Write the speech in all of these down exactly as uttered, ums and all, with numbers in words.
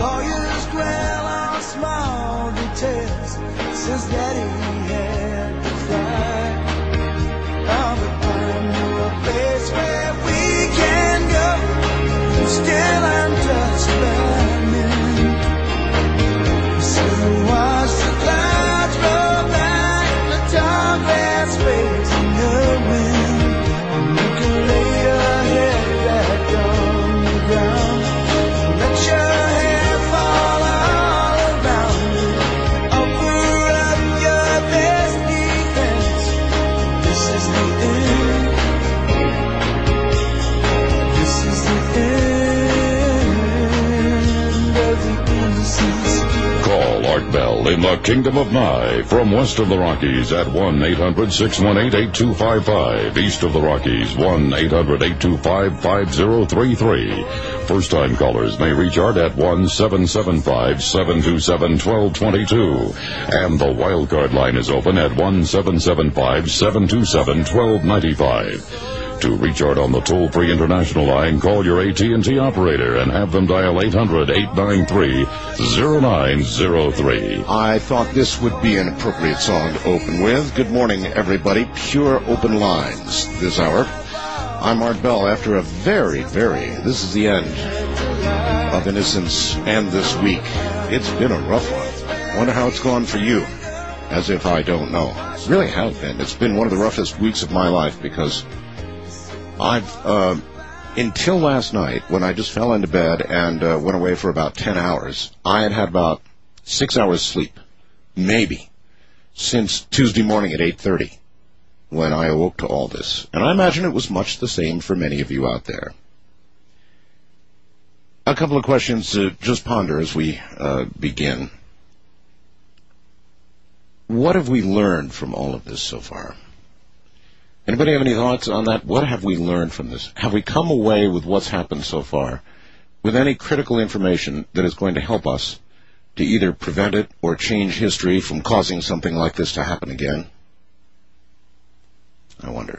Lawyers dwell on small details since Daddy had to fly. Oh, but I know a place where we can go, still untouched by men. So watch the clouds roll back, the tall grass waves in the wind. And you can lay your head back on the ground, let your hair fall all around you. Offer up your best defense. This is the end. This is the end of the innocence. Call Art Bell in the Kingdom of Nye from west of the Rockies at one eight hundred six one eight eight two five five. East of the Rockies, one eight hundred eight two five five zero three three. First-time callers may reach Art at one seven seven five seven two seven one two two two. And the wildcard line is open at one seven seven five seven two seven one two nine five. To reach Art on the toll-free international line, call your A T and T operator and have them dial eight hundred eight nine three zero nine zero three. I thought this would be an appropriate song to open with. Good morning, everybody. Pure Open Lines this hour. I'm Art Bell. After a very, very, this is the end of Innocence and this week. It's been a rough one. Wonder how it's gone for you. As if I don't know. It really has been. It's been one of the roughest weeks of my life because I've, uh, until last night, when I just fell into bed and uh, went away for about ten hours, I had had about six hours sleep, maybe, since Tuesday morning at eight thirty, when I awoke to all this. And I imagine it was much the same for many of you out there. A couple of questions to just ponder as we uh, begin. What have we learned from all of this so far? Anybody have any thoughts on that? What have we learned from this? Have we come away with what's happened so far with any critical information that is going to help us to either prevent it or change history from causing something like this to happen again? I wonder.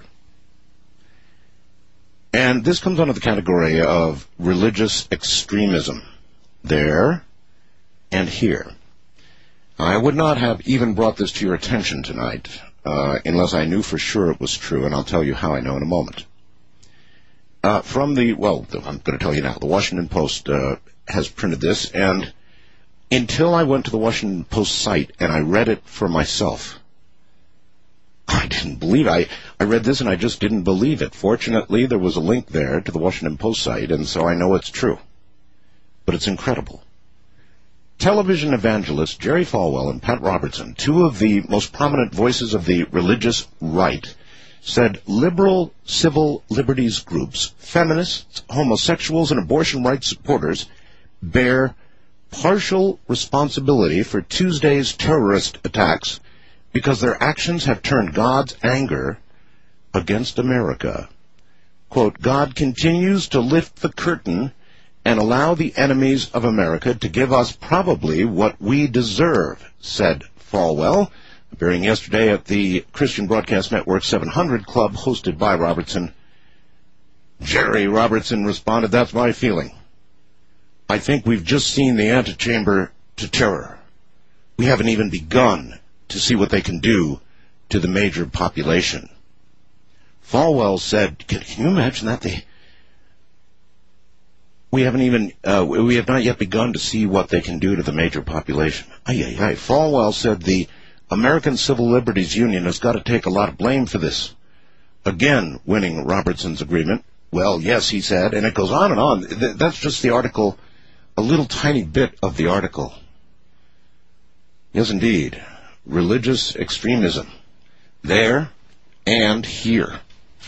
And this comes under the category of religious extremism, there and here. I would not have even brought this to your attention tonight Uh, unless I knew for sure it was true, and I'll tell you how I know in a moment. Uh, from the, well, I'm going to tell you now, the Washington Post uh, has printed this, and until I went to the Washington Post site and I read it for myself, I didn't believe it. I, I read this and I just didn't believe it. Fortunately, there was a link there to the Washington Post site, and so I know it's true. But it's incredible. Television evangelists Jerry Falwell and Pat Robertson, two of the most prominent voices of the religious right, said liberal civil liberties groups, feminists, homosexuals, and abortion rights supporters bear partial responsibility for Tuesday's terrorist attacks because their actions have turned God's anger against America. Quote, God continues to lift the curtain and allow the enemies of America to give us probably what we deserve, said Falwell, appearing yesterday at the Christian Broadcast Network seven hundred Club hosted by Robertson. Jerry Robertson responded, that's my feeling. I think we've just seen the antechamber to terror. We haven't even begun to see what they can do to the major population. Falwell said, can, can you imagine that? They... We haven't even, uh, we have not yet begun to see what they can do to the major population. Aye, aye, aye. Falwell said the American Civil Liberties Union has got to take a lot of blame for this. Again, winning Robertson's agreement. Well, yes, he said, and it goes on and on. Th- that's just the article, a little tiny bit of the article. Yes, indeed. Religious extremism. There and here.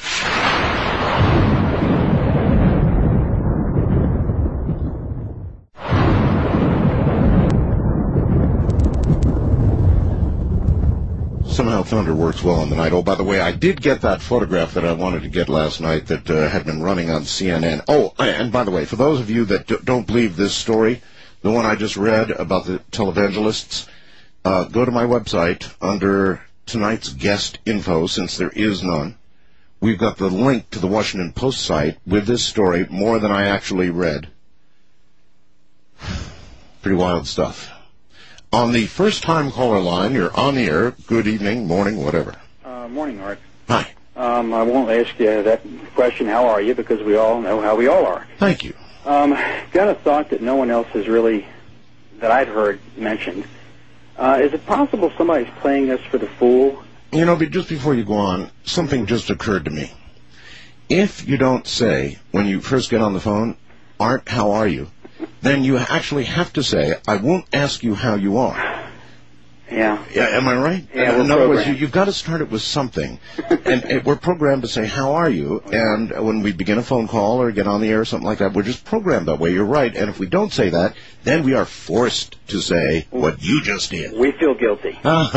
Somehow thunder works well in the night. Oh, by the way, I did get that photograph that I wanted to get last night that uh, had been running on C N N. Oh, and by the way, for those of you that d- don't believe this story, the one I just read about the televangelists, uh, go to my website under tonight's guest info, since there is none. We've got the link to the Washington Post site with this story, more than I actually read. pretty wild stuff. On the first-time caller line, you're on the air. Good evening, morning, whatever. Uh, morning, Art. Hi. Um, I won't ask you that question, how are you, because we all know how we all are. Thank you. Um, got a thought that no one else has really, that I've heard mentioned. Uh, is it possible somebody's playing us for the fool? You know, but just before you go on, something just occurred to me. If you don't say, when you first get on the phone, Art, how are you? Then you actually have to say, I won't ask you how you are. Yeah. Yeah, am I right? Yeah, In we're other words, you, programmed. you've got to start it with something. and, and we're programmed to say, how are you? And when we begin a phone call or get on the air or something like that, we're just programmed that way. You're right. And if we don't say that, then we are forced to say what you just did. We feel guilty.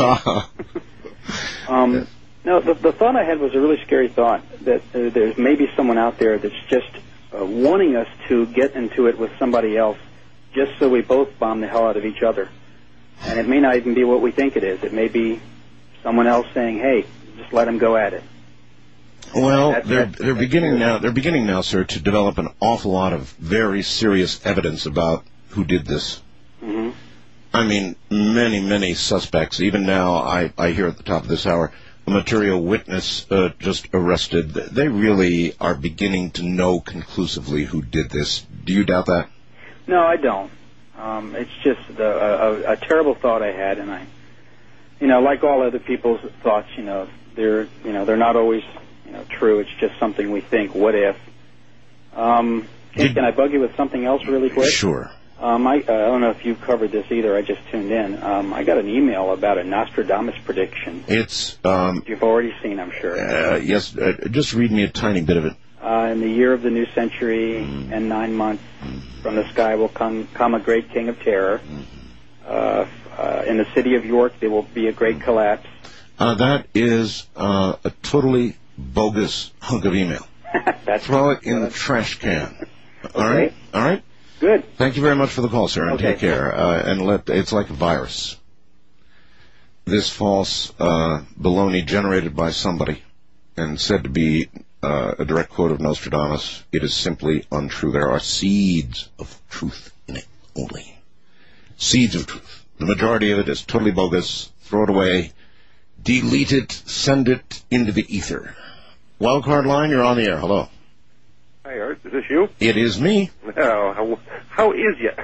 um, no, the, the thought I had was a really scary thought, that uh, there's maybe someone out there that's just uh, wanting us to get into it with somebody else just so we both bomb the hell out of each other. And it may not even be what we think it is. It may be someone else saying, hey, just let him go at it. Well, That's- they're that's- they're that's beginning true. now. They're beginning now, sir, to develop an awful lot of very serious evidence about who did this. Mm-hmm. I mean, many, many suspects. Even now, I, I hear at the top of this hour, a material witness uh, just arrested. They really are beginning to know conclusively who did this. Do you doubt that? No, I don't. Um, it's just a, a, a terrible thought I had, and I, you know, like all other people's thoughts, you know, they're, you know, they're not always, you know, true. It's just something we think. What if? Um, can, Did- can I bug you with something else really quick? Sure. Um, I, uh, I don't know if you covered this either. I just tuned in. Um, I got an email about a Nostradamus prediction. It's, um, You've already seen, I'm sure. uh, yes, uh, just read me a tiny bit of it. Uh, in the year of the new century and nine months, from the sky will come, come a great king of terror. Uh, uh, in the city of York, there will be a great collapse. Uh, that is uh, a totally bogus hunk of email. That's Throw it in the trash can. All Okay. right? All right? good. Thank you very much for the call, sir, and Okay. take care. Uh, and let it's like a virus. This false uh, baloney generated by somebody and said to be uh, a direct quote of Nostradamus, it is simply untrue. There are seeds of truth in it only. Seeds of truth. The majority of it is totally bogus. Throw it away. Delete it. Send it into the ether. Wildcard line, you're on the air. Hello. Hi, Art. Is this you? It is me. Oh, how, how is you?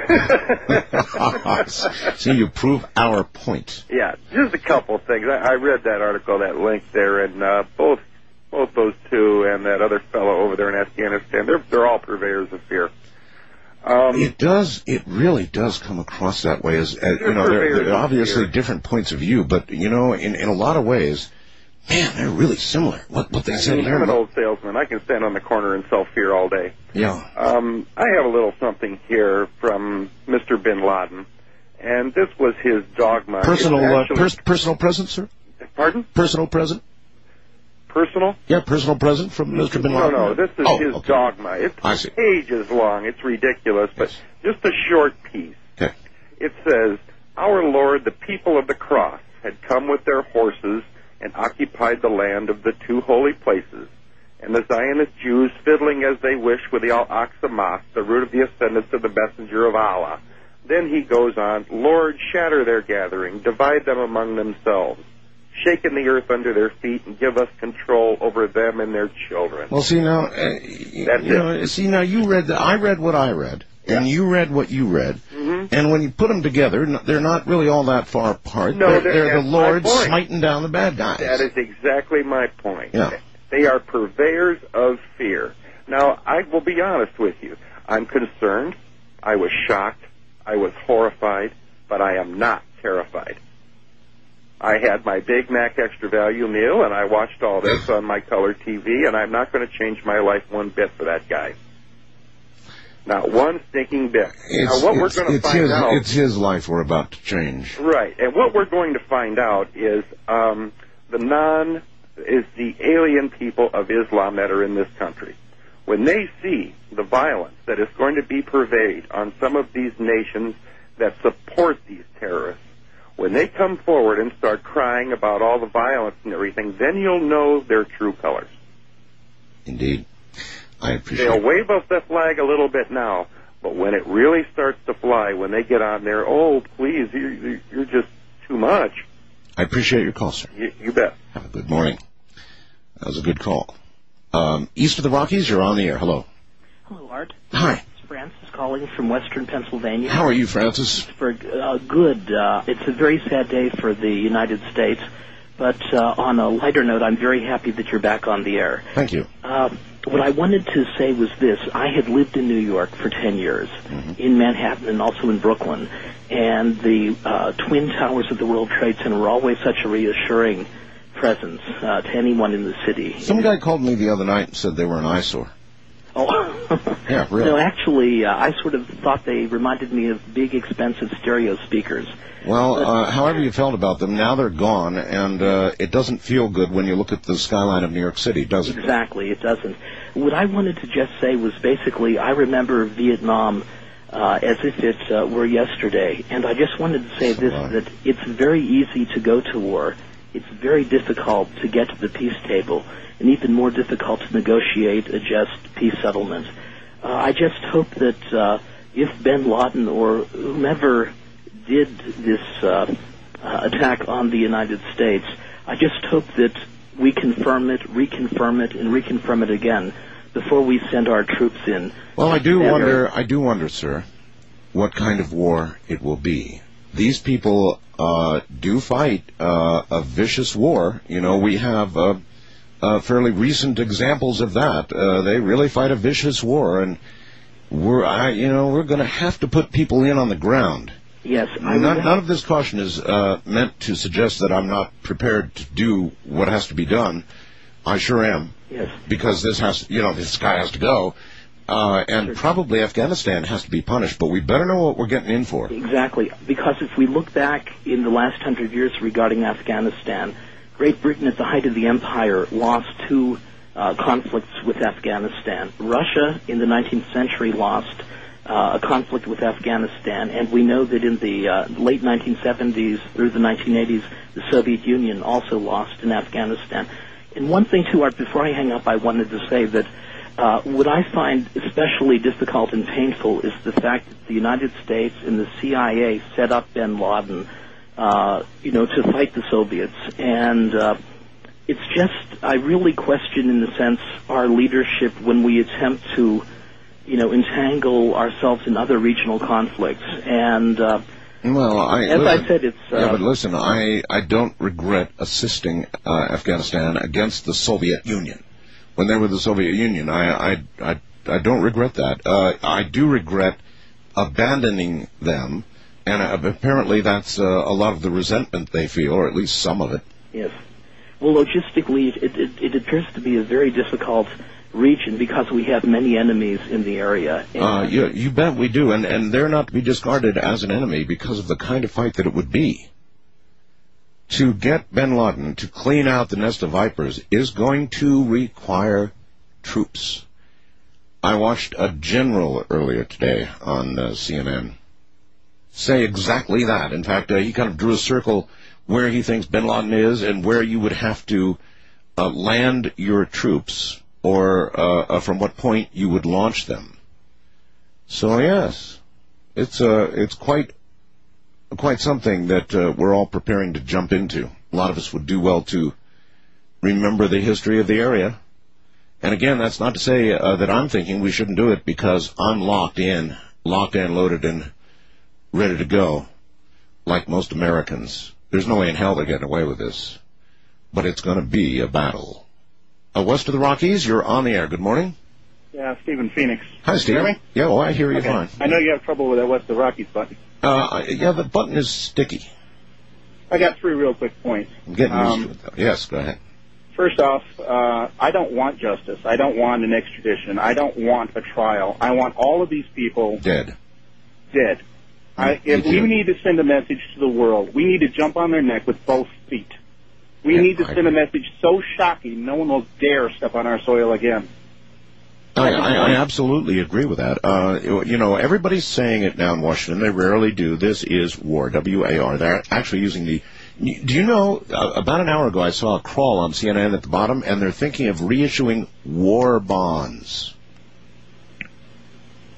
See, you prove our point. Yeah, just a couple of things. I, I read that article, that link there, and uh, both both those two and that other fellow over there in Afghanistan, they're they're all purveyors of fear. Um, It does. It really does come across that way. As, as you know, there there are obviously different points of view, but you know, in, in a lot of ways, man, they're really similar. What what they said I'm here. an old salesman. I can stand on the corner and sell fear all day. Yeah. Um, I have a little something here from Mister Bin Laden, and this was his dogma. Personal It's uh, actually- pers- personal present, sir. Pardon? Personal present. Personal? Yeah, personal present from Mister Bin Laden. No, no, this is oh, his okay. dogma. It's I see. pages long. It's ridiculous, but Yes. just a short piece. Okay. It says, Our Lord, the people of the cross, had come with their horses and occupied the land of the two holy places, and the Zionist Jews, fiddling as they wish with the Al-Aqsa, the root of the ascendants of the messenger of Allah. Then he goes on, Lord, shatter their gathering, divide them among themselves, shaken the earth under their feet, and give us control over them and their children. Well, see now, uh, you That's know, see now, you read. The, I read what I read, and you read what you read, Mm-hmm. and when you put them together, n- they're not really all that far apart. No, they're, they're- they're the that's Lord my point. smiting down the bad guys. That is exactly my point. Yeah. They are purveyors of fear. Now, I will be honest with you. I'm concerned. I was shocked. I was horrified, but I am not terrified. I had my Big Mac extra value meal, and I watched all this on my color T V, and I'm not going to change my life one bit for that guy. Not one stinking bit. It's, now, what it's, we're going to it's find his, out... It's his life we're about to change. Right, and what we're going to find out is um, the non, is the alien people of Islam that are in this country. When they see the violence that is going to be purveyed on some of these nations that support these terrorists, when they come forward and start crying about all the violence and everything, then you'll know their true colors. Indeed. I appreciate They'll it. wave up the flag a little bit now, But when it really starts to fly, when they get on there, oh, please, you're, you're just too much. I appreciate your call, sir. You, you bet. Have a good morning. That was a good call. Um, east of the Rockies, you're on the air. Hello. Hello, Art. Hi. It's Francis calling from western Pennsylvania. How are you, Francis? For uh, good. Uh, it's a very sad day for the United States, but uh, on a lighter note, I'm very happy that you're back on the air. Thank you. Uh, what I wanted to say was this. I had lived in New York for ten years, mm-hmm. in Manhattan and also in Brooklyn, and the uh, Twin Towers of the World Trade Center were always such a reassuring presence uh, to anyone in the city. Some guy called me the other night and said they were an eyesore. Oh, yeah, really? No, actually, uh, I sort of thought they reminded me of big, expensive stereo speakers. Well, but, uh, however you felt about them, now they're gone, and uh, it doesn't feel good when you look at the skyline of New York City, does it? Exactly, it doesn't. What I wanted to just say was basically, I remember Vietnam uh, as if it uh, were yesterday, and I just wanted to say so this, uh, that it's very easy to go to war. It's very difficult to get to the peace table, and even more difficult to negotiate a just peace settlement. Uh, I just hope that uh, if bin Laden or whomever did this uh, uh, attack on the United States, I just hope that we confirm it, reconfirm it, and reconfirm it again before we send our troops in. Well, I do And wonder, are, I do wonder, sir, what kind of war it will be. These people uh, do fight uh, a vicious war. You know, we have uh, uh, fairly recent examples of that. Uh, they really fight a vicious war, and we're, I, you know, we're going to have to put people in on the ground. Yes, I none, would, none of this caution is uh, meant to suggest that I'm not prepared to do what has to be done. I sure am. Yes. Because this has, you know, this guy has to go. Uh, and sure. probably Afghanistan has to be punished, but we better know what we're getting in for. Exactly, because if we look back in the last hundred years regarding Afghanistan, Great Britain at the height of the empire lost two uh, conflicts with Afghanistan. Russia in the nineteenth century lost uh, a conflict with Afghanistan, and we know that in the uh, late nineteen seventies through the nineteen eighties, the Soviet Union also lost in Afghanistan. And one thing, too, Art, before I hang up, I wanted to say that Uh, what I find especially difficult and painful is the fact that the United States and the C I A set up bin Laden, uh, you know, to fight the Soviets. And uh, it's just, I really question, in a sense, our leadership when we attempt to, you know, entangle ourselves in other regional conflicts. And uh, well, I, as listen, I said, it's... Uh, yeah, but listen, I, I don't regret assisting uh, Afghanistan against the Soviet Union. When they were the Soviet Union, I I I, I don't regret that. Uh, I do regret abandoning them, and uh, apparently that's uh, a lot of the resentment they feel, or at least some of it. Yes. Well, logistically, it, it, it appears to be a very difficult region because we have many enemies in the area. Uh, you, you bet we do, and, and they're not to be discarded as an enemy because of the kind of fight that it would be. To get bin Laden to clean out the nest of vipers is going to require troops. I watched a general earlier today on uh, C N N say exactly that. In fact, uh, he kind of drew a circle where he thinks bin Laden is and where you would have to uh, land your troops, or uh, uh, from what point you would launch them. So yes, it's uh, it's quite quite something that uh, we're all preparing to jump into. A lot of us would do well to remember the history of the area. And again, that's not to say uh, that I'm thinking we shouldn't do it, because I'm locked in, locked and loaded and ready to go, like most Americans. There's no way in hell they're getting away with this. But it's going to be a battle. Uh, west of the Rockies, you're on the air. Good morning. Yeah, Stephen Phoenix. Hi, Steve. Can you hear me? Yeah, well, I hear you okay. fine. I know you have trouble with that West of the Rockies button. Uh, yeah, the button is sticky. I got three real quick points. I'm getting um, used to it, though. Yes, go ahead. First off, uh, I don't want justice. I don't want an extradition. I don't want a trial. I want all of these people dead. Dead. I, if we need to send a message to the world, we need to jump on their neck with both feet. We yeah, need to I send agree. a message so shocking no one will dare step on our soil again. I, I, I absolutely agree with that. Uh, you know, everybody's saying it now in Washington. They rarely do. This is war, W A R. They're actually using the... Do you know, uh, about an hour ago I saw a crawl on C N N at the bottom, and they're thinking of reissuing war bonds.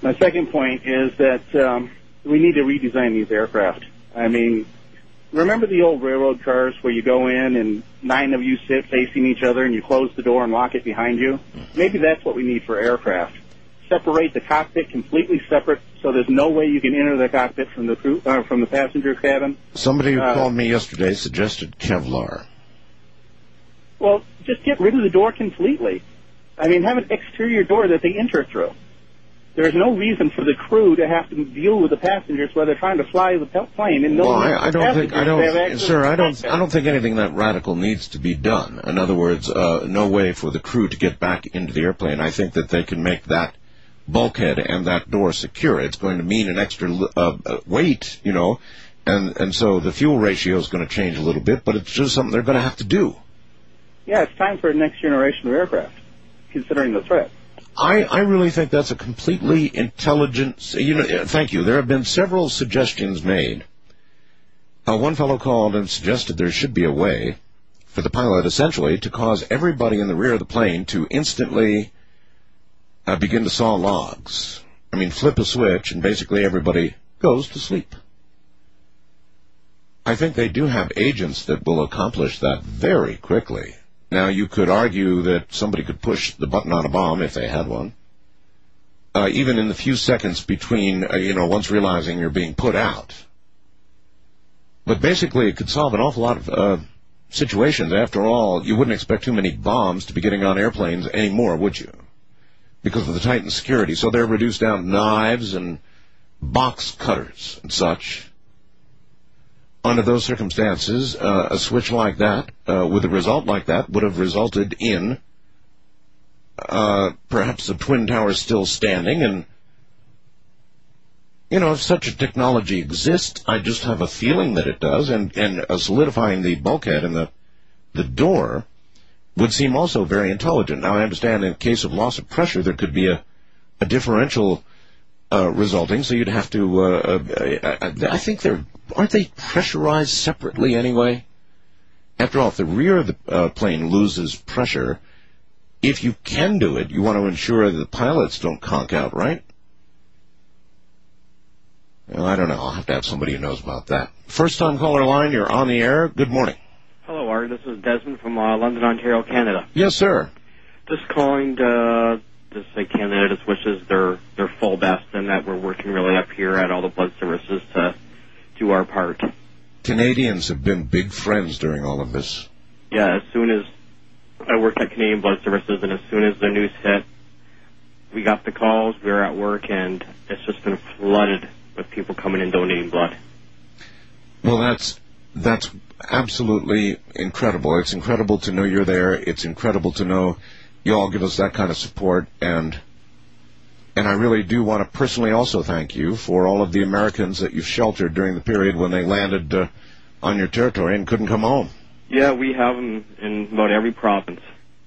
My second point is that um, we need to redesign these aircraft. I mean, remember the old railroad cars where you go in and nine of you sit facing each other and you close the door and lock it behind you? Maybe that's what we need for aircraft. Separate the cockpit completely separate so there's no way you can enter the cockpit from the crew, uh, from the passenger cabin. Somebody who uh, called me yesterday suggested Kevlar. Well, just get rid of the door completely. I mean, have an exterior door that they enter through. There's no reason for the crew to have to deal with the passengers while they're trying to fly the plane. And no well, I, I don't think, I don't, sir, I don't, to I don't think anything that radical needs to be done. In other words, uh, no way for the crew to get back into the airplane. I think that they can make that bulkhead and that door secure. It's going to mean an extra uh, weight, you know, and and so the fuel ratio is going to change a little bit, but it's just something they're going to have to do. Yeah, it's time for the next generation of aircraft, considering the threat. I, I really think that's a completely intelligent, you know, thank you. There have been several suggestions made. Uh, one fellow called and suggested there should be a way for the pilot essentially to cause everybody in the rear of the plane to instantly uh, begin to saw logs. I mean, flip a switch and basically everybody goes to sleep. I think they do have agents that will accomplish that very quickly. Now, you could argue that somebody could push the button on a bomb if they had one, uh, even in the few seconds between, uh, you know, once realizing you're being put out. But basically, it could solve an awful lot of uh, situations. After all, you wouldn't expect too many bombs to be getting on airplanes anymore, would you? Because of the tightened security. So they're reduced down to knives and box cutters and such. Under those circumstances, uh, a switch like that, uh, with a result like that, would have resulted in uh, perhaps the Twin Towers still standing. And, you know, if such a technology exists, I just have a feeling that it does. And, and uh, solidifying the bulkhead and the, the door would seem also very intelligent. Now, I understand in case of loss of pressure, there could be a, a differential uh, resulting, so you'd have to, uh, uh, I, I think they're, aren't they pressurized separately anyway? After all, if the rear of the uh, plane loses pressure, if you can do it, you want to ensure that the pilots don't conk out, right? Well, I don't know. I'll have to have somebody who knows about that. First-time caller line, you're on the air. Good morning. Hello, Art. This is Desmond from uh, London, Ontario, Canada. Yes, sir. Just calling to just say Canada just wishes their, their full best and that we're working really up here at all the blood services to do our part. Canadians have been big friends during all of this. Yeah, as soon as I worked at Canadian Blood Services and as soon as the news hit, we got the calls, we were at work, and it's just been flooded with people coming and donating blood. Well, that's that's absolutely incredible. It's incredible to know you're there. It's incredible to know you all give us that kind of support, and and I really do want to personally also thank you for all of the Americans that you've sheltered during the period when they landed uh, on your territory and couldn't come home. Yeah, we have them in about every province.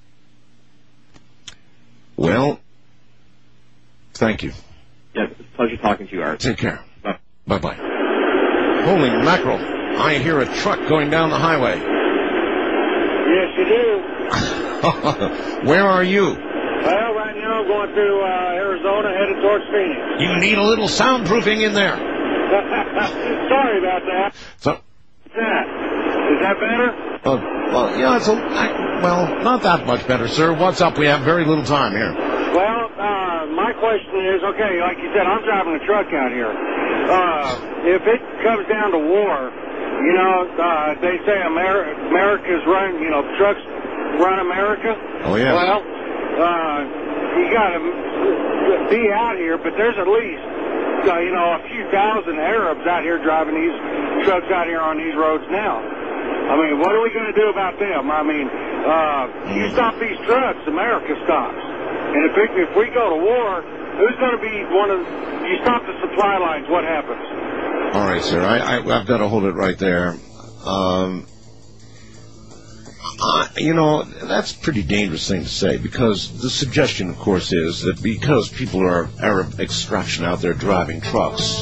Well, thank you. Yeah, it's a pleasure talking to you, Art. Take care. Bye. Bye-bye. Holy mackerel. I hear a truck going down the highway. Yes, you do. Where are you? Well, right now I'm going through uh, Arizona, headed towards Phoenix. You need a little soundproofing in there. Sorry about that. So, What's that? Is that better? uh, well, yeah, it's a, I, well, not that much better, sir. What's up? We have very little time here. Well, uh, my question is, okay, like you said, I'm driving a truck out here. Uh, if it comes down to war, you know, uh, they say Amer- America's run, you know, trucks run America. Oh, yeah. Well, uh, you got to be out here, but there's at least, uh, you know, a few thousand Arabs out here driving these trucks out here on these roads now. I mean, what are we going to do about them? I mean, uh, you stop these trucks, America stops. And if, it, if we go to war, who's going to be one of, you stop the supply lines, what happens? All right, sir. I, I, I've got to hold it right there. Um, uh, you know, that's a pretty dangerous thing to say, because the suggestion, of course, is that because people are Arab extraction out there driving trucks,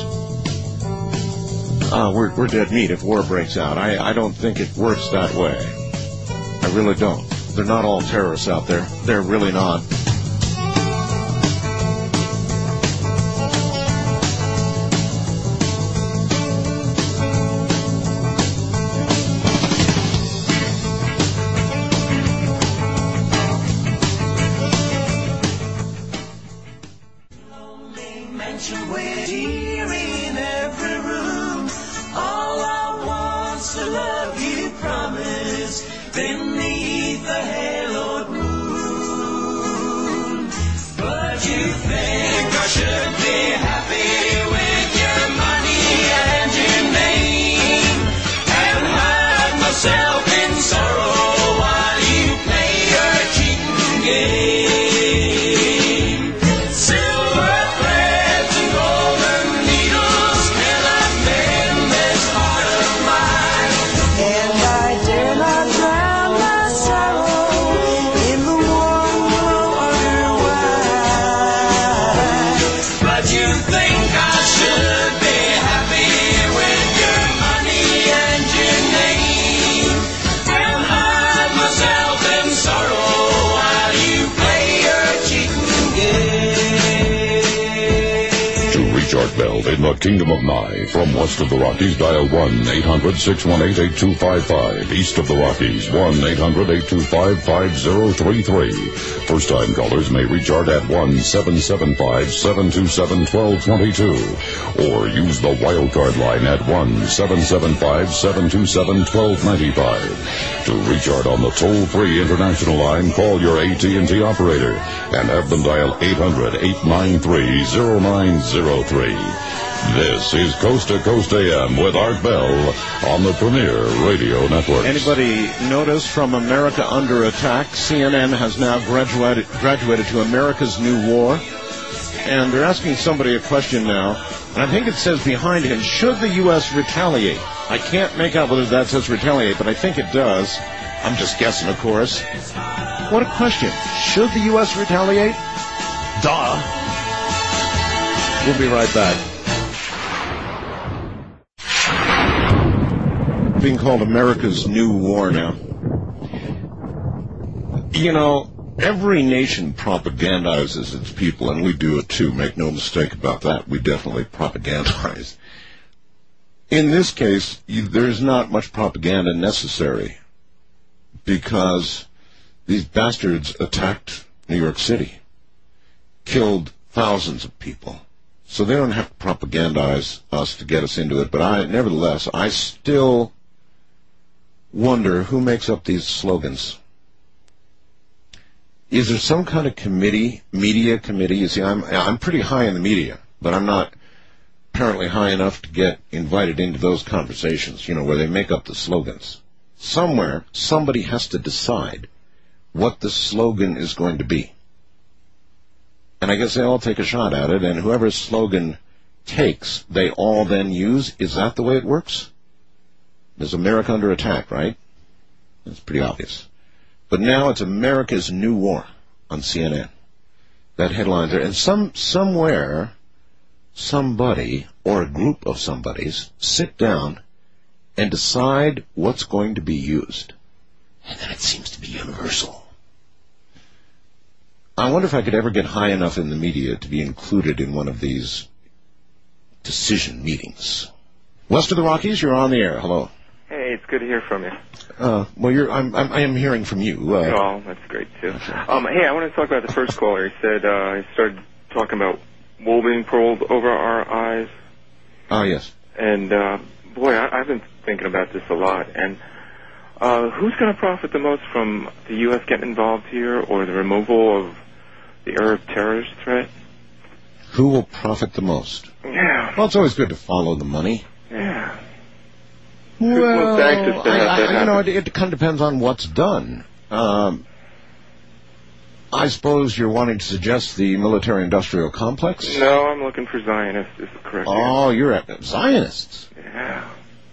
uh, we're, we're dead meat if war breaks out. I, I don't think it works that way. I really don't. They're not all terrorists out there. They're really not. beneath the haloed moon. But you think I should be happy with your money and your name, and hide myself in sorrow while you play your cheating game. Silver threads and golden needles cannot mend this heart of mine, and I dare not drown my sorrow in the warm glow of your wine. But you think I should be happy with your money and your name, and hide myself in sorrow while you play your cheating game. To reach Art Bell in the Kingdom of Nye, from west of the Rockies, dial one eight hundred six one eight eight two five five. East of the Rockies, one eight hundred eight two five five zero three three. First-time callers may reach Art at one seven seven five seven two seven one two two two, or use the wildcard line at one seven seven five seven two seven one two nine five. To reach Art on the toll-free international line, call your A T and T operator and have them dial eight hundred eight nine three zero nine zero three. This is Coast to Coast A M with Art Bell on the Premier Radio Network. Anybody notice from America Under Attack, C N N has now graduated, graduated to America's New War? And they're asking somebody a question now, and I think it says behind him, should the U S retaliate? I can't make out whether that says retaliate, but I think it does. I'm just guessing, of course. What a question. Should the U S retaliate? Duh. We'll be right back. Being called America's New War now. You know, every nation propagandizes its people, and we do it too. Make no mistake about that. We definitely propagandize. In this case, you, there's not much propaganda necessary because these bastards attacked New York City, killed thousands of people. So they don't have to propagandize us to get us into it. But I, nevertheless, I still wonder who makes up these slogans. Is there some kind of committee, media committee? You see, I'm I'm pretty high in the media, but I'm not apparently high enough to get invited into those conversations, you know, where they make up the slogans. Somewhere, somebody has to decide what the slogan is going to be. And I guess they all take a shot at it, and whoever's slogan takes, they all then use. Is that the way it works? There's America Under Attack, right? That's pretty obvious. But now it's America's New War on C N N. That headline there. And some somewhere, somebody or a group of somebodies sit down and decide what's going to be used. And then it seems to be universal. I wonder if I could ever get high enough in the media to be included in one of these decision meetings. West of the Rockies, you're on the air. Hello. Hey, it's good to hear from you. Uh, well, you're, I'm, I'm, I am hearing from you. Uh, oh, that's great, too. Um, hey, I want to talk about the first caller. He said, uh, he started talking about wool being pulled over our eyes. Oh, yes. And, uh, boy, I, I've been thinking about this a lot. And uh, who's going to profit the most from the U S getting involved here, or the removal of the Arab terrorist threat? Who will profit the most? Yeah. Well, it's always good to follow the money. Yeah. Well, I, I, you know, it, it kind of depends on what's done. Um, I suppose you're wanting to suggest the military-industrial complex? No, I'm looking for Zionists, is the correct Oh, answer. You're at Zionists. Yeah.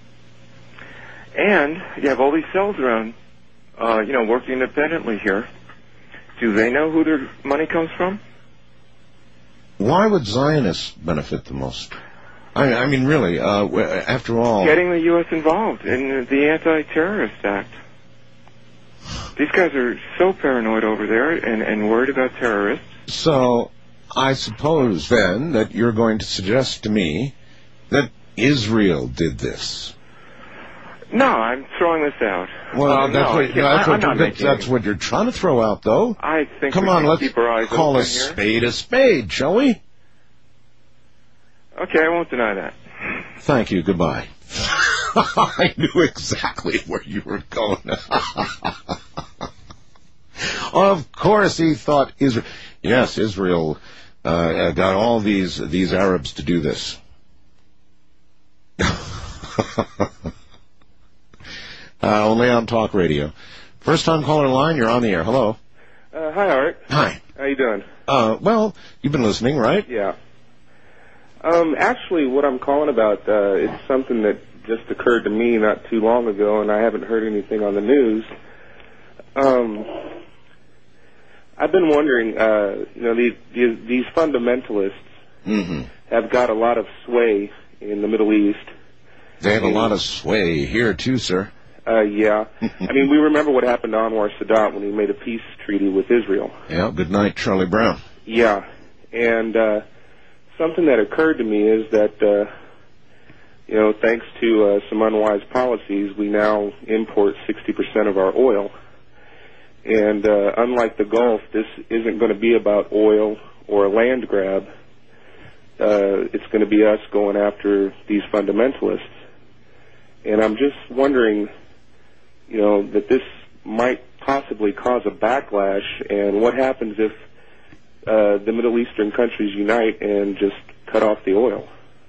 And you have all these cells around, uh, you know, working independently here. Do they know who their money comes from? Why would Zionists benefit the most? I, I mean, really, uh, after all... Getting the U S involved in the Anti-Terrorist Act. These guys are so paranoid over there and, and worried about terrorists. So, I suppose, then, that you're going to suggest to me that Israel did this. No, I'm throwing this out. Well, uh, that's, no, what, I, that's, what, I'm that's, that's what you're trying to throw out, though. I think Come we on, can let's keep our eyes call a open here. spade a spade, shall we? Okay, I won't deny that. Thank you. Goodbye. I knew exactly where you were going. Of course, he thought Israel. Yes, Israel uh, got all these these Arabs to do this. uh, only on talk radio. First time caller line. You're on the air. Hello. Uh, hi, Art. Hi. How you doing? Uh, well, you've been listening, right? Yeah. Um, actually, what I'm calling about, uh, it's something that just occurred to me not too long ago, and I haven't heard anything on the news. Um, I've been wondering, uh, you know, these, these, these fundamentalists mm-hmm. have got a lot of sway in the Middle East. They have and, a lot of sway here, too, sir. Uh, yeah. I mean, we remember what happened to Anwar Sadat when he made a peace treaty with Israel. Yeah, good night, Charlie Brown. Yeah. And uh, something that occurred to me is that, uh, you know, thanks to uh, some unwise policies, we now import sixty percent of our oil. And uh, unlike the Gulf, this isn't going to be about oil or a land grab. Uh, it's going to be us going after these fundamentalists. And I'm just wondering, you know, that this might possibly cause a backlash, and what happens if uh, the Middle Eastern countries unite and just cut off the oil?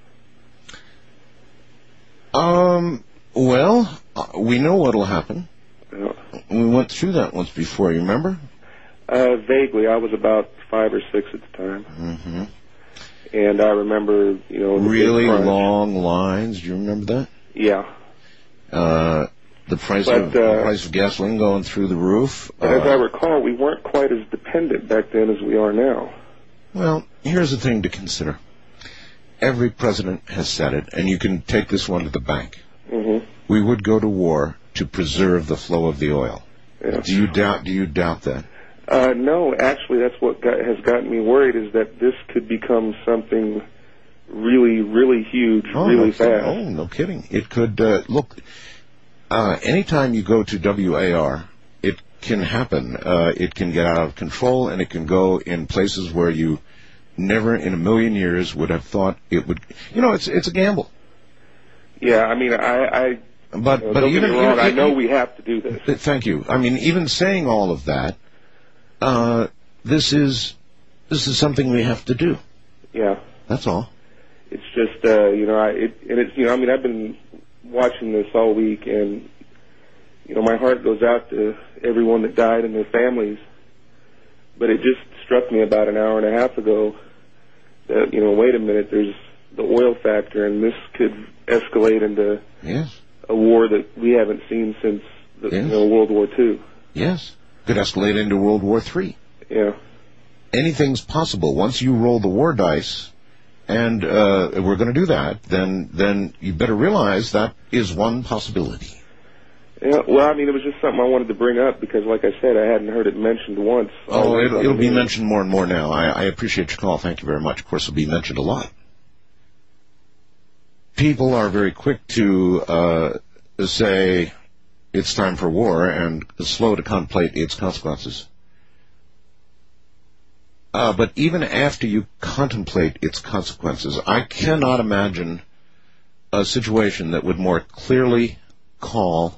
Um, well, uh, we know what'll happen. Yeah. We went through that once before, you remember? Uh, vaguely. I was about five or six at the time. Mm-hmm. And I remember, you know... Really long lines, do you remember that? Yeah. Uh, the price but, of uh, the price of gasoline going through the roof. But uh, as I recall, we weren't quite as dependent back then as we are now. Well, here's the thing to consider. Every president has said it, and you can take this one to the bank. Mm-hmm. We would go to war to preserve the flow of the oil. Yeah. Do you doubt? Do you doubt that? Uh, no, actually, that's what got, has gotten me worried, is that this could become something really, really huge, oh, really no, fast. Oh, no kidding. It could, uh, look, uh, anytime you go to W A R, it can happen. Uh, it can get out of control, and it can go in places where you never in a million years would have thought it would. You know, it's it's a gamble. Yeah, I mean, I... I but, you know, but don't even, get me wrong, even, I know we have to do this. Thank you. I mean, even saying all of that, uh, this is this is something we have to do. Yeah. That's all. It's just, uh, you know, I, it, and it's, you know, I mean, I've been watching this all week, and, you know, my heart goes out to everyone that died and their families. But it just struck me about an hour and a half ago that, you know, wait a minute, there's the oil factor, and this could escalate into yes. a war that we haven't seen since the, yes. you know, World War Two. Yes. Could escalate into World War Three. Yeah. Anything's possible. Once you roll the war dice, and uh, we're going to do that, then then you better realize that is one possibility. Yeah, well, I mean, it was just something I wanted to bring up because, like I said, I hadn't heard it mentioned once. Oh, it'll, it'll be mentioned more and more now. I, I appreciate your call. Thank you very much. Of course, it'll be mentioned a lot. People are very quick to uh, say it's time for war and slow to contemplate its consequences. Uh, but even after you contemplate its consequences, I cannot imagine a situation that would more clearly call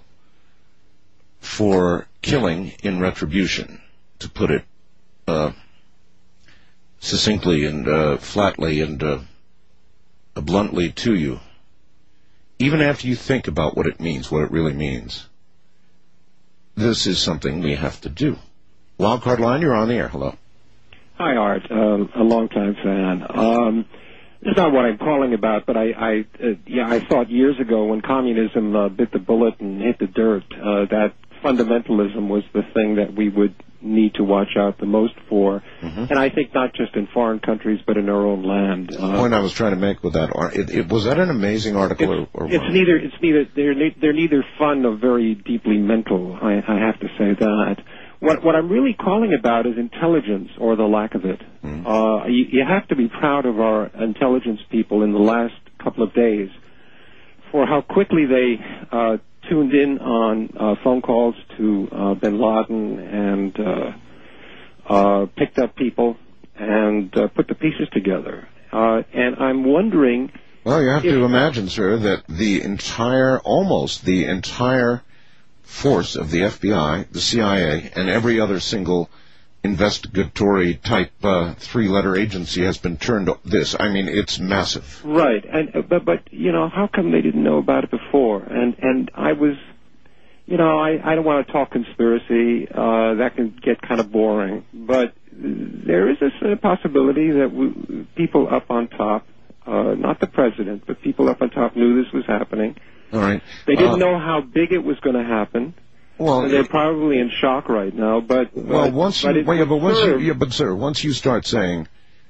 for killing in retribution, to put it uh, succinctly and uh, flatly and uh, bluntly to you. Even after you think about what it means, what it really means, this is something we have to do. Wildcard line, you're on the air. Hello. Hi, Art. Um, a longtime fan. Um, it's not what I'm calling about, but I, I, uh, yeah, I thought years ago when communism uh, bit the bullet and hit the dirt, uh, that fundamentalism was the thing that we would need to watch out the most for. Mm-hmm. And I think not just in foreign countries, but in our own land. Uh, the point I was trying to make with that, it, it, was that an amazing article? It's, or, or it's neither. It's neither. They're, ne- they're neither fun nor very deeply mental. I, I have to say that. What, what I'm really calling about is intelligence, or the lack of it. Mm. Uh, you, you have to be proud of our intelligence people in the last couple of days for how quickly they uh, tuned in on uh, phone calls to uh, bin Laden and uh, uh, picked up people and uh, put the pieces together. Uh, and I'm wondering Well, you have if, to imagine, sir, that the entire, almost the entire force of the F B I, the C I A, and every other single investigatory type uh, three-letter agency has been turned to this. I mean, it's massive. Right, and uh, but but you know, how come they didn't know about it before? And and I was, you know, I I don't want to talk conspiracy. Uh, that can get kind of boring, but there is a, a possibility that we, people up on top. Uh, not the president, but people up on top knew this was happening. All right. They didn't uh, know how big it was going to happen. Well, so they're probably in shock right now. But well, but, once but you, well, yeah, but once you, serve, yeah, but sir, once you start saying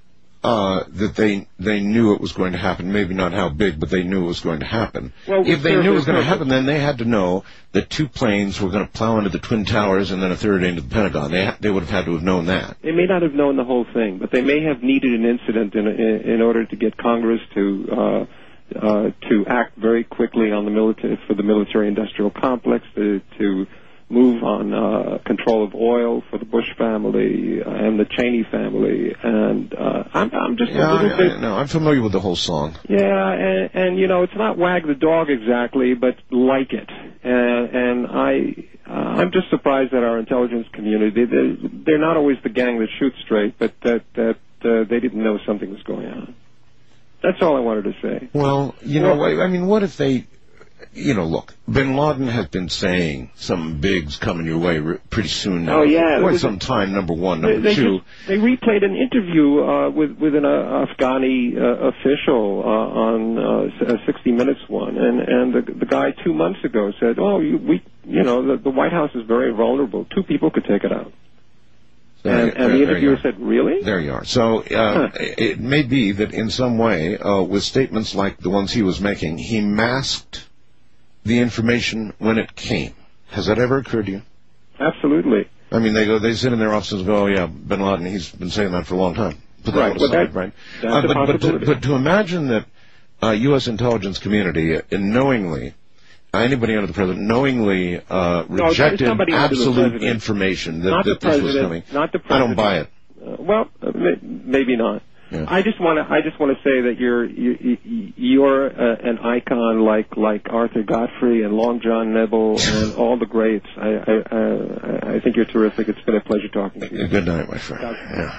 uh, that they they knew it was going to happen, maybe not how big, but they knew it was going to happen. Well, if they serve knew it was going to purpose. happen, then they had to know that two planes were going to plow into the Twin Towers and then a third into the Pentagon. They ha- they would have had to have known that. They may not have known the whole thing, but they may have needed an incident in in, in order to get Congress to uh, uh, to act very quickly on the military for the military-industrial complex to to move on uh, control of oil for the Bush family uh, and the Cheney family, and uh, I'm I'm just Yeah, a little I, bit. I, no, I'm familiar with the whole song. Yeah, and, and you know, it's not wag the dog exactly, but like it. And, and I, uh, I'm just surprised that our intelligence community, they're, they're not always the gang that shoots straight, but that, that uh, they didn't know something was going on. That's all I wanted to say. Well, you know, I, I mean, what if they, you know, look, Bin Laden has been saying some bigs coming your way re- pretty soon now. Oh, yeah. Quite Was some it- time, number one. They, Number they, two. just, they replayed an interview uh, with with an uh, Afghani uh, official uh, on uh, a sixty minutes one, and and the the guy two months ago said, "Oh, you, we, you know, the, the White House is very vulnerable. Two people could take it out." There And, you- and there- the there you interviewer are. said, "Really?" There you are. So uh, Huh. it may be that in some way, uh, with statements like the ones he was making, he masked the information when it came. Has that ever occurred to you? Absolutely. I mean, they go, they sit in their offices and go, "Oh yeah, Bin Laden, he's been saying that for a long time." Put that Right, one well, aside, that- right? that's Uh, a but, but, to, possibility. but to imagine that uh, U S intelligence community, uh, knowingly, uh, anybody under the president, knowingly uh, No, rejected somebody under the absolute president. information that, Not that the this was president, coming. not the I don't president. buy it. Uh, well, uh, may, maybe not. Yeah. I just want to. I just want to say that you're you, you- you're uh, an icon like like Arthur Godfrey and Long John Neville and all the greats. I I, uh, I think you're terrific. It's been a pleasure talking to you. Good night, my friend. Yeah.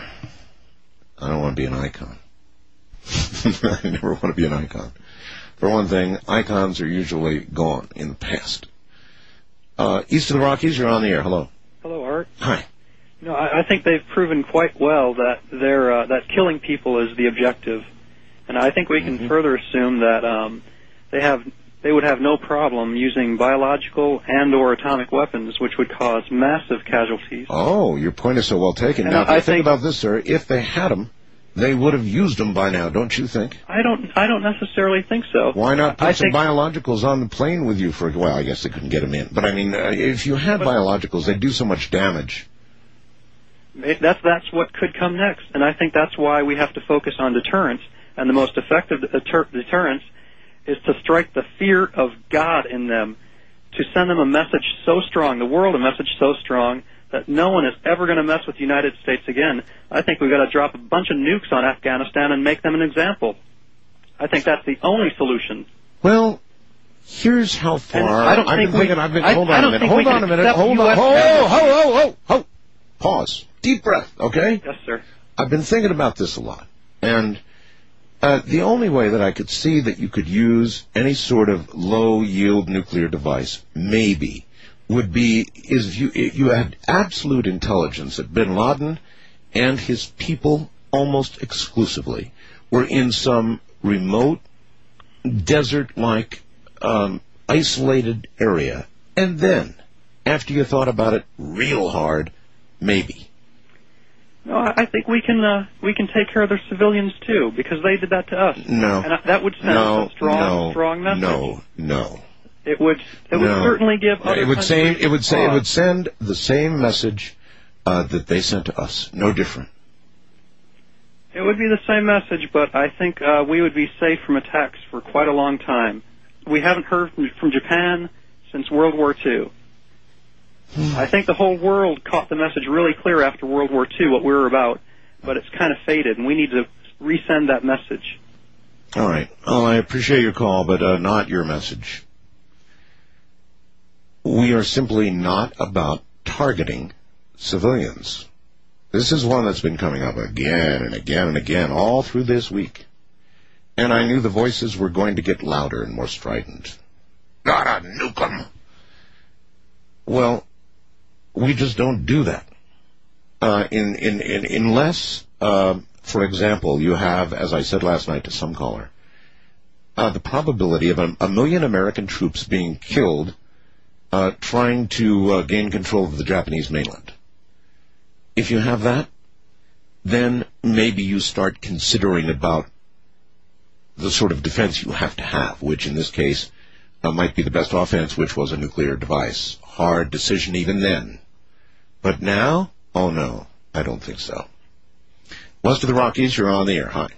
I don't want to be an icon. I never want to be an icon. For one thing, icons are usually gone in the past. Uh, east of the Rockies, you're on the air. Hello. Hello, Art. Hi. No, I, I think they've proven quite well that they're uh, that killing people is the objective, and I think we can Mm-hmm. further assume that um, they have they would have no problem using biological and or atomic weapons, which would cause massive casualties. Oh, your point is so well taken. And Now, I think, think- about this, sir. If they had them, they would have used them by now, don't you think? I don't I don't necessarily think so. Why not put I some think, biologicals on the plane with you for, well, I guess they couldn't get them in. But, I mean, uh, if you had biologicals, they'd do so much damage. That's that's what could come next, and I think that's why we have to focus on deterrence. And the most effective deter- deterrence is to strike the fear of God in them, to send them a message so strong, the world a message so strong that no one is ever going to mess with the United States again. I think we've got to drop a bunch of nukes on Afghanistan and make them an example. I think that's the only solution. Well, here's how far. And I don't I've think been thinking. we- I've been. I- hold I on a don't minute. think Hold we can on a minute. accept Hold on. U S Ho, airmen. ho, ho, ho, ho. Pause. Deep breath. Okay. Yes, sir. I've been thinking about this a lot, and uh, the only way that I could see that you could use any sort of low-yield nuclear device, maybe, would be is if you if you had absolute intelligence that Bin Laden and his people, almost exclusively, were in some remote, desert-like, um, isolated area, and then, after you thought about it real hard, maybe. No, I I think we can uh, we can take care of their civilians too, because they did that to us. No. and that would send No, a strong, no, strong message. no, no. It would it would No. certainly give other It would say countries it would say it pause. would send the same message uh, that they sent to us. No different. It would be the same message, but I think uh, we would be safe from attacks for quite a long time. We haven't heard from, from Japan since World War Two. I think the whole world caught the message really clear after World War Two, what we were about, but it's kind of faded, and we need to resend that message. All right. Well, I appreciate your call, but uh, not your message. We are simply not about targeting civilians. This is one that's been coming up again and again and again all through this week. And I knew the voices were going to get louder and more strident. Gotta nuke 'em. Well, we just don't do that. Uh, in, in, in, unless, uh, for example, you have, as I said last night to some caller, uh, the probability of a, a million American troops being killed uh, trying to uh, gain control of the Japanese mainland. If you have that, then maybe you start considering about the sort of defense you have to have, which in this case uh, might be the best offense, which was a nuclear device. Hard decision even then. But now, oh no, I don't think so. West of the Rockies, you're on the air. Hi.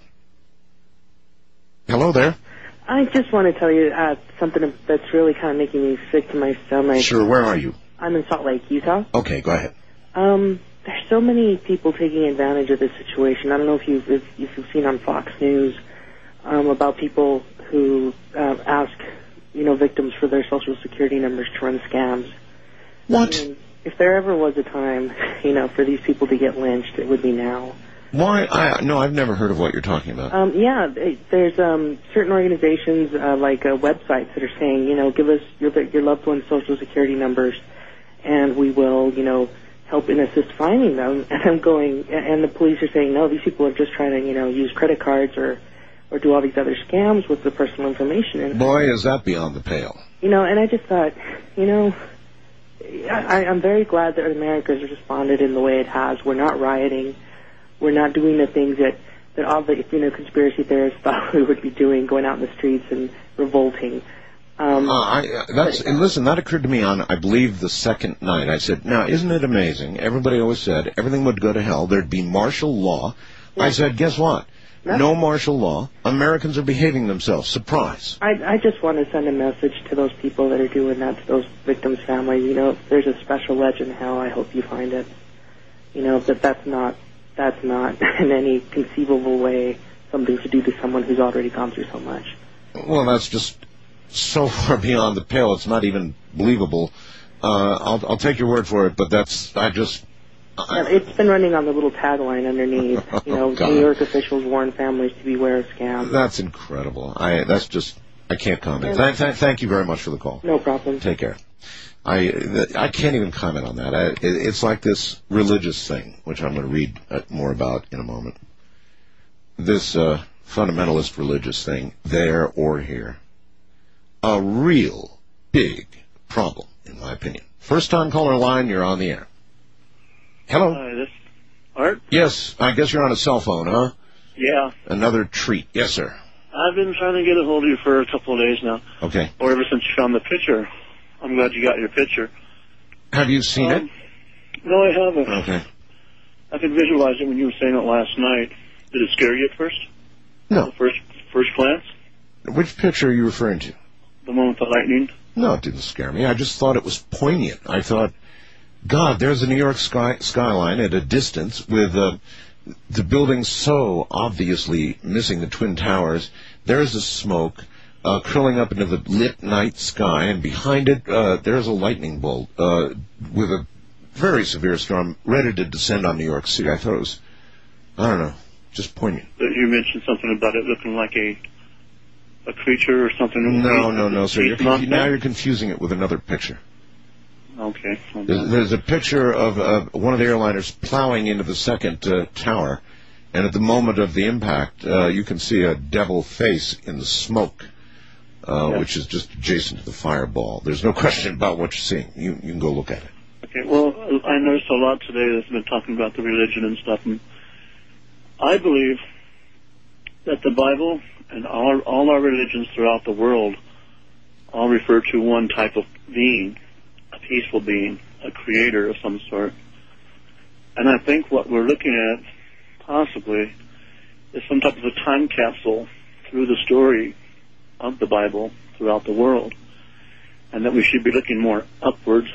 Hello there. I just want to tell you uh, something that's really kind of making me sick to my stomach. Sure, where are you? I'm in Salt Lake, Utah. Okay, go ahead. Um, there's so many people taking advantage of this situation. I don't know if you've, if, if you've seen on Fox News um, about people who uh, ask, you know, victims for their Social Security numbers to run scams. What? I mean, if there ever was a time, you know, for these people to get lynched, it would be now. Why? I, no, I've never heard of what you're talking about. Um, yeah, there's um, certain organizations uh, like uh, websites that are saying, you know, give us your your loved one's Social Security numbers, and we will, you know, help and assist finding them. And I'm going, and the police are saying, no, these people are just trying to, you know, use credit cards or, or do all these other scams with the personal information. And, boy, is that beyond the pale. You know, and I just thought, you know, I, I'm very glad that America has responded in the way it has. We're not rioting. We're not doing the things that, that all the, you know, conspiracy theorists thought we would be doing, going out in the streets and revolting. Um, uh, I, that's, and listen, that occurred to me on, I believe, the second night. I said, now, isn't it amazing? Everybody always said everything would go to hell. There'd be martial law. Yeah. I said, guess what? No. no martial law. Americans are behaving themselves. Surprise. I, I just want to send a message to those people that are doing that, to those victims' families. You know, if there's a special ledge in hell, I hope you find it. You know, that that's not, that's not in any conceivable way something to do to someone who's already gone through so much. Well, that's just so far beyond the pale, it's not even believable. Uh, I'll, I'll take your word for it, but that's, I just... I, yeah, it's been running on the little tagline underneath, you know, oh, New York officials warn families to beware of scams. That's incredible. I, that's just, I can't comment. Th- th- thank you very much for the call. No problem. Take care. I, th- I can't even comment on that. I, it, it's like this religious thing, which I'm going to read more about in a moment. This uh, fundamentalist religious thing, there or here. A real big problem, in my opinion. First time caller line, you're on the air. Hello. Hi, this Art? Yes, I guess you're on a cell phone, huh? Yeah. Another treat. Yes, sir. I've been trying to get a hold of you for a couple of days now. Okay. Or ever since you found the picture. I'm glad you got your picture. Have you seen um, it? No, I haven't. Okay. I could visualize it when you were saying it last night. Did it scare you at first? No. The first, first glance? Which picture are you referring to? The one with the lightning? No, it didn't scare me. I just thought it was poignant. I thought, God, there's the New York sky, skyline at a distance with uh, the building so obviously missing the Twin Towers. There's the smoke uh, curling up into the lit night sky, and behind it uh, there's a lightning bolt uh, with a very severe storm ready to descend on New York City. I thought it was, I don't know, just poignant. You mentioned something about it looking like a a creature or something. No, no, no, sir. You're confu- now you're confusing it with another picture. Okay. There's, there's a picture of uh, one of the airliners plowing into the second uh, tower, and at the moment of the impact, uh, you can see a devil face in the smoke, uh, yeah. which is just adjacent to the fireball. There's no question about what you're seeing. You, you can go look at it. Okay. Well, I noticed a lot today that's been talking about the religion and stuff, and I believe that the Bible and all, all our religions throughout the world all refer to one type of being, a peaceful being, a creator of some sort. And I think what we're looking at, possibly, is some type of a time capsule through the story of the Bible throughout the world. And that we should be looking more upwards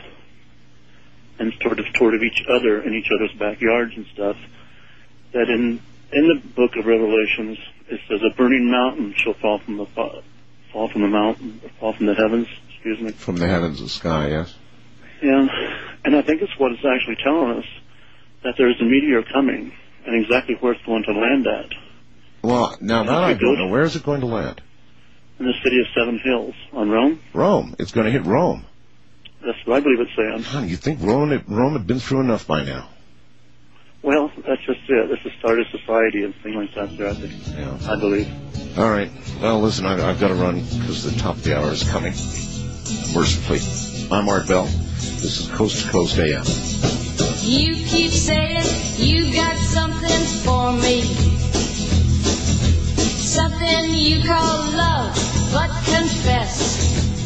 and sort of toward of each other in each other's backyards and stuff. That in, in the book of Revelations, it says a burning mountain shall fall from the fall from the mountain, fall from the heavens. Excuse me. From the heavens of the sky, yes. Yeah, and I think it's what it's actually telling us, that there's a meteor coming, and exactly where it's going to land at. Well, now that I don't know, where is it going to land? In the city of Seven Hills, on Rome. Rome. It's going to hit Rome. That's what I believe it's saying. Huh, you think Rome, Rome had been through enough by now? Well, that's just it. It's the start of society and things like that, there, I think. Yeah. I believe. All right. Well, listen, I, I've got to run because the top of the hour is coming. Mercifully. I'm Art Bell. This is Coast to Coast A M. You keep saying you got something for me, something you call love, but confess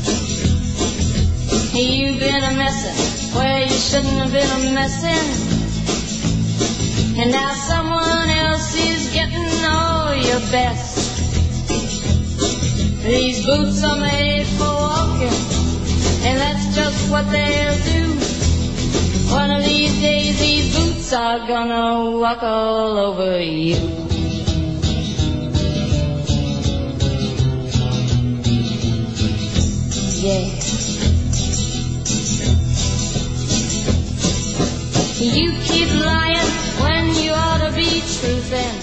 you've been a messin' where you shouldn't have been a messin', and now someone else is getting all your best. These boots are made for walking, and that's just what they'll do. One of these days these boots are gonna walk all over you. Yeah. You keep lying when you ought to be truthing.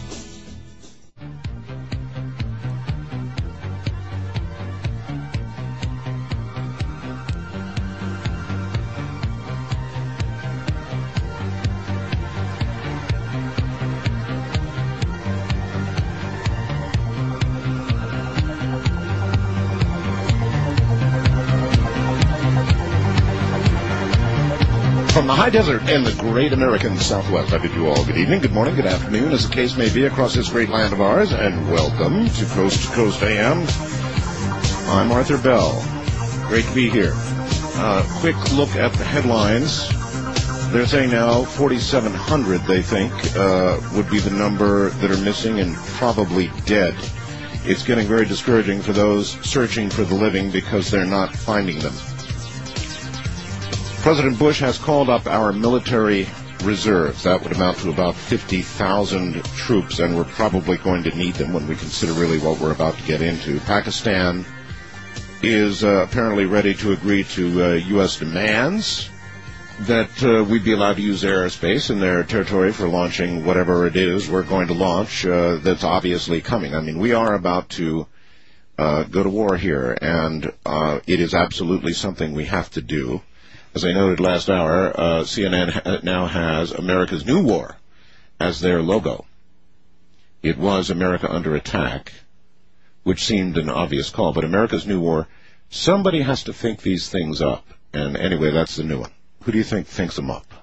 From the high desert and the great American Southwest, I bid you all good evening, good morning, good afternoon, as the case may be, across this great land of ours, and welcome to Coast to Coast A M. I'm Arthur Bell. Great to be here. Uh, quick look at the headlines. They're saying now forty-seven hundred, they think, uh, would be the number that are missing and probably dead. It's getting very discouraging for those searching for the living because they're not finding them. President Bush has called up our military reserves. That would amount to about fifty thousand troops, and we're probably going to need them when we consider really what we're about to get into. Pakistan is uh, apparently ready to agree to uh, U S demands that uh, we'd be allowed to use their airspace in their territory for launching whatever it is we're going to launch uh, that's obviously coming. I mean, we are about to uh, go to war here, and uh, it is absolutely something we have to do. As I noted last hour, uh, C N N ha- now has America's New War as their logo. It was America Under Attack, which seemed an obvious call, but America's New War, somebody has to think these things up. And anyway, that's the new one. Who do you think thinks them up?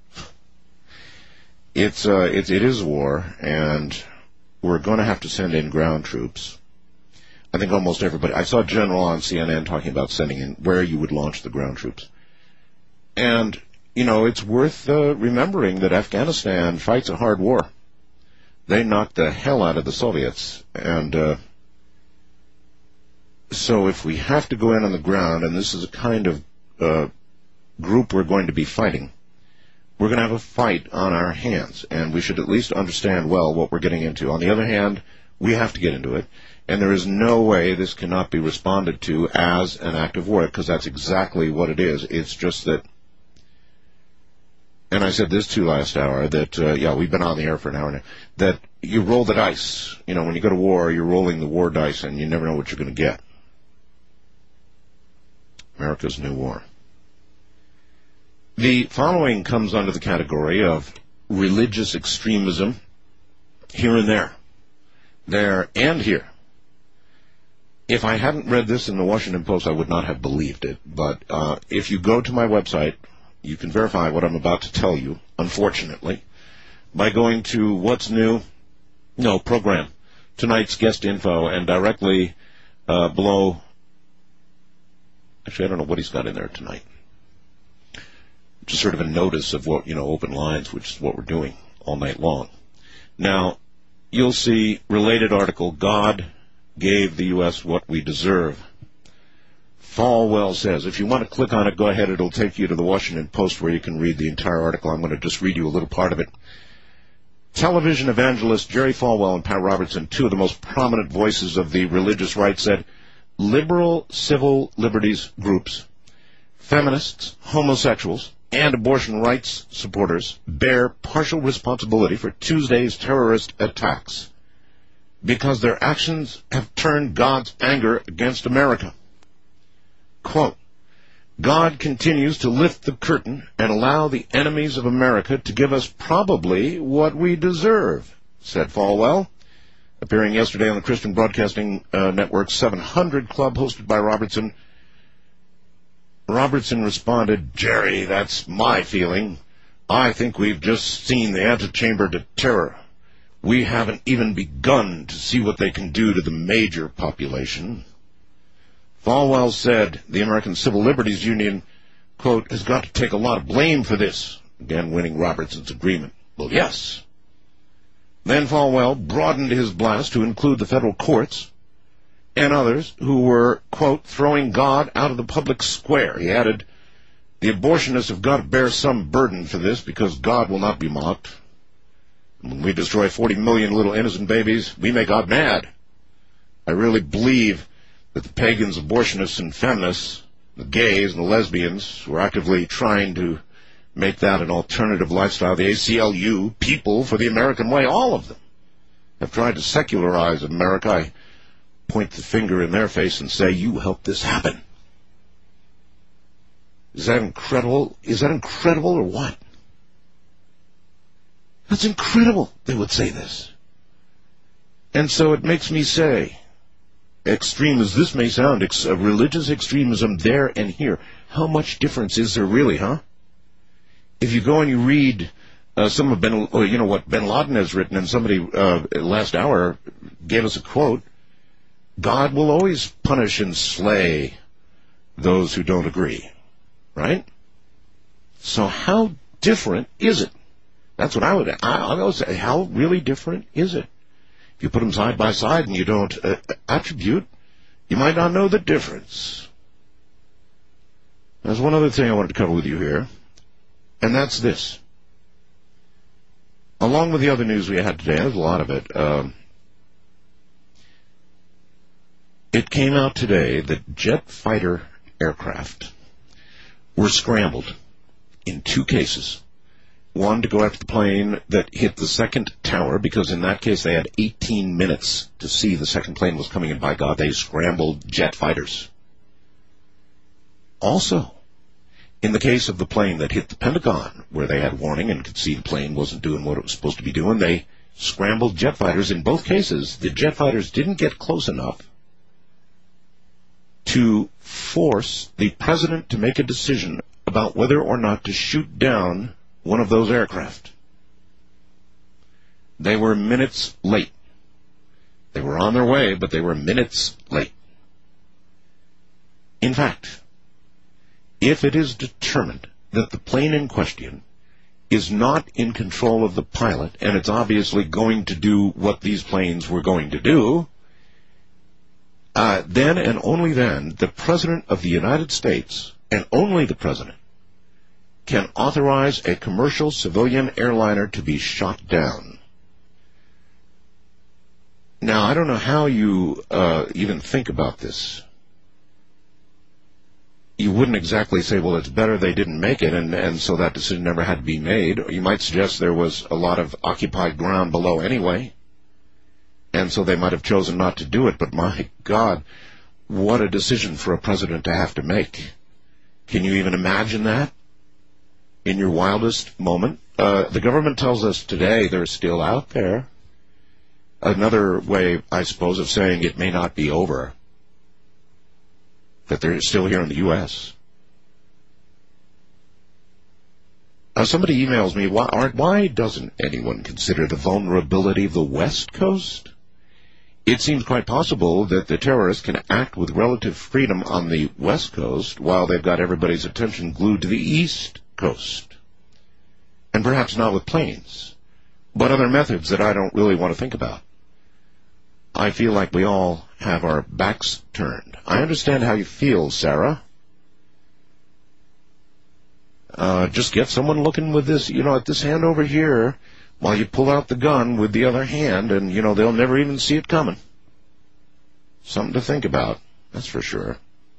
It's, uh, it's, it is war, and we're going to have to send in ground troops. I think almost everybody, I saw a general on C N N talking about sending in where you would launch the ground troops. And, you know, it's worth uh, remembering that Afghanistan fights a hard war. They knocked the hell out of the Soviets. And uh, so if we have to go in on the ground, and this is a kind of uh, group we're going to be fighting, we're going to have a fight on our hands. And we should at least understand well what we're getting into. On the other hand, we have to get into it. And there is no way this cannot be responded to as an act of war, because that's exactly what it is. It's just that, and I said this too last hour, that, uh, yeah, we've been on the air for an hour now, that you roll the dice. You know, when you go to war, you're rolling the war dice, and you never know what you're going to get. America's New War. The following comes under the category of religious extremism here and there. There and here. If I hadn't read this in the Washington Post, I would not have believed it. But uh, if you go to my website, you can verify what I'm about to tell you, unfortunately, by going to What's New, no, program, tonight's guest info, and directly uh, below, actually, I don't know what he's got in there tonight. Just sort of a notice of what, you know, open lines, which is what we're doing all night long. Now, you'll see related article, God gave the U S what we deserve. Falwell says, if you want to click on it, go ahead. It'll take you to the Washington Post where you can read the entire article. I'm going to just read you a little part of it. television evangelist Jerry Falwell and Pat Robertson, two of the most prominent voices of the religious right, said liberal civil liberties groups, feminists, homosexuals, and abortion rights supporters bear partial responsibility for Tuesday's terrorist attacks because their actions have turned God's anger against America. Quote, God continues to lift the curtain and allow the enemies of America to give us probably what we deserve, said Falwell, appearing yesterday on the Christian Broadcasting uh, Network's seven hundred Club hosted by Robertson. Robertson responded, Jerry, that's my feeling. I think we've just seen the antechamber to terror. We haven't even begun to see what they can do to the major population. Falwell said the American Civil Liberties Union, quote, has got to take a lot of blame for this, again winning Robertson's agreement. Well, yes. Then Falwell broadened his blast to include the federal courts and others who were, quote, throwing God out of the public square. He added, the abortionists have got to bear some burden for this because God will not be mocked. When we destroy forty million little innocent babies, we make God mad. I really believe that the pagans, abortionists, and feminists, the gays and the lesbians, who are actively trying to make that an alternative lifestyle, the A C L U, People for the American Way, all of them have tried to secularize America. I point the finger in their face and say, you helped this happen. Is that incredible? Is that incredible or what? That's incredible, they would say this. And so it makes me say, extreme as this may sound, ex- uh, religious extremism there and here, how much difference is there really, huh? If you go and you read uh, some of Ben, or you know what Ben Laden has written, and somebody uh, last hour gave us a quote, God will always punish and slay those who don't agree, right? So how different is it? That's what I would, I, I would say, how really different is it? If you put them side by side and you don't uh, attribute, you might not know the difference. There's one other thing I wanted to cover with you here, and that's this. Along with the other news we had today, there's a lot of it, um, it came out today that jet fighter aircraft were scrambled in two cases. One, to go after the plane that hit the second tower, because in that case they had eighteen minutes to see the second plane was coming, and by God, they scrambled jet fighters. Also, in the case of the plane that hit the Pentagon, where they had warning and could see the plane wasn't doing what it was supposed to be doing, they scrambled jet fighters. In both cases, the jet fighters didn't get close enough to force the president to make a decision about whether or not to shoot down one of those aircraft. They were minutes late. They were on their way, but they were minutes late. In fact, if it is determined that the plane in question is not in control of the pilot, and it's obviously going to do what these planes were going to do, uh, then and only then, the President of the United States, and only the President, can authorize a commercial civilian airliner to be shot down. Now, I don't know how you uh, even think about this. You wouldn't exactly say, well, it's better they didn't make it, and, and so that decision never had to be made. Or you might suggest there was a lot of occupied ground below anyway, and so they might have chosen not to do it. But my God, what a decision for a president to have to make. Can you even imagine that? In your wildest moment? Uh, the government tells us today they're still out there. Another way, I suppose, of saying it may not be over, that they're still here in the U S Uh, somebody emails me, why, Art, why doesn't anyone consider the vulnerability of the West Coast? It seems quite possible that the terrorists can act with relative freedom on the West Coast while they've got everybody's attention glued to the East Coast. And perhaps not with planes, but other methods that I don't really want to think about. I feel like we all have our backs turned. I understand how you feel, Sarah. Uh, just get someone looking with this, you know, at this hand over here, while you pull out the gun with the other hand, and, you know, they'll never even see it coming. Something to think about, that's for sure.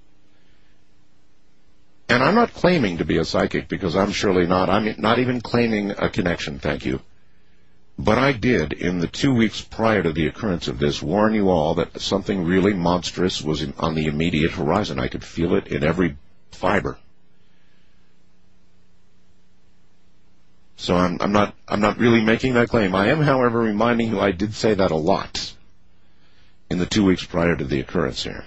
And I'm not claiming to be a psychic, because I'm surely not. I'm not even claiming a connection, thank you. But I did, in the two weeks prior to the occurrence of this, warn you all that something really monstrous was in, on the immediate horizon. I could feel it in every fiber. So I'm, I'm not I'm not really making that claim. I am, however, reminding you I did say that a lot in the two weeks prior to the occurrence here.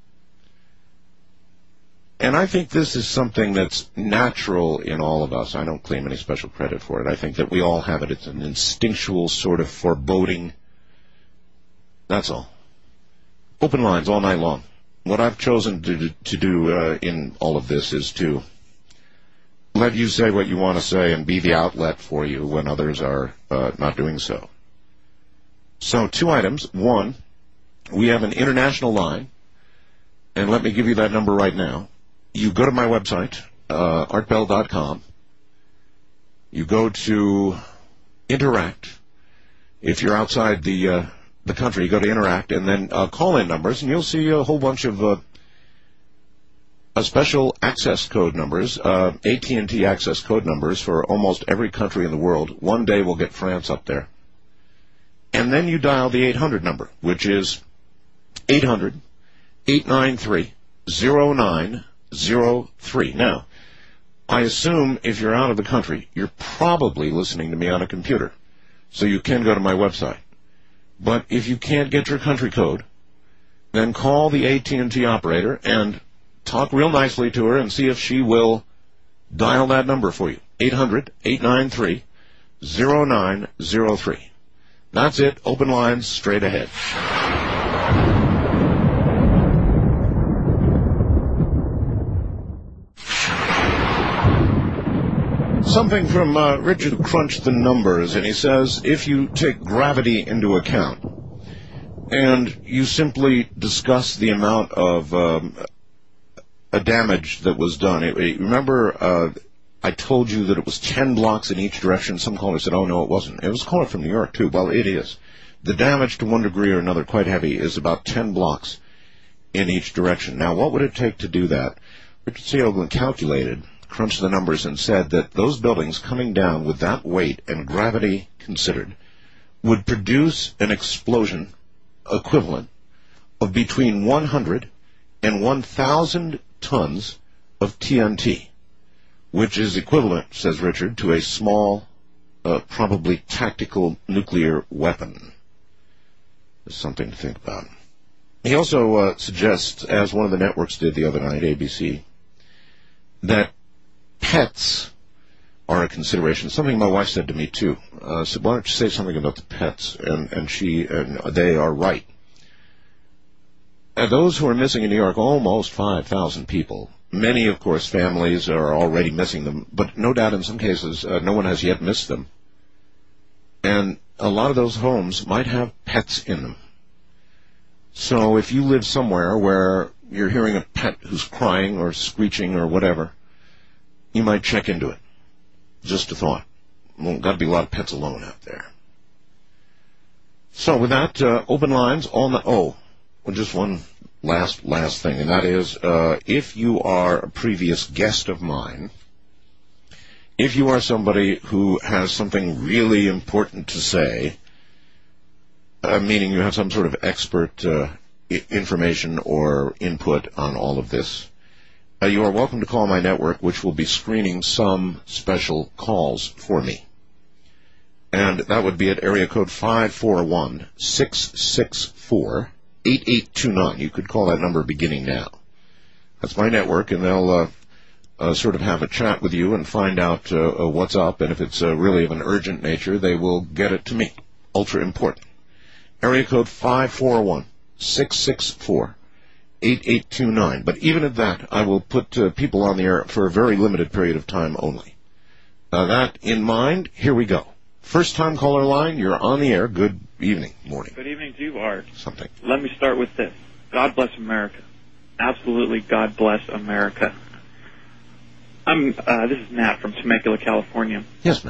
And I think this is something that's natural in all of us. I don't claim any special credit for it. I think that we all have it. It's an instinctual sort of foreboding. That's all. Open lines all night long. What I've chosen to, to do uh, in all of this is to let you say what you want to say and be the outlet for you when others are uh, not doing so. So, two items. One, we have an international line, and let me give you that number right now. You go to my website, uh, art bell dot com. You go to Interact. If you're outside the uh, the country, you go to Interact, and then uh, call-in numbers, and you'll see a whole bunch of uh, uh, special access code numbers, uh, A T and T access code numbers for almost every country in the world. One day we'll get France up there. And then you dial the eight hundred number, which is eight hundred, eight nine three, zero nine zero three. Now, I assume if you're out of the country, you're probably listening to me on a computer, so you can go to my website. But if you can't get your country code, then call the A T and T operator and talk real nicely to her and see if she will dial that number for you. eight hundred, eight nine three, zero nine zero three. That's it. Open lines straight ahead. Something from uh, Richard who crunched the numbers, and he says, if you take gravity into account and you simply discuss the amount of um, a damage that was done. It, it, remember, uh, I told you that it was ten blocks in each direction. Some caller said, oh, no, it wasn't. It was a caller from New York, too. Well, it is. The damage to one degree or another, quite heavy, is about ten blocks in each direction. Now, what would it take to do that? Richard C. Oakland calculated, crunched the numbers, and said that those buildings coming down with that weight and gravity considered would produce an explosion equivalent of between one hundred and one thousand tons of T N T, which is equivalent, says Richard, to a small, uh, probably tactical nuclear weapon. There's something to think about. He also uh, suggests, as one of the networks did the other night, A B C, that pets are a consideration. Something my wife said to me, too. Uh, said, why don't you say something about the pets? And, and she and they are right. And those who are missing in New York, almost five thousand people. Many, of course, families are already missing them, but no doubt in some cases uh, no one has yet missed them. And a lot of those homes might have pets in them. So if you live somewhere where you're hearing a pet who's crying or screeching or whatever, you might check into it. Just a thought. Well, got to be a lot of pets alone out there. So with that, uh, open lines all night. Oh, well, just one last, last thing, and that is, uh, if you are a previous guest of mine, if you are somebody who has something really important to say, uh, meaning you have some sort of expert uh, I- information or input on all of this, uh, you are welcome to call my network, which will be screening some special calls for me. And that would be at area code five four one, six six four, eight eight two nine. You could call that number beginning now. That's my network, and they'll uh, uh, sort of have a chat with you and find out uh, uh, what's up, and if it's uh, really of an urgent nature, they will get it to me. Ultra important. Area code five four one, six six four, eight eight two nine. But even at that, I will put uh, people on the air for a very limited period of time only. Uh, that in mind, here we go. First-time caller line, you're on the air. Good evening, morning. Good evening to you, Art. Something. Let me start with this. God bless America. Absolutely, God bless America. I'm. Uh, this is Matt from Temecula, California. Yes, Matt.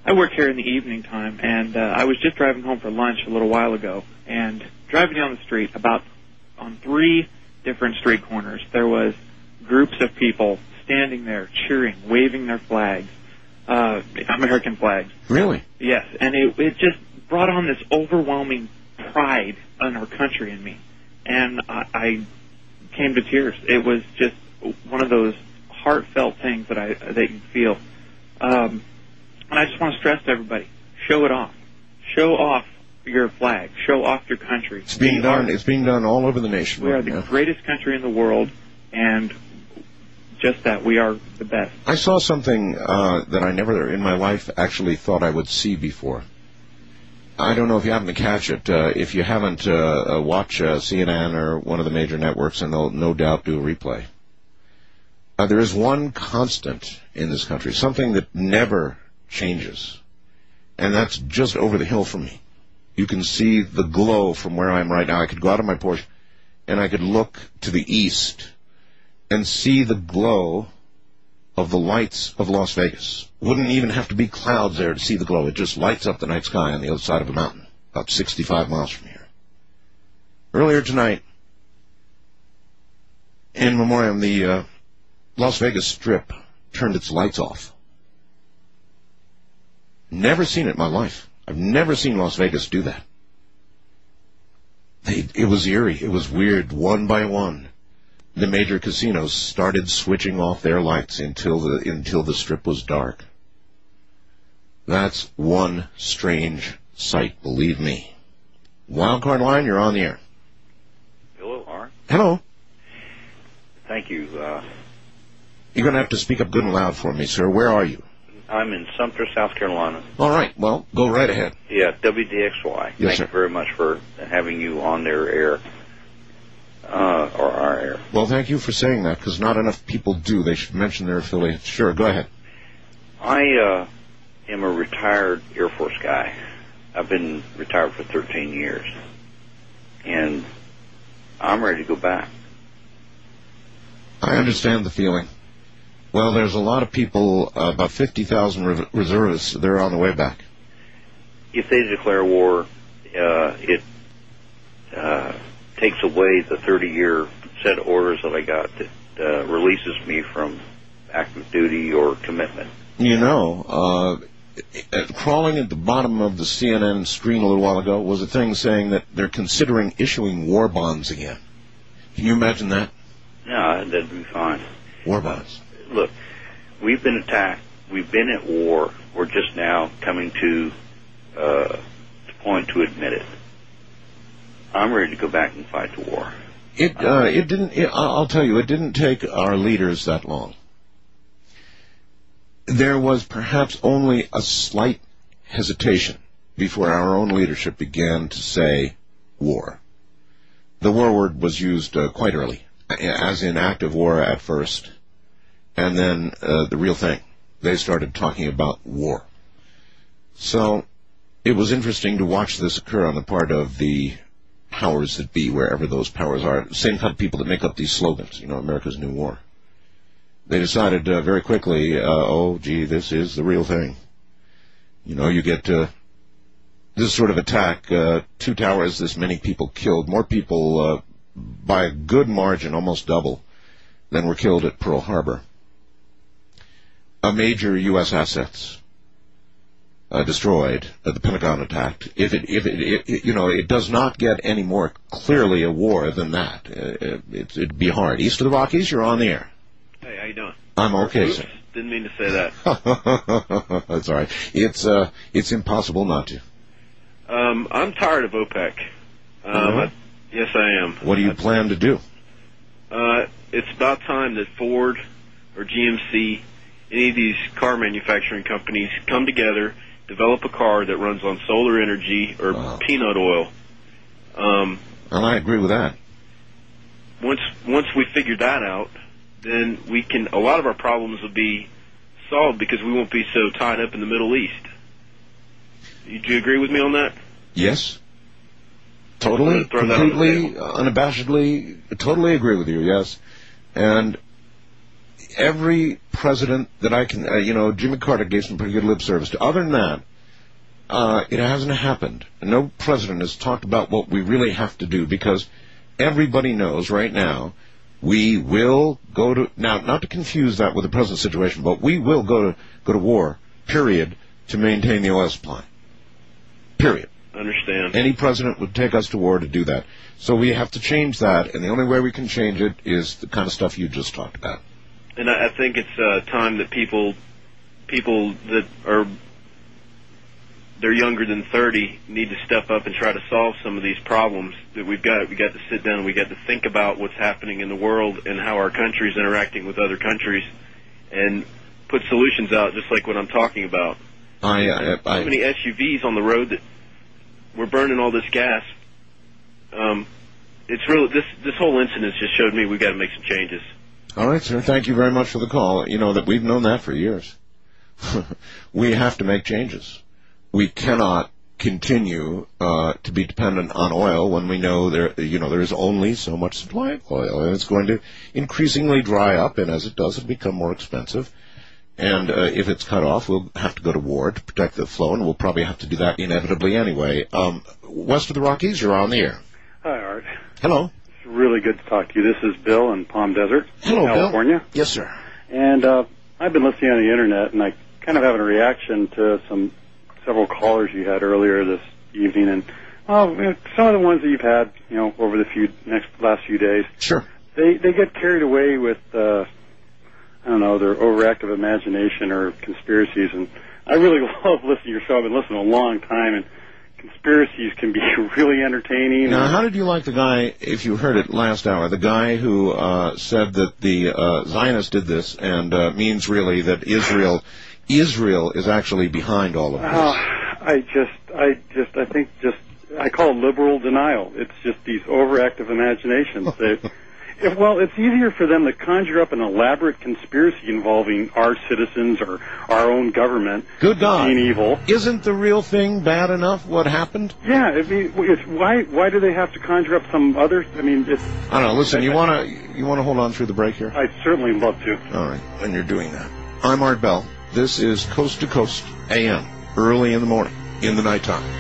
I work here in the evening time, and uh, I was just driving home for lunch a little while ago, and driving down the street, about on three different street corners, there was groups of people standing there, cheering, waving their flags, uh, American flags. Really? Yes, and it, it just brought on this overwhelming pride in our country in me, and I, I came to tears. It was just one of those heartfelt things that I that you feel. Um, and I just want to stress to everybody, show it off. Show off your flag. Show off your country. It's being We done. are- It's being done all over the nation. We are right the now. greatest country in the world, and just that, we are the best. I saw something uh, that I never in my life actually thought I would see before. I don't know if you happen to catch it. Uh, if you haven't, uh, uh, watch uh, C N N or one of the major networks, and they'll no doubt do a replay. Uh, there is one constant in this country, something that never changes, and that's just over the hill from me. You can see the glow from where I am right now. I could go out on my porch, and I could look to the east and see the glow of the lights of Las Vegas. Wouldn't even have to be clouds there to see the glow. It just lights up the night sky on the other side of a mountain, about sixty-five miles from here. Earlier tonight, in memoriam, the uh, Las Vegas Strip turned its lights off. Never seen it in my life. I've never seen Las Vegas do that. They, it was eerie. It was weird. One by one, the major casinos started switching off their lights until the until the Strip was dark. That's one strange sight, believe me. Wildcard Line, you're on the air. Hello, Art. Hello. Thank you. Uh, You're going to have to speak up good and loud for me, sir. Where are you? I'm in Sumter, South Carolina. All right. Well, go right ahead. Yeah, W D X Y. Yes, Thank sir. you very much for having you on their air, uh, or our air. Well, thank you for saying that, because not enough people do. They should mention their affiliates. Sure, go ahead. I uh, am a retired Air Force guy. I've been retired for thirteen years, and I'm ready to go back. I understand the feeling. Well, there's a lot of people, uh, about fifty thousand re- reservists, they're on the way back. If they declare war, uh, it uh, takes away the thirty-year set of orders that I got that uh, releases me from active duty or commitment. You know, uh, uh, crawling at the bottom of the C N N screen a little while ago was a thing saying that they're considering issuing war bonds again. Can you imagine that? No, that'd be fine. War bonds. Look, we've been attacked. We've been at war. We're just now coming to uh, the point to admit it. I'm ready to go back and fight the war. It uh, it didn't. It, I'll tell you, it didn't take our leaders that long. There was perhaps only a slight hesitation before our own leadership began to say war. The war word was used uh, quite early, as in active war at first, and then uh, the real thing. They started talking about war. So it was interesting to watch this occur on the part of the powers that be, wherever those powers are. Same kind of people that make up these slogans, you know, America's New War. They decided uh, very quickly, uh, oh, gee, this is the real thing. You know, you get uh, this sort of attack, uh, two towers, this many people killed, more people uh, by a good margin, almost double, than were killed at Pearl Harbor. A major U S assets uh, destroyed. Uh, the Pentagon attacked. If it, if it, it, it, you know, it does not get any more clearly a war than that. Uh, it, it'd be hard. East of the Rockies, you're on the air. Hey, how you doing? I'm okay, Oops, sir. Didn't mean to say that. That's all right. It's uh, it's impossible not to. Um, I'm tired of OPEC. Um, Uh-huh. I, yes, I am. What do you plan to do? Uh, it's about time that Ford or G M C, any of these car manufacturing companies, come together, develop a car that runs on solar energy or Wow. peanut oil. Um, And I agree with that. once once we figure that out, then we can. A lot of our problems will be solved because we won't be so tied up in the Middle East. Do you agree with me on that? Yes. Totally, Throw that on the completely, unabashedly, totally agree with you, yes. And every president that I can, uh, you know, Jimmy Carter gave some pretty good lip service to. Other than that, uh, it hasn't happened. No president has talked about what we really have to do, because everybody knows right now we will go to, now, not to confuse that with the present situation, but we will go to, go to war, period, to maintain the oil supply. Period. Understand. Any president would take us to war to do that. So we have to change that, and the only way we can change it is the kind of stuff you just talked about. And I, I think it's uh, time that people, people that are, they're younger than thirty, need to step up and try to solve some of these problems that we've got. We got to sit down and we got to think about what's happening in the world and how our country's interacting with other countries, and put solutions out, just like what I'm talking about. I, I, I, How many S U Vs on the road that we're burning all this gas? Um, it's really, this this whole incident just showed me we've got to make some changes. All right, sir. Thank you very much for the call. You know that we've known that for years. We have to make changes. We cannot continue uh, to be dependent on oil when we know there, you know, there is only so much supply of oil, and it's going to increasingly dry up. And as it does, it'll become more expensive. And uh, if it's cut off, we'll have to go to war to protect the flow, and we'll probably have to do that inevitably anyway. Um, west of the Rockies, you're on the air. Hi, Art. Hello. It's really good to talk to you. This is Bill in Palm Desert, Hello, California. Bill. Yes, sir. And uh, I've been listening on the Internet, and I kind of have a reaction to some several callers you had earlier this evening, and well, you know, some of the ones that you've had, you know, over the few next last few days. Sure. They they get carried away with uh, I don't know, their overactive imagination or conspiracies, and I really love listening to your show. I've been listening a long time, and conspiracies can be really entertaining. Now, how did you like the guy, if you heard it last hour, the guy who uh, said that the uh, Zionists did this and uh, means really that Israel Israel is actually behind all of this? Uh, I just, I just, I think just, I call it liberal denial. It's just these overactive imaginations. They, if, well, it's easier for them to conjure up an elaborate conspiracy involving our citizens or our own government Good God. being evil. Isn't the real thing bad enough, what happened? Yeah, I mean, it's, why why do they have to conjure up some other, I mean, it's... I don't know, listen, you want to you want to hold on through the break here? I'd certainly love to. All right, and you're doing that. I'm Art Bell. This is Coast to Coast A M, early in the morning, in the nighttime.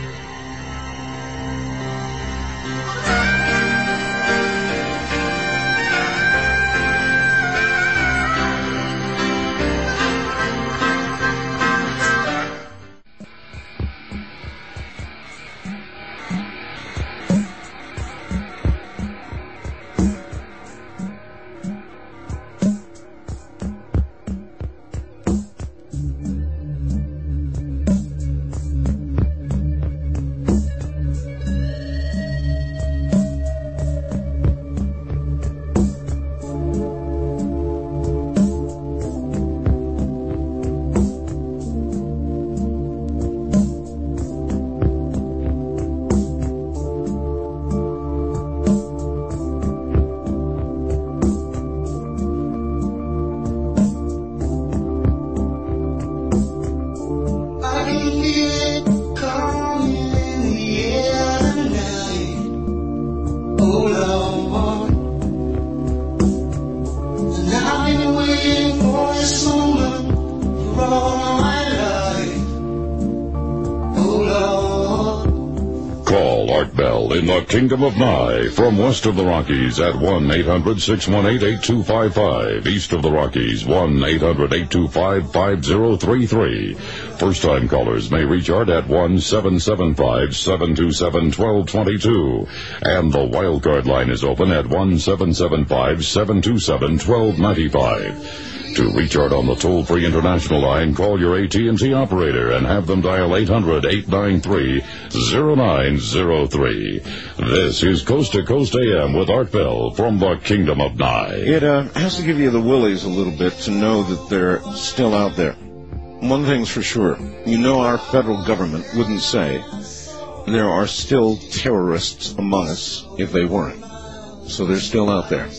Kingdom of Nye from west of the Rockies at one eight hundred six one eight eight two five five. East of the Rockies, one eight hundred eight two five five zero three three. First-time callers may reach Art at one seven seven five seven two seven one two two two. And the wildcard line is open at one seven seven five seven two seven one two nine five. To reach Art on the toll-free international line, call your A T and T operator and have them dial eight hundred eight nine three zero nine zero three. This is Coast to Coast A M with Art Bell from the Kingdom of Nye. It uh, has to give you the willies a little bit to know that they're still out there. One thing's for sure. You know our federal government wouldn't say there are still terrorists among us if they weren't. So they're still out there.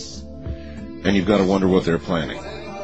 And you've got to wonder what they're planning.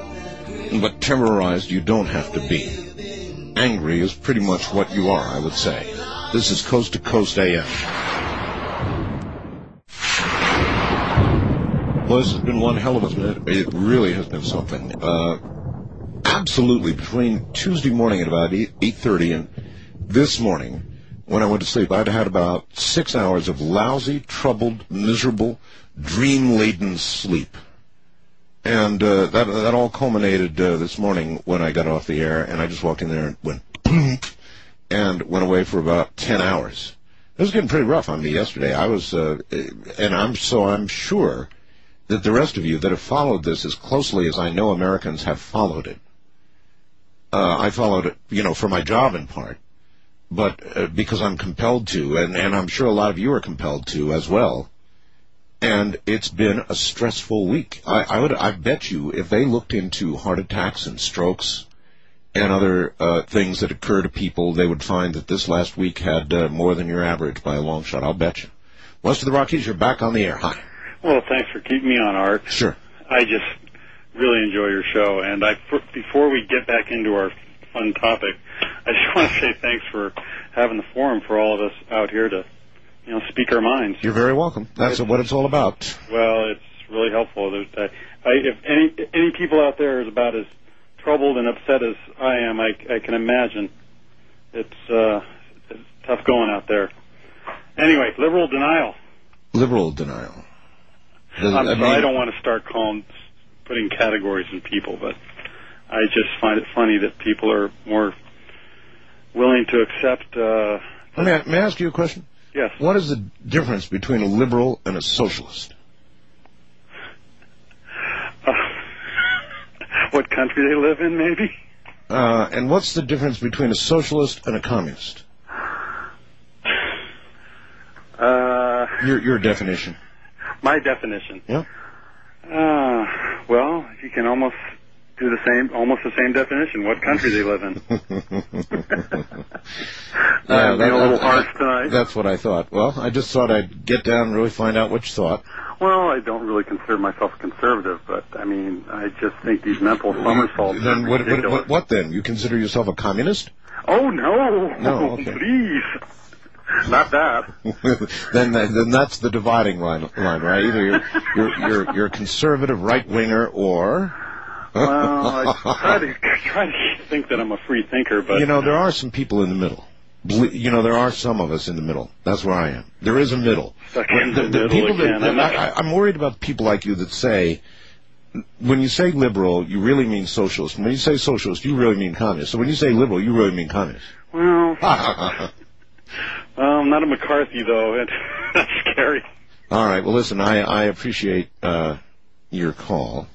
But terrorized you don't have to be. Angry is pretty much what you are, I would say. This is Coast to Coast A M. Well, this has been one hell of a minute. It really has been something. Uh, absolutely, between Tuesday morning at about eight thirty and this morning, when I went to sleep, I'd had about six hours of lousy, troubled, miserable, dream-laden sleep. And uh, that that all culminated uh, this morning when I got off the air, and I just walked in there and went and went away for about ten hours. It was getting pretty rough on me yesterday. I was, uh, and I'm so I'm sure that the rest of you that have followed this as closely as I know Americans have followed it. Uh, I followed it, you know, for my job in part, but uh, because I'm compelled to, and, and I'm sure a lot of you are compelled to as well. And it's been a stressful week. I, I would, I bet you, if they looked into heart attacks and strokes and other uh, things that occur to people, they would find that this last week had uh, more than your average by a long shot. I'll bet you. West of the Rockies, you're back on the air. Hi. Well, thanks for keeping me on, Art. Sure. I just really enjoy your show, and I, before we get back into our fun topic, I just want to say thanks for having the forum for all of us out here to, you know, speak our minds. You're very welcome. That's it's, what it's all about. Well, it's really helpful. I, I, if any any people out there is about as troubled and upset as I am, I, I can imagine it's, uh, it's tough going out there. Anyway, liberal denial. Liberal denial. Does, I'm I, mean, sorry, I don't want to start calling, putting categories in people, but I just find it funny that people are more willing to accept. Uh, Let me, may I ask you a question? Yes. What is the difference between a liberal and a socialist? Uh, what country they live in, maybe? Uh, and what's the difference between a socialist and a communist? Uh, your your definition. My definition. Yeah. Uh, well, you can almost do the same, almost the same definition. What country they live in? yeah, uh, that, a little that, harsh tonight. That's what I thought. Well, I just thought I'd get down and really find out what you thought. Well, I don't really consider myself a conservative, but I mean, I just think these mental somersaults. Then are what, ridiculous. what, what? What then? You consider yourself a communist? Oh no! No, okay. Please. Not that. then, then that's the dividing line, line right? Either you're you're you're, you're a conservative right winger, or well, I try to try to think that I'm a free thinker, but you know there are some people in the middle. You know there are some of us in the middle. That's where I am. There is a middle. Stuck in the, the, the middle people again. that, that I, I'm worried about people like you that say, when you say liberal, you really mean socialist. When you say socialist, you really mean communist. So when you say liberal, you really mean communist. Well. Well, I'm not a McCarthy, though. It, that's scary. All right. Well, listen, I, I appreciate uh, your call.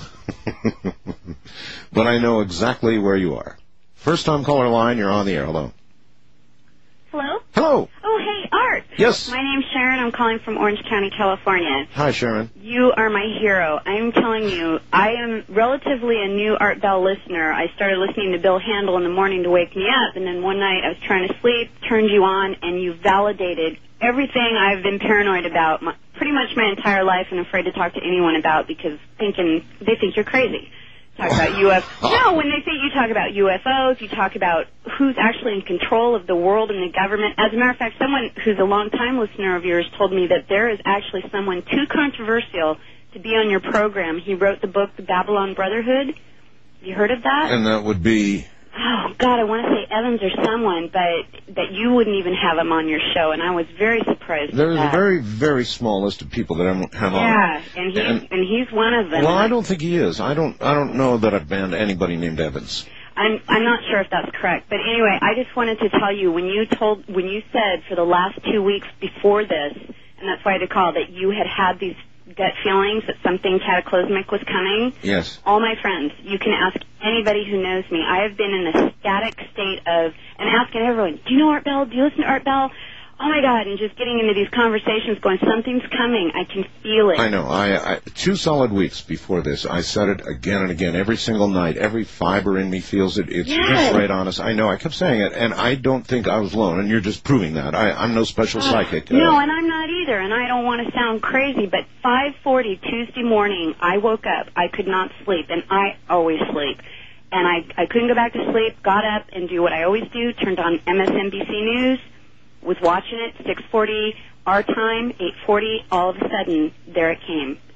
But I know exactly where you are. First time caller line, you're on the air. Hello. Hello? Hello. Oh, hey, Art. Yes. My name's Sharon. I'm calling from Orange County, California. Hi, Sharon. You are my hero. I'm telling you, I am relatively a new Art Bell listener. I started listening to Bill Handel in the morning to wake me up, and then one night I was trying to sleep, turned you on, and you validated everything I've been paranoid about my, pretty much my entire life and afraid to talk to anyone about because thinking they think you're crazy. Talk about U F Os. No, when they say you talk about U F Os, you talk about who's actually in control of the world and the government. As a matter of fact, someone who's a long-time listener of yours told me that there is actually someone too controversial to be on your program. He wrote the book, The Babylon Brotherhood. Have you heard of that? And that would be... Oh, God, I want to say Evans or someone, but that you wouldn't even have him on your show, and I was very surprised There's at that. a very, very small list of people that I don't have on. Yeah, and, he, and, and he's one of them. Well, I don't think he is. I don't I don't know that I've banned anybody named Evans. I'm I'm not sure if that's correct, but anyway, I just wanted to tell you when you told when you said for the last two weeks before this, and that's why I had to call, that you had had these gut feelings that something cataclysmic was coming. Yes. All my friends, you can ask anybody who knows me. I have been in a static state of, and asking everyone, do you know Art Bell? Do you listen to Art Bell? Oh my God, and just getting into these conversations going, something's coming. I can feel it. I know. I, I two solid weeks before this, I said it again and again, every single night. Every fiber in me feels it. It's yes. just right on us. I know. I kept saying it, and I don't think I was alone, and you're just proving that. I, I'm no special uh, psychic. No, uh, and I'm not either, and I don't want to sound crazy, but five forty Tuesday morning, I woke up. I could not sleep, and I always sleep. And I, I couldn't go back to sleep, got up and do what I always do, turned on M S N B C News, was watching it, six forty our time, eight forty, all of a sudden, there it came.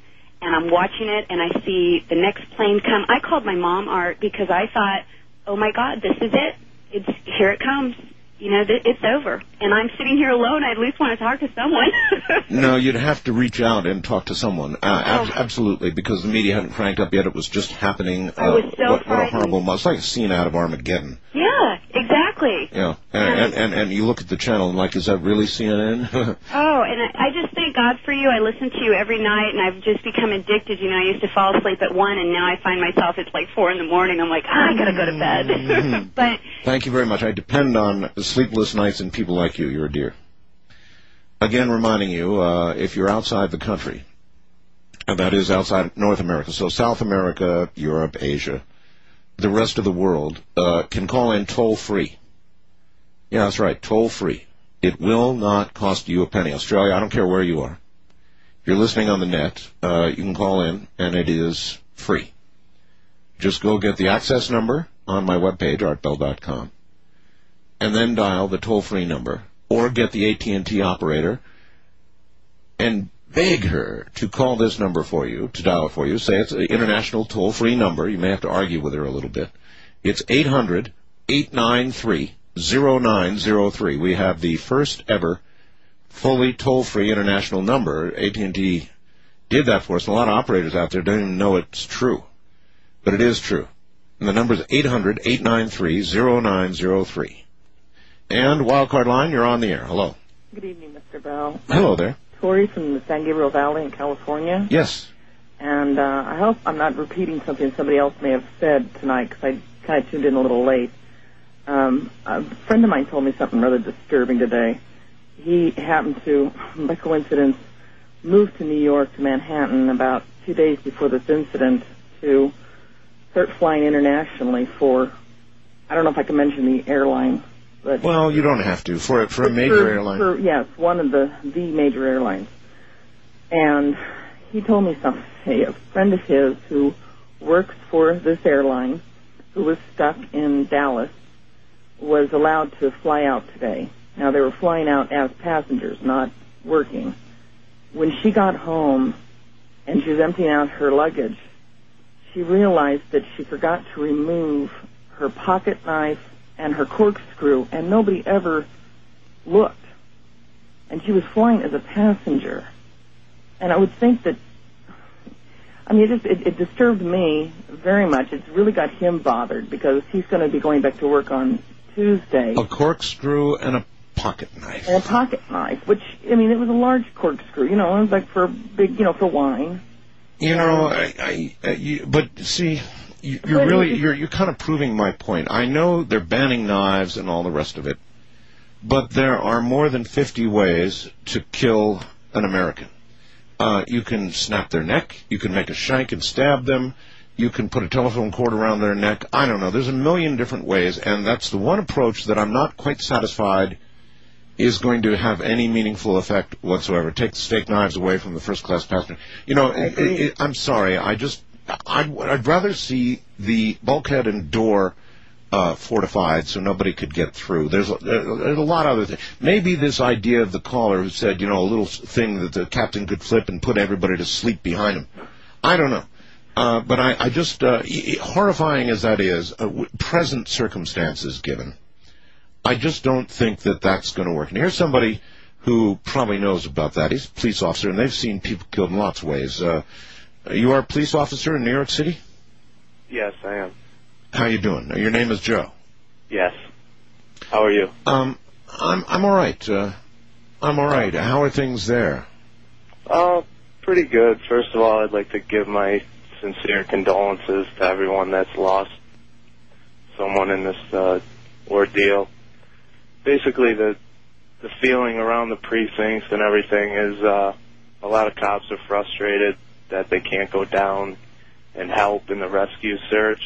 and I'm watching it, and I see the next plane come. I called my mom, Art, because I thought, oh, my God, this is it. It's here it comes. You know, th- it's over. And I'm sitting here alone. I at least want to talk to someone. No, you'd have to reach out and talk to someone. Uh, ab- Oh. absolutely, because the media hadn't cranked up yet. It was just happening. Uh, I was so what, what a frightened. horrible month. It's like a scene out of Armageddon. Yeah, exactly. Yeah, and, and, and, and you look at the channel and like, is that really C N N? Oh, and I, I just thank God for you. I listen to you every night, and I've just become addicted. You know, I used to fall asleep at one, and now I find myself, it's like four in the morning. I'm like, ah, I got to go to bed. But Thank you very much. I depend on sleepless nights and people like you. You're a dear. Again, reminding you, uh, if you're outside the country, and that is outside North America, so South America, Europe, Asia, the rest of the world, uh, can call in toll-free. Yeah, that's right, toll-free. It will not cost you a penny. Australia, I don't care where you are. If you're listening on the net, uh, you can call in, and it is free. Just go get the access number on my webpage, art bell dot com, and then dial the toll-free number, or get the A T and T operator and beg her to call this number for you, to dial it for you. Say it's an international toll-free number. You may have to argue with her a little bit. It's eight hundred, eight nine three, zero nine zero three. We have the first ever fully toll-free international number. A T and T did that for us. A lot of operators out there don't even know it's true, but it is true. And the number is eight hundred, eight nine three, zero nine zero three. And Wildcard Line, you're on the air. Hello. Good evening, Mister Bell. Hello there. Tori from the San Gabriel Valley in California. Yes. And uh, I hope I'm not repeating something somebody else may have said tonight, because I kind of tuned in a little late. Um, a friend of mine told me something rather disturbing today. He happened to, by coincidence, move to New York, to Manhattan, about two days before this incident to start flying internationally for, I don't know if I can mention the airline. But Well, you don't have to. For for a major for, airline. For, yes, one of the, the major airlines. And he told me something. A friend of his who works for this airline, who was stuck in Dallas, was allowed to fly out today. Now, they were flying out as passengers, not working. When she got home and she was emptying out her luggage, she realized that she forgot to remove her pocket knife and her corkscrew, and nobody ever looked. And she was flying as a passenger. And I would think that, I mean, it just, it, it disturbed me very much. It's really got him bothered, because he's going to be going back to work on Tuesday. A corkscrew and a pocket knife. And a pocket knife, which, I mean, it was a large corkscrew, you know, it was like for big, you know, for wine. You know, I, I, I you, but see, you, you're really, you're, you're kind of proving my point. I know they're banning knives and all the rest of it, but there are more than fifty ways to kill an American. Uh, you can snap their neck, you can make a shank and stab them, you can put a telephone cord around their neck. I don't know. There's a million different ways, and that's the one approach that I'm not quite satisfied is going to have any meaningful effect whatsoever. Take the steak knives away from the first-class passenger. You know, it, it, it, I'm sorry. I just, I'd, I'd rather see the bulkhead and door uh, fortified so nobody could get through. There's a, there's a lot of other things. Maybe this idea of the caller who said, you know, a little thing that the captain could flip and put everybody to sleep behind him. I don't know. Uh, but I, I just, uh, horrifying as that is, uh, present circumstances given, I just don't think that that's going to work. And here's somebody who probably knows about that. He's a police officer, and they've seen people killed in lots of ways. Uh, you are a police officer in New York City? Yes, I am. How you doing? Your name is Joe. Yes. How are you? Um, I'm I'm all right. Uh, I'm all right. How are things there? Uh, pretty good. First of all, I'd like to give my sincere condolences to everyone that's lost someone in this uh, ordeal. Basically, the the feeling around the precincts and everything is uh, a lot of cops are frustrated that they can't go down and help in the rescue search.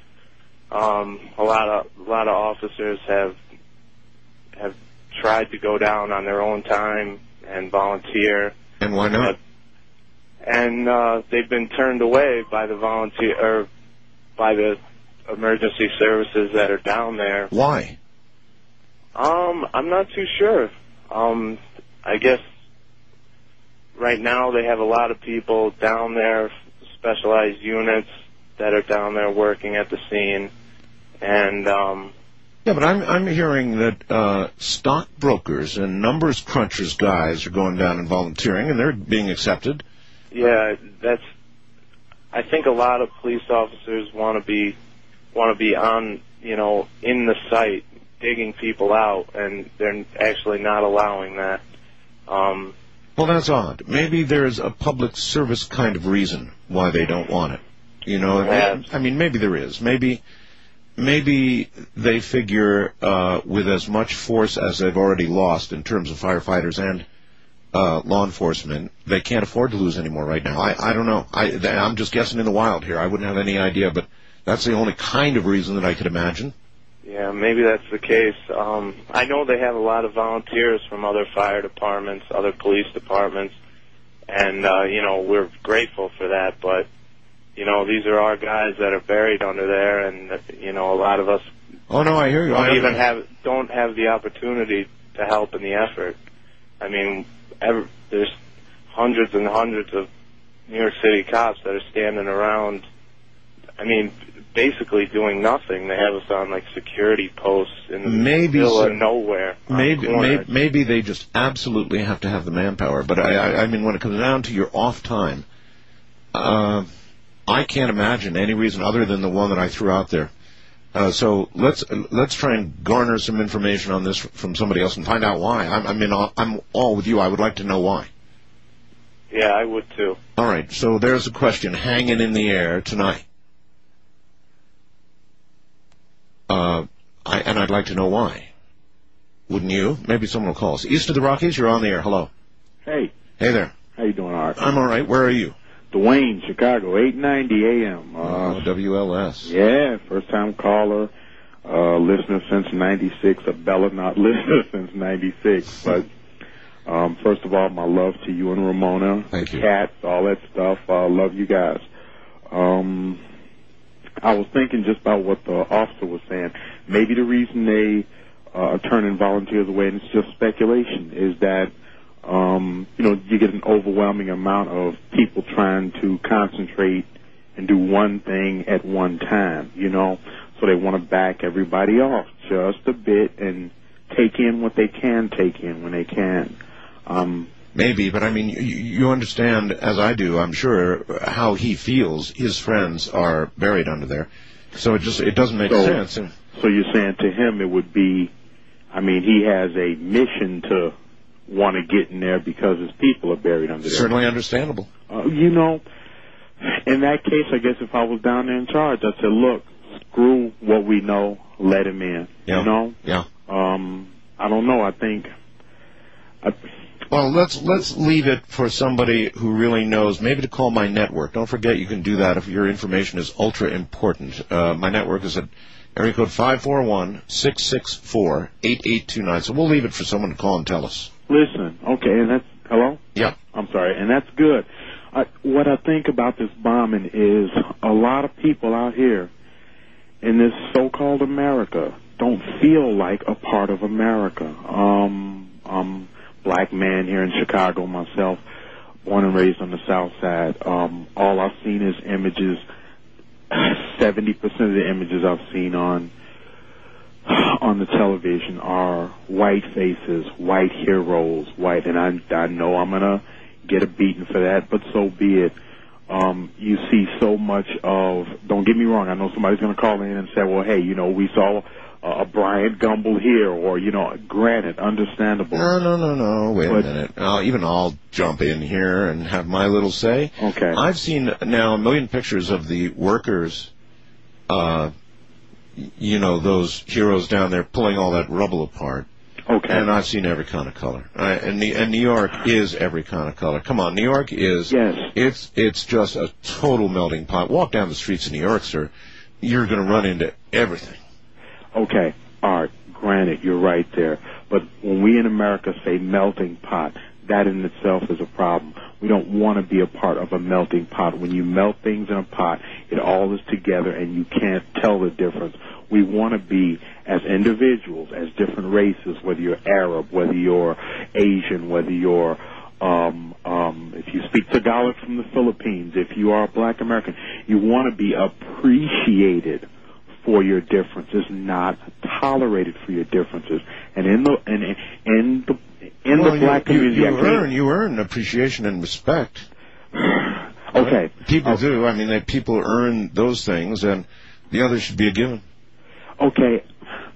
Um, a lot of a lot of officers have have tried to go down on their own time and volunteer. And why not? And uh, they've been turned away by the volunteer or by the emergency services that are down there. Why? Um, I'm not too sure. Um, I guess right now they have a lot of people down there, specialized units that are down there working at the scene, and um, Yeah, but I'm I'm hearing that uh, stockbrokers and numbers crunchers guys are going down and volunteering, and they're being accepted. yeah, that's. I think a lot of police officers want to be want to be on, you know, in the site, digging people out, and they're actually not allowing that. Um, Well, that's odd. Maybe there's a public service kind of reason why they don't want it. You know, Perhaps. I mean, maybe there is. Maybe, maybe they figure uh, with as much force as they've already lost in terms of firefighters and uh, law enforcement, they can't afford to lose any more right now. I, I don't know. I, I'm just guessing in the wild here. I wouldn't have any idea, but that's the only kind of reason that I could imagine. Yeah, maybe that's the case. Um, I know they have a lot of volunteers from other fire departments, other police departments, and, uh, you know, we're grateful for that, but, you know, these are our guys that are buried under there, and, you know, a lot of us Oh, no, I hear you. don't I even have, don't have the opportunity to help in the effort. I mean, ever, there's hundreds and hundreds of New York City cops that are standing around, I mean, basically doing nothing. They have us on, like, security posts in the Maybe middle so. of nowhere. on Maybe, corners. maybe maybe they just absolutely have to have the manpower. But I, I, I mean, when it comes down to your off time, uh, I can't imagine any reason other than the one that I threw out there. Uh, so let's let's try and garner some information on this from somebody else and find out why. I'm, I mean, I'm all with you. I would like to know why. Yeah, I would too. All right. So there's a question hanging in the air tonight. Uh, I, and I'd like to know why. Wouldn't you? Maybe someone will call us. East of the Rockies, you're on the air. Hello. Hey. Hey there. How you doing, Art? I'm all right. Where are you? Dwayne, Chicago, eight ninety A M. Uh, Oh, W L S. Yeah, first-time caller, uh, listener since ninety-six, a Bella not listener since ninety-six. But um, first of all, my love to you and Ramona, Thank the you. cats, all that stuff. Uh, love you guys. Um, I was thinking just about what the officer was saying. Maybe the reason they uh, are turning volunteers away, and it's just speculation, is that Um, you know, you get an overwhelming amount of people trying to concentrate and do one thing at one time, you know, so they want to back everybody off just a bit and take in what they can take in when they can. Um, Maybe, but I mean, you, you understand, as I do, I'm sure, how he feels. His friends are buried under there, so it just it doesn't make so, sense. So you're saying to him it would be, I mean, he has a mission to want to get in there because his people are buried under there. Certainly understandable. Uh, you know, in that case, I guess if I was down there in charge, I'd say, look, screw what we know, let him in. Yeah. You know? Yeah. Um, I don't know. I think. I, Well, let's let's leave it for somebody who really knows. Maybe to call my network. Don't forget, you can do that if your information is ultra important. Uh, my network is at area code five four one, six six four, eight eight two nine. So we'll leave it for someone to call and tell us. Listen, okay, and that's hello. Yeah. I'm sorry, and that's good. I, what I think about this bombing is a lot of people out here in this so-called America don't feel like a part of America. Um, I'm a black man here in Chicago myself, born and raised on the South Side. Um, all I've seen is images. Seventy percent of the images I've seen on on the television are white faces, white heroes, white, and I, I know I'm going to get a beating for that, but so be it. Um, you see so much of, don't get me wrong, I know somebody's going to call in and say, well, hey, you know, we saw uh, a Bryant Gumbel here, or, you know, granted, understandable. No, no, no, no, wait But- a minute. Uh, even I'll jump in here and have my little say. Okay. I've seen now a million pictures of the workers, uh, you know, those heroes down there pulling all that rubble apart. Okay. And I've seen every kind of color. I, and, the, and New York is every kind of color. Come on, New York is. Yes. It's it's just a total melting pot. Walk down the streets of New York, sir. You're going to run into everything. Okay, Art, granted, you're right there. But when we in America say melting pot, that in itself is a problem. We don't want to be a part of a melting pot. When you melt things in a pot, it all is together and you can't tell the difference. We want to be, as individuals, as different races, whether you're Arab, whether you're Asian, whether you're Um, um, if you speak Tagalog from the Philippines, if you are a black American, you want to be appreciated for your differences, not tolerated for your differences. And in the and in the in well, the black you, community, you, I you can't- earn you earn appreciation and respect. Okay, people okay. do. I mean, they, people earn those things, and the others should be a given. Okay,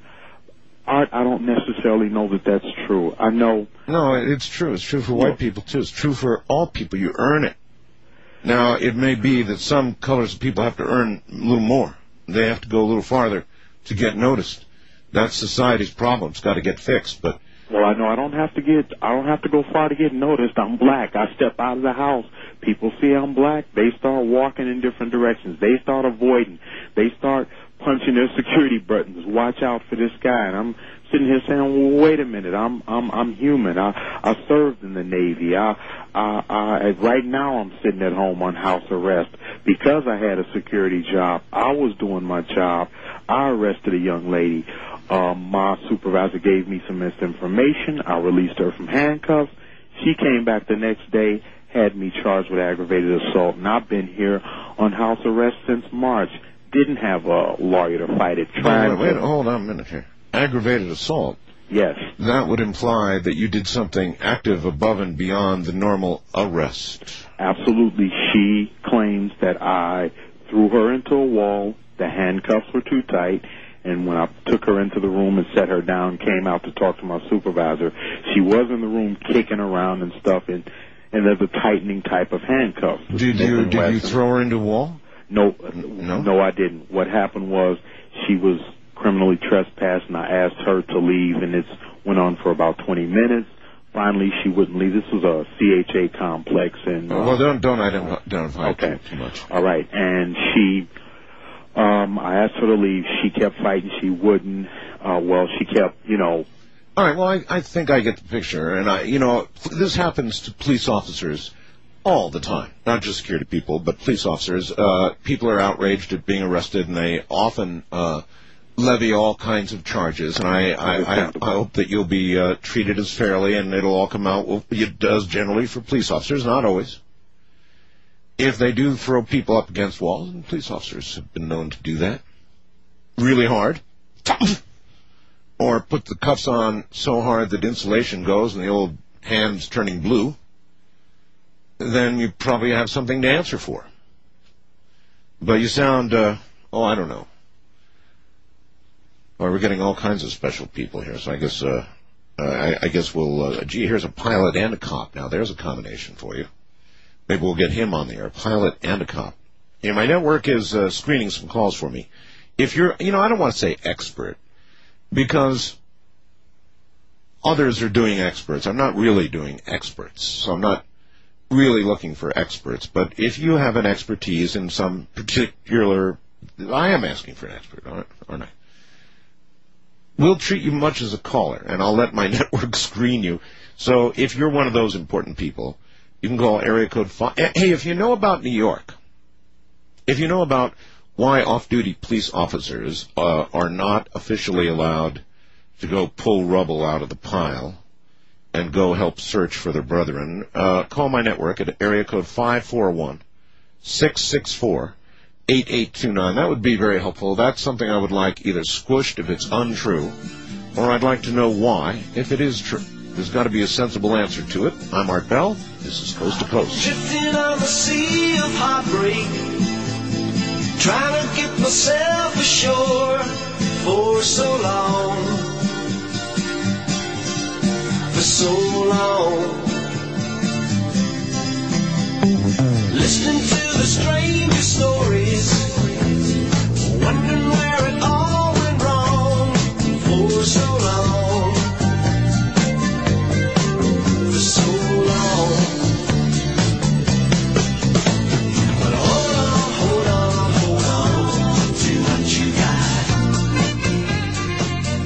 Art, I don't necessarily know that that's true. I know. No, it's true. It's true for white people too. It's true for all people. You earn it. Now, it may be that some colors of people have to earn a little more. They have to go a little farther to get noticed. That's society's problem. It's got to get fixed. But Well, I know I don't have to get, I don't have to go far to get noticed. I'm black. I step out of the house. People see I'm black. They start walking in different directions. They start avoiding. They start punching their security buttons. Watch out for this guy. And I'm sitting here saying, well, wait a minute. I'm, I'm, I'm human. I, I served in the Navy. I, I, I, right now I'm sitting at home on house arrest because I had a security job. I was doing my job. I arrested a young lady. Um, my supervisor gave me some misinformation. I released her from handcuffs. She came back the next day, had me charged with aggravated assault, and I've been here on house arrest since March. Didn't have a lawyer to fight it. Tried wait, wait, to- hold on a minute here. Aggravated assault. Yes. That would imply that you did something active above and beyond the normal arrest. Absolutely. She claims that I threw her into a wall, the handcuffs were too tight, and when I took her into the room and set her down, came out to talk to my supervisor, she was in the room kicking around and stuff, and, and there's a tightening type of handcuffs. Did you did you throw her into a wall? No, no, no, I didn't. What happened was she was criminally trespassed, and I asked her to leave, and it went on for about twenty minutes. Finally, she wouldn't leave. This was a C H A complex, and uh, Well, don't don't identify, identify okay. too much. All right, and she, um, I asked her to leave. She kept fighting. She wouldn't. Uh, well, she kept, you know. All right. Well, I, I think I get the picture, and I, you know, this happens to police officers all the time. Not just security people, but police officers. Uh, people are outraged at being arrested, and they often uh, levy all kinds of charges. And I, I, I, I hope that you'll be uh, treated as fairly, and it'll all come out. Well, it does generally for police officers, not always. If they do throw people up against walls, and police officers have been known to do that really hard, or put the cuffs on so hard that insulation goes and the old hand's turning blue, then you probably have something to answer for. But you sound, uh, oh, I don't know. Well, we're getting all kinds of special people here, so I guess, uh, uh, I, I guess we'll, uh, gee, here's a pilot and a cop. Now, there's a combination for you. Maybe we'll get him on the air, a pilot and a cop. Yeah, my network is uh, screening some calls for me. If you're, you know, I don't want to say expert, because others are doing experts. I'm not really doing experts, so I'm not really looking for experts. But if you have an expertise in some particular, I am asking for an expert, aren't I? We'll treat you much as a caller, and I'll let my network screen you. So if you're one of those important people, you can call area code five. Hey, if you know about New York, if you know about why off-duty police officers uh, are not officially allowed to go pull rubble out of the pile and go help search for their brethren, uh, call my network at area code five four one, six six four, eight eight two nine. That would be very helpful. That's something I would like either squished if it's untrue, or I'd like to know why if it is true. There's got to be a sensible answer to it. I'm Art Bell. This is Coast to Coast. Drifting on the sea of heartbreak, trying to get myself ashore for so long, for so long. Listening to the strangest stories, wondering where it all went wrong for so long. For so long. But hold on, hold on, hold on to what you got.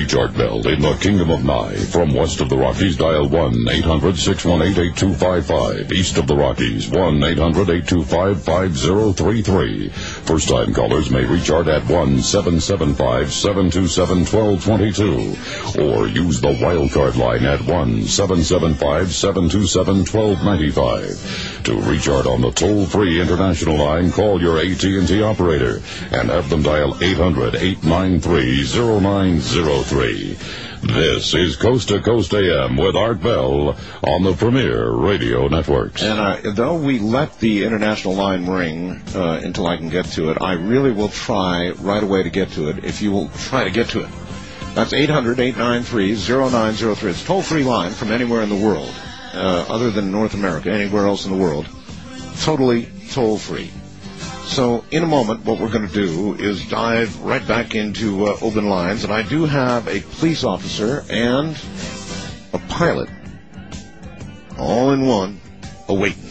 reach Art Bell in the Kingdom of Nye. From west of the Rockies, dial one eight hundred six one eight eight two five five. East of the Rockies, one eight hundred eight two five five zero three three. First-time callers may reach Art at one seven seven five seven two seven one two two two. Or use the wildcard line at one seven seven five seven two seven one two nine five. To reach Art on the toll-free international line, call your A T and T operator and have them dial eight hundred eight nine three zero nine zero three. This is Coast to Coast A M with Art Bell on the Premier Radio Networks. And uh, though we let the international line ring uh, until I can get to it, I really will try right away to get to it if you will try to get to it. That's eight hundred eight nine three zero nine zero three. It's a toll-free line from anywhere in the world, uh, other than North America, anywhere else in the world. Totally toll-free. So in a moment, what we're going to do is dive right back into uh, open lines, and I do have a police officer and a pilot, all in one, awaiting.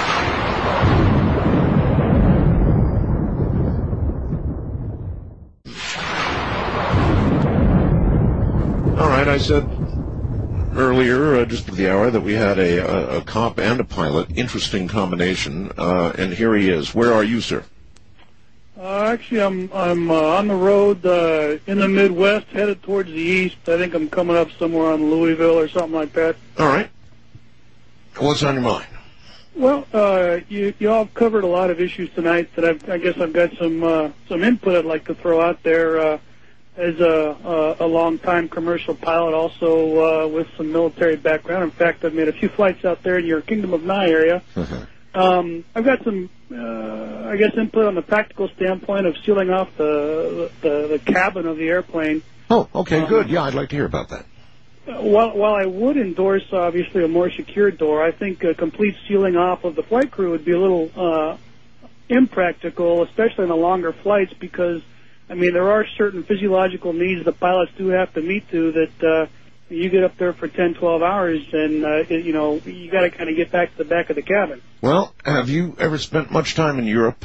All right, I said earlier, uh, just at the hour, that we had a, a, a cop and a pilot. Interesting combination. Uh, and here he is. Where are you, sir? Uh, actually, I'm I'm uh, on the road uh, in the Midwest, headed towards the east. I think I'm coming up somewhere on Louisville or something like that. All right. What's on your mind? Well, uh, you you all covered a lot of issues tonight that I've, I guess I've got some uh, some input I'd like to throw out there. Uh, as a, a, a long-time commercial pilot, also uh, with some military background. In fact, I've made a few flights out there in your Kingdom of Nye area. Mm-hmm. Um, I've got some, uh, I guess, input on the practical standpoint of sealing off the the, the cabin of the airplane. Oh, okay, um, good. Yeah, I'd like to hear about that. While, while I would endorse, obviously, a more secure door, I think a complete sealing off of the flight crew would be a little uh, impractical, especially on the longer flights, because I mean, there are certain physiological needs the pilots do have to meet to that uh, you get up there for ten, twelve hours and, uh, it, you know, you got to kind of get back to the back of the cabin. Well, have you ever spent much time in Europe?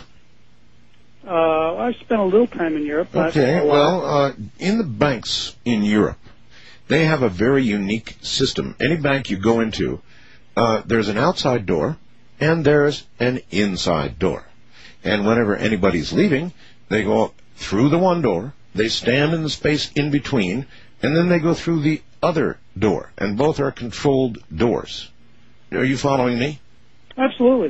Uh, I've spent a little time in Europe. Okay, well, uh, in the banks in Europe, they have a very unique system. Any bank you go into, uh, there's an outside door and there's an inside door. And whenever anybody's leaving, they go through the one door, they stand in the space in between, and then they go through the other door, and both are controlled doors. Are you following me? Absolutely.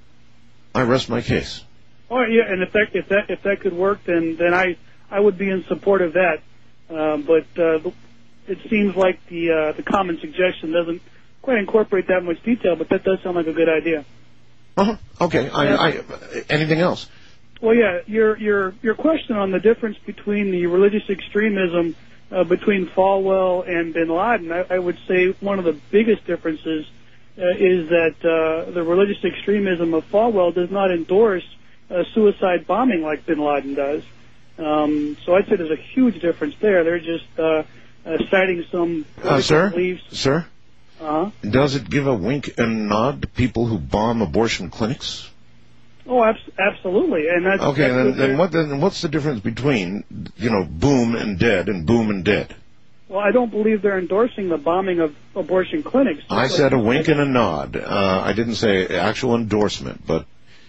I rest my case. Oh yeah, and if that if that if that could work, then then I I would be in support of that. Uh, but uh, it seems like the uh, the common suggestion doesn't quite incorporate that much detail, but that does sound like a good idea. Uh-huh. Okay. I, I, anything else? Well, yeah, your your your question on the difference between the religious extremism uh, between Falwell and Bin Laden, I, I would say one of the biggest differences uh, is that uh, the religious extremism of Falwell does not endorse uh, suicide bombing like Bin Laden does. Um, so I'd say there's a huge difference there. They're just uh, uh, citing some uh, sir, beliefs. Sir, uh-huh. Does it give a wink and nod to people who bomb abortion clinics? Oh, abs- absolutely, and that's okay. That's then, what then what? Then what's the difference between, you know, boom and dead and boom and dead? Well, I don't believe they're endorsing the bombing of abortion clinics. I said a wink and a nod. Uh, I didn't say actual endorsement, but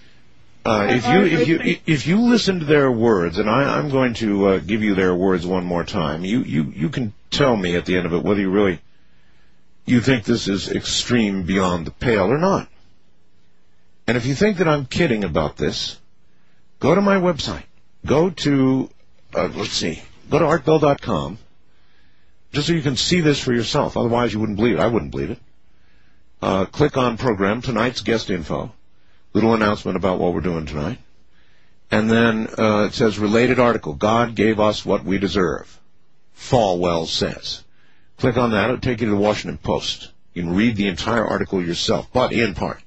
uh, if you if you if you listen to their words, and I, I'm going to uh, give you their words one more time, you you you can tell me at the end of it whether you really you think this is extreme beyond the pale or not. And if you think that I'm kidding about this, go to my website. Go to, uh, let's see, go to art bell dot com, just so you can see this for yourself. Otherwise, you wouldn't believe it. I wouldn't believe it. Uh, click on program, tonight's guest info, little announcement about what we're doing tonight. And then uh, it says, related article, God gave us what we deserve. Falwell says. Click on that. It'll take you to the Washington Post. You can read the entire article yourself, but in part.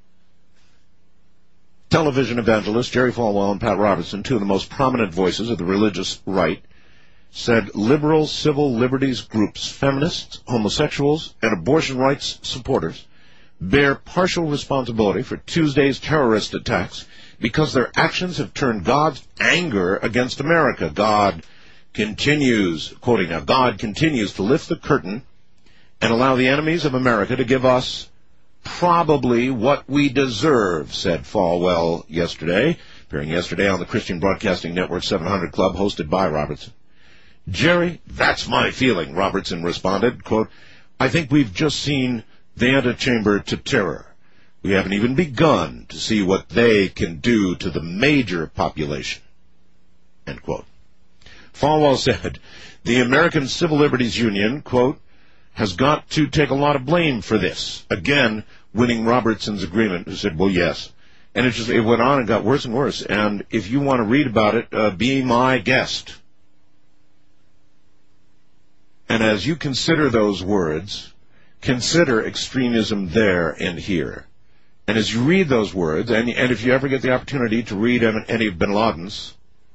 Television evangelists Jerry Falwell and Pat Robertson, two of the most prominent voices of the religious right, said liberal civil liberties groups, feminists, homosexuals, and abortion rights supporters bear partial responsibility for Tuesday's terrorist attacks because their actions have turned God's anger against America. God continues, quoting now, God continues to lift the curtain and allow the enemies of America to give us probably what we deserve, said Falwell yesterday, appearing yesterday on the Christian Broadcasting Network seven hundred Club, hosted by Robertson. Jerry, that's my feeling, Robertson responded, quote, I think we've just seen the antechamber to terror. We haven't even begun to see what they can do to the major population, end quote. Falwell said, the American Civil Liberties Union, quote, has got to take a lot of blame for this. Again, winning Robertson's agreement, who said, well, yes. And it just, it went on and got worse and worse. And if you want to read about it, uh, be my guest. And as you consider those words, consider extremism there and here. And as you read those words, and, and if you ever get the opportunity to read any of bin Laden's,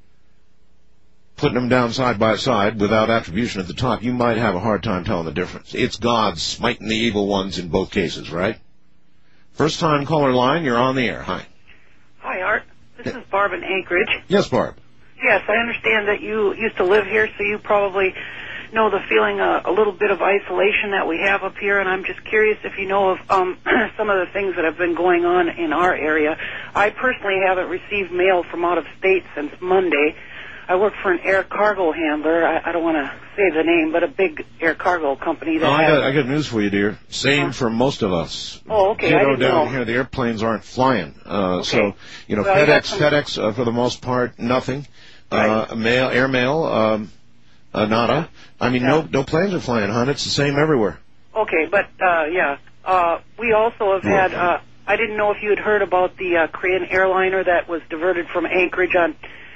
putting them down side by side without attribution at the top, you might have a hard time telling the difference. It's God smiting the evil ones in both cases, right? First time caller line, you're on the air. Hi. Hi, Art. This is Barb in Anchorage. Yes, Barb. Yes, I understand that you used to live here, so you probably know the feeling, uh, a little bit of isolation that we have up here, and I'm just curious if you know of um, some of the things that have been going on in our area. I personally haven't received mail from out of state since Monday. I work for an air cargo handler. I, I don't want to say the name, but a big air cargo company that oh, I, has... got, I got news for you, dear. Same uh, for most of us. Oh, okay. Kiddo I didn't down know. here, the airplanes aren't flying. Uh, okay. So, you know, well, FedEx, some... FedEx, uh, for the most part, nothing. Right. Uh, mail, air mail, um, uh, nada. I mean, yeah. no, no planes are flying, hon. It's the same everywhere. Okay, but, uh, yeah. Uh, we also have had... Uh, I didn't know if you had heard about the uh, Korean airliner that was diverted from Anchorage on...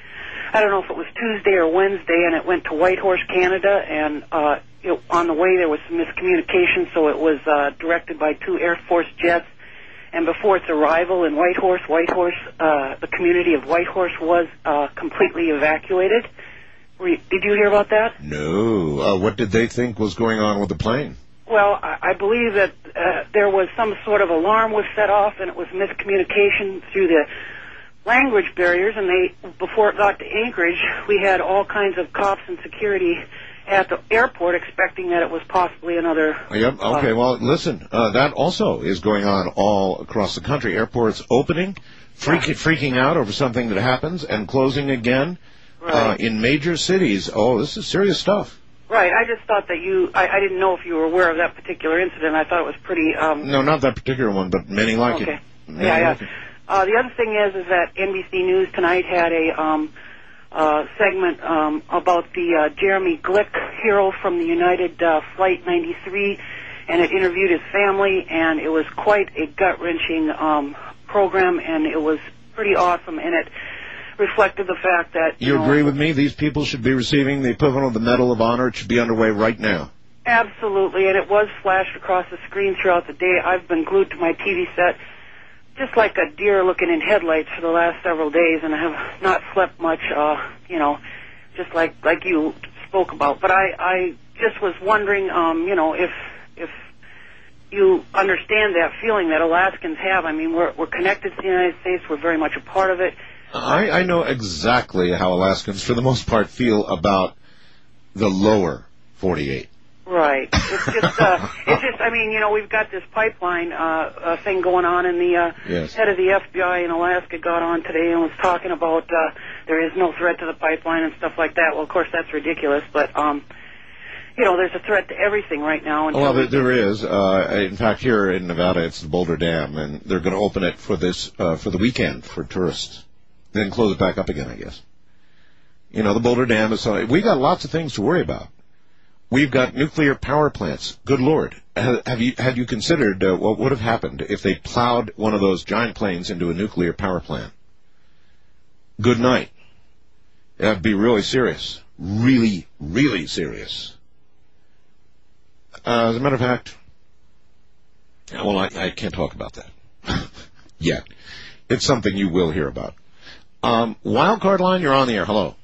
I don't know if it was Tuesday or Wednesday, and it went to Whitehorse, Canada, and uh, it, on the way there was some miscommunication, so it was uh, directed by two Air Force jets, and before its arrival in Whitehorse, Whitehorse, uh, the community of Whitehorse was uh, completely evacuated. Were you, did you hear about that? No. Uh, what did they think was going on with the plane? Well, I, I believe that uh, there was some sort of alarm was set off, and it was miscommunication through the language barriers, and they, before it got to Anchorage, we had all kinds of cops and security at the airport expecting that it was possibly another... Yep, okay, uh, well, listen, uh, that also is going on all across the country. Airports opening, freak, freaking out over something that happens, and closing again right. uh, in major cities. Oh, this is serious stuff. Right, I just thought that you, I, I didn't know if you were aware of that particular incident. I thought it was pretty... Um, no, not that particular one, but many like okay. it. Many yeah, yeah. like it. Uh, the other thing is, is that N B C News tonight had a um, uh, segment um, about the uh, Jeremy Glick hero from the United uh, Flight ninety-three, and it interviewed his family, and it was quite a gut-wrenching um, program, and it was pretty awesome, and it reflected the fact that... You, you know, agree with me? These people should be receiving the equivalent of the Medal of Honor. It should be underway right now. Absolutely, and it was flashed across the screen throughout the day. I've been glued to my T V set just like a deer looking in headlights for the last several days, and I have not slept much, uh, you know, just like, like you spoke about. But I, I just was wondering, um, you know, if, if you understand that feeling that Alaskans have. I mean, we're, we're connected to the United States. We're very much a part of it. I, I know exactly how Alaskans, for the most part, feel about the lower forty-eight. Right. It's just, uh, it's just, I mean, you know, we've got this pipeline, uh, uh thing going on, and the, uh, yes. head of the F B I in Alaska got on today and was talking about, uh, there is no threat to the pipeline and stuff like that. Well, of course, that's ridiculous, but, um, you know, there's a threat to everything right now. Well, there, there is. Uh, in fact, here in Nevada, it's the Boulder Dam, and they're going to open it for this, uh, for the weekend for tourists. Then close it back up again, I guess. You know, the Boulder Dam is, uh, we got lots of things to worry about. We've got nuclear power plants. Good Lord. Have you, have you considered uh, what would have happened if they plowed one of those giant planes into a nuclear power plant? Good night. That'd be really serious. Really, really serious. Uh, as a matter of fact, well, I, I can't talk about that yet. It's something you will hear about. Um, Wildcard line, you're on the air. Hello.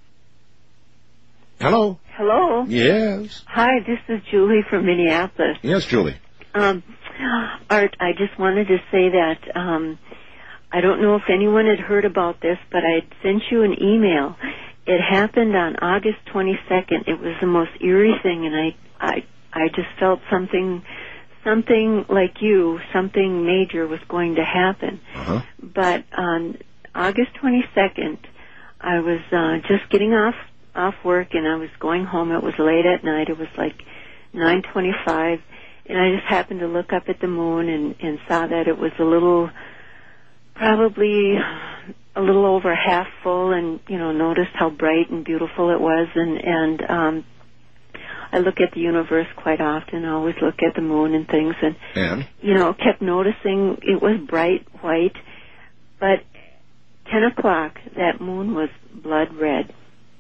Hello. Hello. Yes. Hi, this is Julie from Minneapolis. Yes, Julie. Um, Art, I just wanted to say that um, I don't know if anyone had heard about this, but I had sent you an email, it happened on August twenty-second. It was the most eerie thing, and I, I, I just felt something, something like you, something major was going to happen. Uh-huh. But on August twenty-second, I was uh, just getting off off work, and I was going home. It was late at night. It was like nine twenty-five, and I just happened to look up at the moon and, and saw that it was a little, probably a little over half full, and, you know, noticed how bright and beautiful it was. And, and um, I look at the universe quite often. I always look at the moon and things, and, And? you know, kept noticing it was bright white. But ten o'clock, that moon was blood red.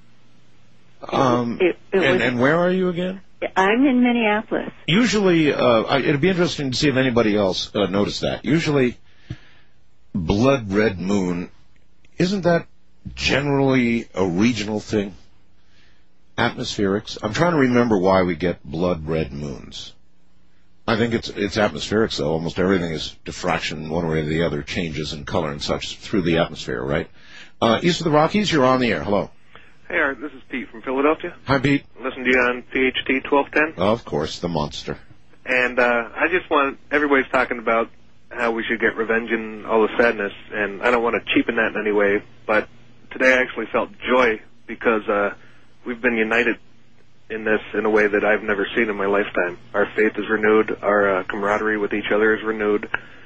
Um, It- it and, was- and where are you again? I'm in Minneapolis. Usually, uh, I, it'd be interesting to see if anybody else uh, noticed that. Usually, blood red moon, isn't that generally a regional thing? Atmospherics? I'm trying to remember why we get blood red moons. I think it's it's atmospheric, so almost everything is diffraction, one way or the other, changes in color and such through the atmosphere, right? Uh, east of the Rockies, you're on the air. Hello. Hey, Art, this is Pete from Philadelphia. Hi, Pete. Listen to you on P H T twelve ten. Of course, the monster. And uh, I just want, everybody's talking about how we should get revenge and all the sadness, and I don't want to cheapen that in any way, but today I actually felt joy because uh, we've been united in this in a way that I've never seen in my lifetime. Our faith is renewed, our uh, camaraderie with each other is renewed,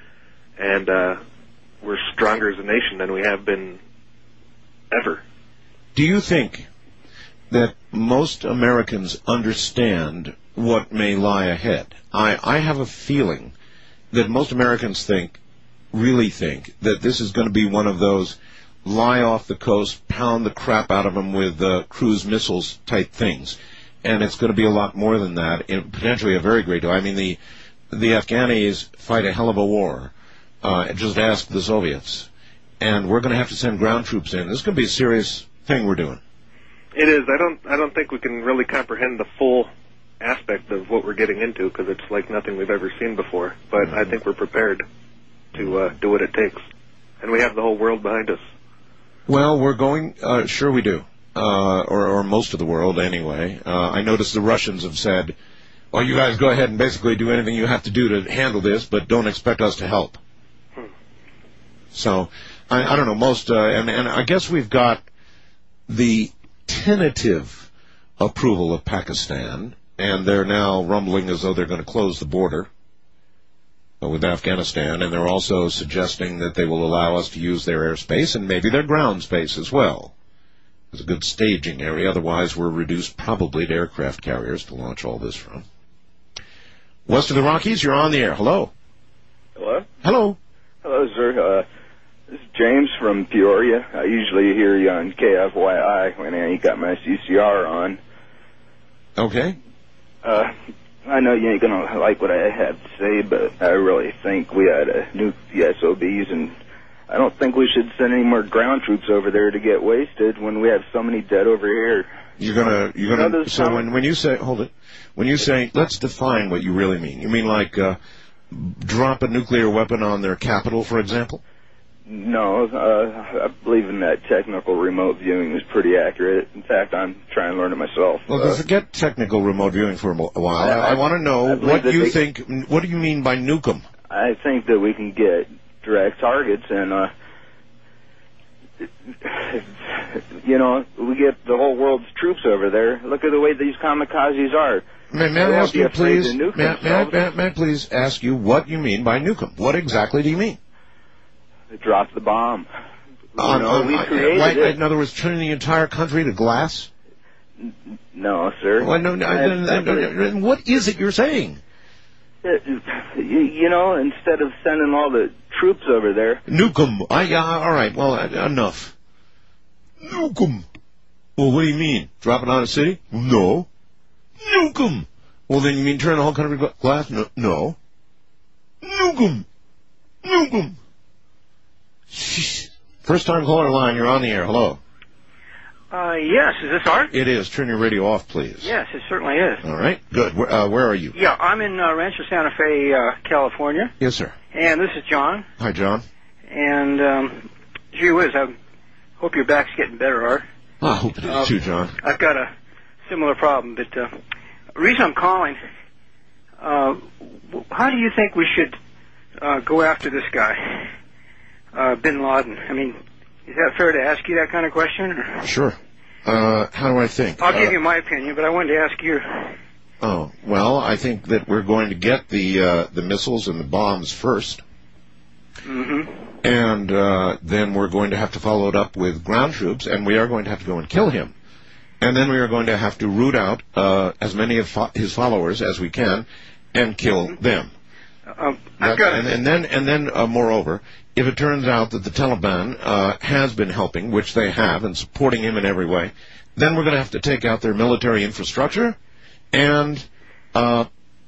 and uh, we're stronger as a nation than we have been ever. Do you think that most Americans understand what may lie ahead? I, I have a feeling that most Americans think, really think, that this is going to be one of those lie off the coast, pound the crap out of them with uh, cruise missiles type things. And it's going to be a lot more than that, and potentially a very great deal. I mean, the the Afghanis fight a hell of a war. Uh, just ask the Soviets. And we're going to have to send ground troops in. This is going to be a serious thing we're doing. It is. I don't. I don't think we can really comprehend the full aspect of what we're getting into because it's like nothing we've ever seen before. But I think we're prepared to uh, do what it takes, and we have the whole world behind us. Well, we're going. Uh, sure, we do. Uh, or, or most of the world, anyway. Uh, I noticed the Russians have said, "Well, you guys go ahead and basically do anything you have to do to handle this, but don't expect us to help." Hmm. So, I, I don't know. Most, uh, and, and I guess we've got the tentative approval of Pakistan, and they're now rumbling as though they're going to close the border uh, with Afghanistan, and they're also suggesting that they will allow us to use their airspace and maybe their ground space as well. It's a good staging area, otherwise we're reduced probably to aircraft carriers to launch all this from. West of the Rockies, you're on the air. Hello. Hello? Hello. Hello, sir. Uh, this is James from Peoria. I usually hear you on K F Y I when you got my C C R on. Okay. Uh, I know you ain't going to like what I have to say, but I really think we ought to nuke the S O Bs, and I don't think we should send any more ground troops over there to get wasted when we have so many dead over here. You're gonna, you're You know gonna. those So com- when when you say, hold it, when you say, let's define what you really mean. You mean like uh, drop a nuclear weapon on their capital, for example? No, uh, I believe in that technical remote viewing is pretty accurate. In fact, I'm trying to learn it myself. Well, uh, forget technical remote viewing for a mo- a while. I- I, I want to I know believe what that you they- think. What do you mean by nuke 'em? I think that we can get direct targets, and uh, you know, we get the whole world's troops over there. Look at the way these kamikazes are. May, may They I won't ask be you, afraid please? to nuke May, I- may, I, themselves. may, I- may I please ask you what you mean by nuke 'em? What exactly do you mean? Drop the bomb. You On- know, on- we on- created right, it. In other words, turning the entire country to glass? No, sir. Well, no, no, I- no, no, no, no, no, what is it you're saying? Uh, You, you know, instead of sending all the troops over there, Nuke 'em. I, yeah, all right, well, uh, enough. Nuke 'em. Well, what do you mean? Drop it on a city? No. Nuke 'em. Well, then you mean turn the whole country gla- glass? No. No. Nuke 'em. Nuke 'em. Jeez. First time caller line, you're on the air. Hello. Uh, yes, is this Art? It is. Turn your radio off, please. Yes, it certainly is. All right. Good. Where, uh, where are you? Yeah, I'm in uh, Rancho Santa Fe, uh, California, Yes, sir. and this is John. Hi, John. And um, gee whiz, I hope your back's getting better, Art. I hope it is Uh, too, John. I've got a similar problem, but uh, the reason I'm calling, uh, w- how do you think we should uh, go after this guy, uh, Bin Laden? I mean, is that fair to ask you that kind of question? Or? Sure. Uh, how do I think? I'll give Uh, you my opinion, but I wanted to ask you. Oh, well, I think that we're going to get the uh, the missiles and the bombs first, Mm-hmm. and uh, then we're going to have to follow it up with ground troops, and we are going to have to go and kill him. And then we are going to have to root out uh, as many of fo- his followers as we can and kill them. Um, That- and, and then, and then, uh, moreover, if it turns out that the Taliban uh, has been helping, which they have, and supporting him in every way, then we're going to have to take out their military infrastructure and uh,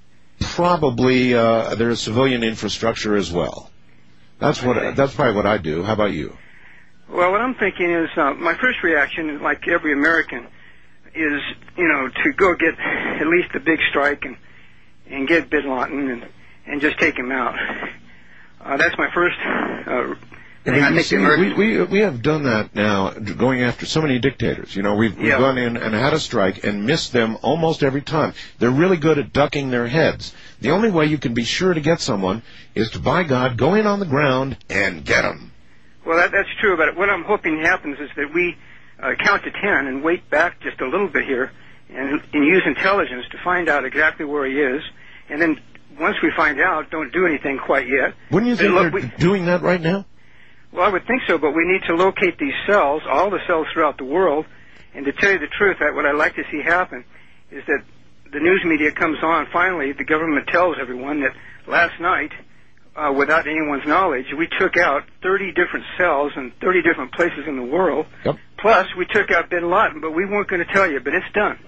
probably uh, their civilian infrastructure as well. That's what. That's probably what I do. How about you? Well, what I'm thinking is, uh, my first reaction, like every American, is, you know, to go get at least a big strike and and get Bin Laden and and just take him out. Uh, that's my first uh, thing. I You think see, the Americans. we, we we have done that now, going after so many dictators. You know, we've, we've Yeah. gone in and had a strike and missed them almost every time. They're really good at ducking their heads. The only way you can be sure to get someone is to, by God, go in on the ground and get them. Well, that, that's true, but what I'm hoping happens is that we uh, count to ten and wait back just a little bit here and, and use intelligence to find out exactly where he is, and then once we find out, don't do anything quite yet. Wouldn't you Then think look, they're we, doing that right now? Well, I would think so, but we need to locate these cells, all the cells throughout the world, and to tell you the truth, that what I'd like to see happen is that the news media comes on, finally, the government tells everyone that last night, uh, without anyone's knowledge, we took out thirty different cells in thirty different places in the world. Yep. Plus, we took out Bin Laden, but we weren't going to tell you, but it's done.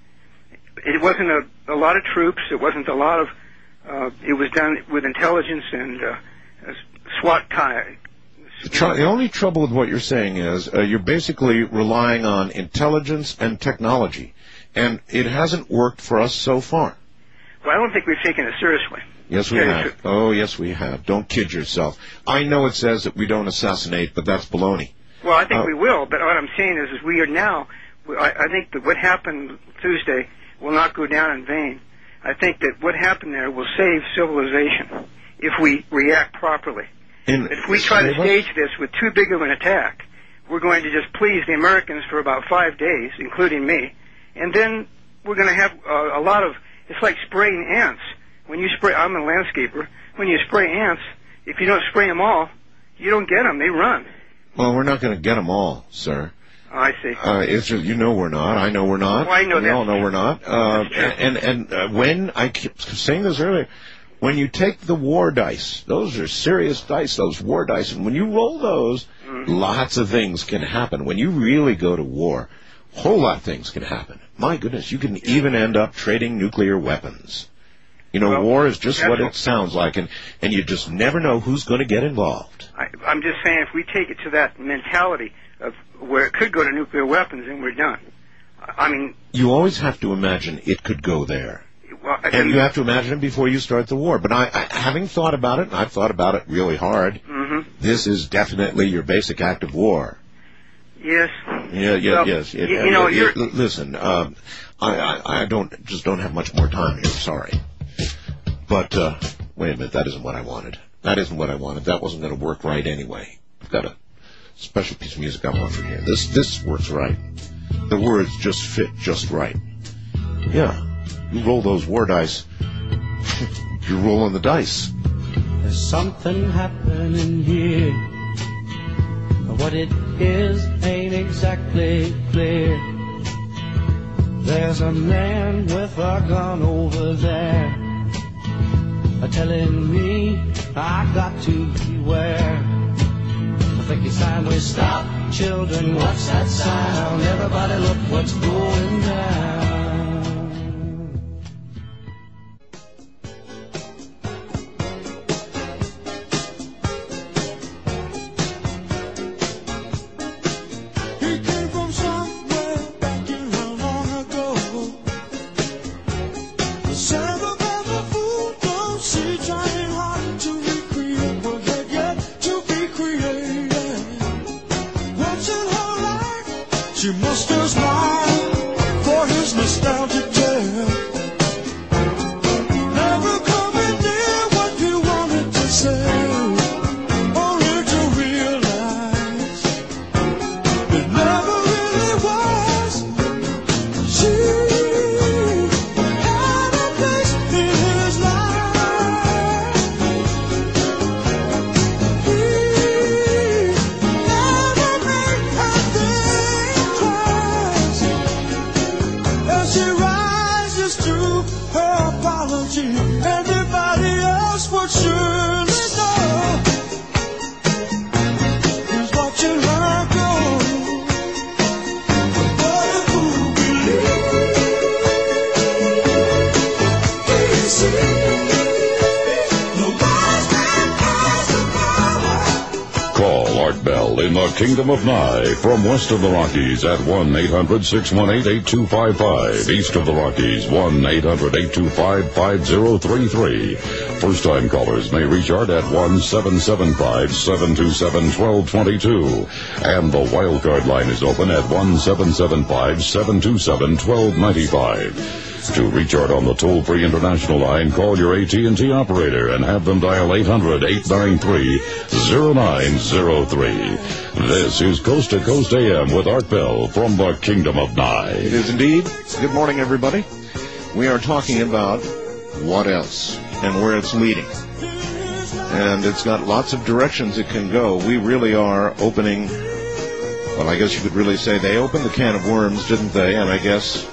It wasn't a, a lot of troops, it wasn't a lot of, uh, it was done with intelligence and uh, SWAT tie. The, tr- the only trouble with what you're saying is uh, you're basically relying on intelligence and technology, and it hasn't worked for us so far. Well, I don't think we've taken it seriously. Yes, we Yeah, have. Oh, yes, we have. Don't kid yourself. I know it says that we don't assassinate, but that's baloney. Well, I think Uh, we will, but what I'm saying is, is we are now, I, I think that what happened Tuesday will not go down in vain. I think that what happened there will save civilization if we react properly. In, If we try to stage this with too big of an attack, we're going to just please the Americans for about five days, including me, and then we're going to have uh, a lot of, it's like spraying ants. When you spray, I'm a landscaper, when you spray ants, if you don't spray them all, you don't get them, they run. Well, we're not going to get them all, sir. Oh, I see. Uh, it's just, you know we're not. I know we're not. Well, I know we that. all know we're not. Uh, and and uh, when, I keep saying this earlier, when you take the war dice, those are serious dice, those war dice, and when you roll those, Mm-hmm. lots of things can happen. When you really go to war, a whole lot of things can happen. My goodness, you can even end up trading nuclear weapons. You know, Well, war is just that's what what- it sounds like, and, and you just never know who's going to get involved. I, I'm just saying, if we take it to that mentality of where it could go to nuclear weapons, then we're done. I mean, You always have to imagine it could go there. well, I And you have to imagine it before you start the war. But I, I having thought about it, and I've thought about it really hard, Mhm. this is definitely your basic act of war. yes. Yeah, yeah, Well, yes. It- you, you know, it- you're. it- listen, um, I, I, I don't just don't have much more time here. Sorry, but uh, wait a minute. That isn't what I wanted. That isn't what I wanted. That wasn't going to work right anyway. I've got a special piece of music I want from here. This this works right. The words just fit just right. Yeah, you roll those war dice. You're rolling the dice. There's something happening here. What it is ain't exactly clear. There's a man with a gun over there, telling me I got to beware. I think it's time we stop, children. What's that sound? Everybody look what's going down. He came from somewhere back in how long ago. The sound of every fool don't see, trying hard to recreate what had yet to be created. Once in her life, She musters mine for his nostalgic tale. Never coming near what he wanted to say, only to realize it never really was. She had a place in his life. He never made her think twice. As she rises to her apology, everybody else would surely know he's watching her go. But if who believes he the wise man has the power. Call Art Bell in the Kingdom of Nye from west of the Rockies at one eight hundred six one eight eight two five five. East of the Rockies, one eight hundred eight two five five zero three three. First-time callers may reach Art at one seven seven five seven two seven one two two two. And the wildcard line is open at one seven seven five seven two seven one two nine five. To reach Art on the toll-free international line, call your A T and T operator and have them dial eight hundred eight nine three zero nine zero three. This is Coast to Coast A M with Art Bell from the Kingdom of Nye. It is indeed. Good morning, everybody. We are talking about what else and where it's leading. And it's got lots of directions it can go. We really are opening, well, I guess you could really say they opened the can of worms, didn't they? And I guess,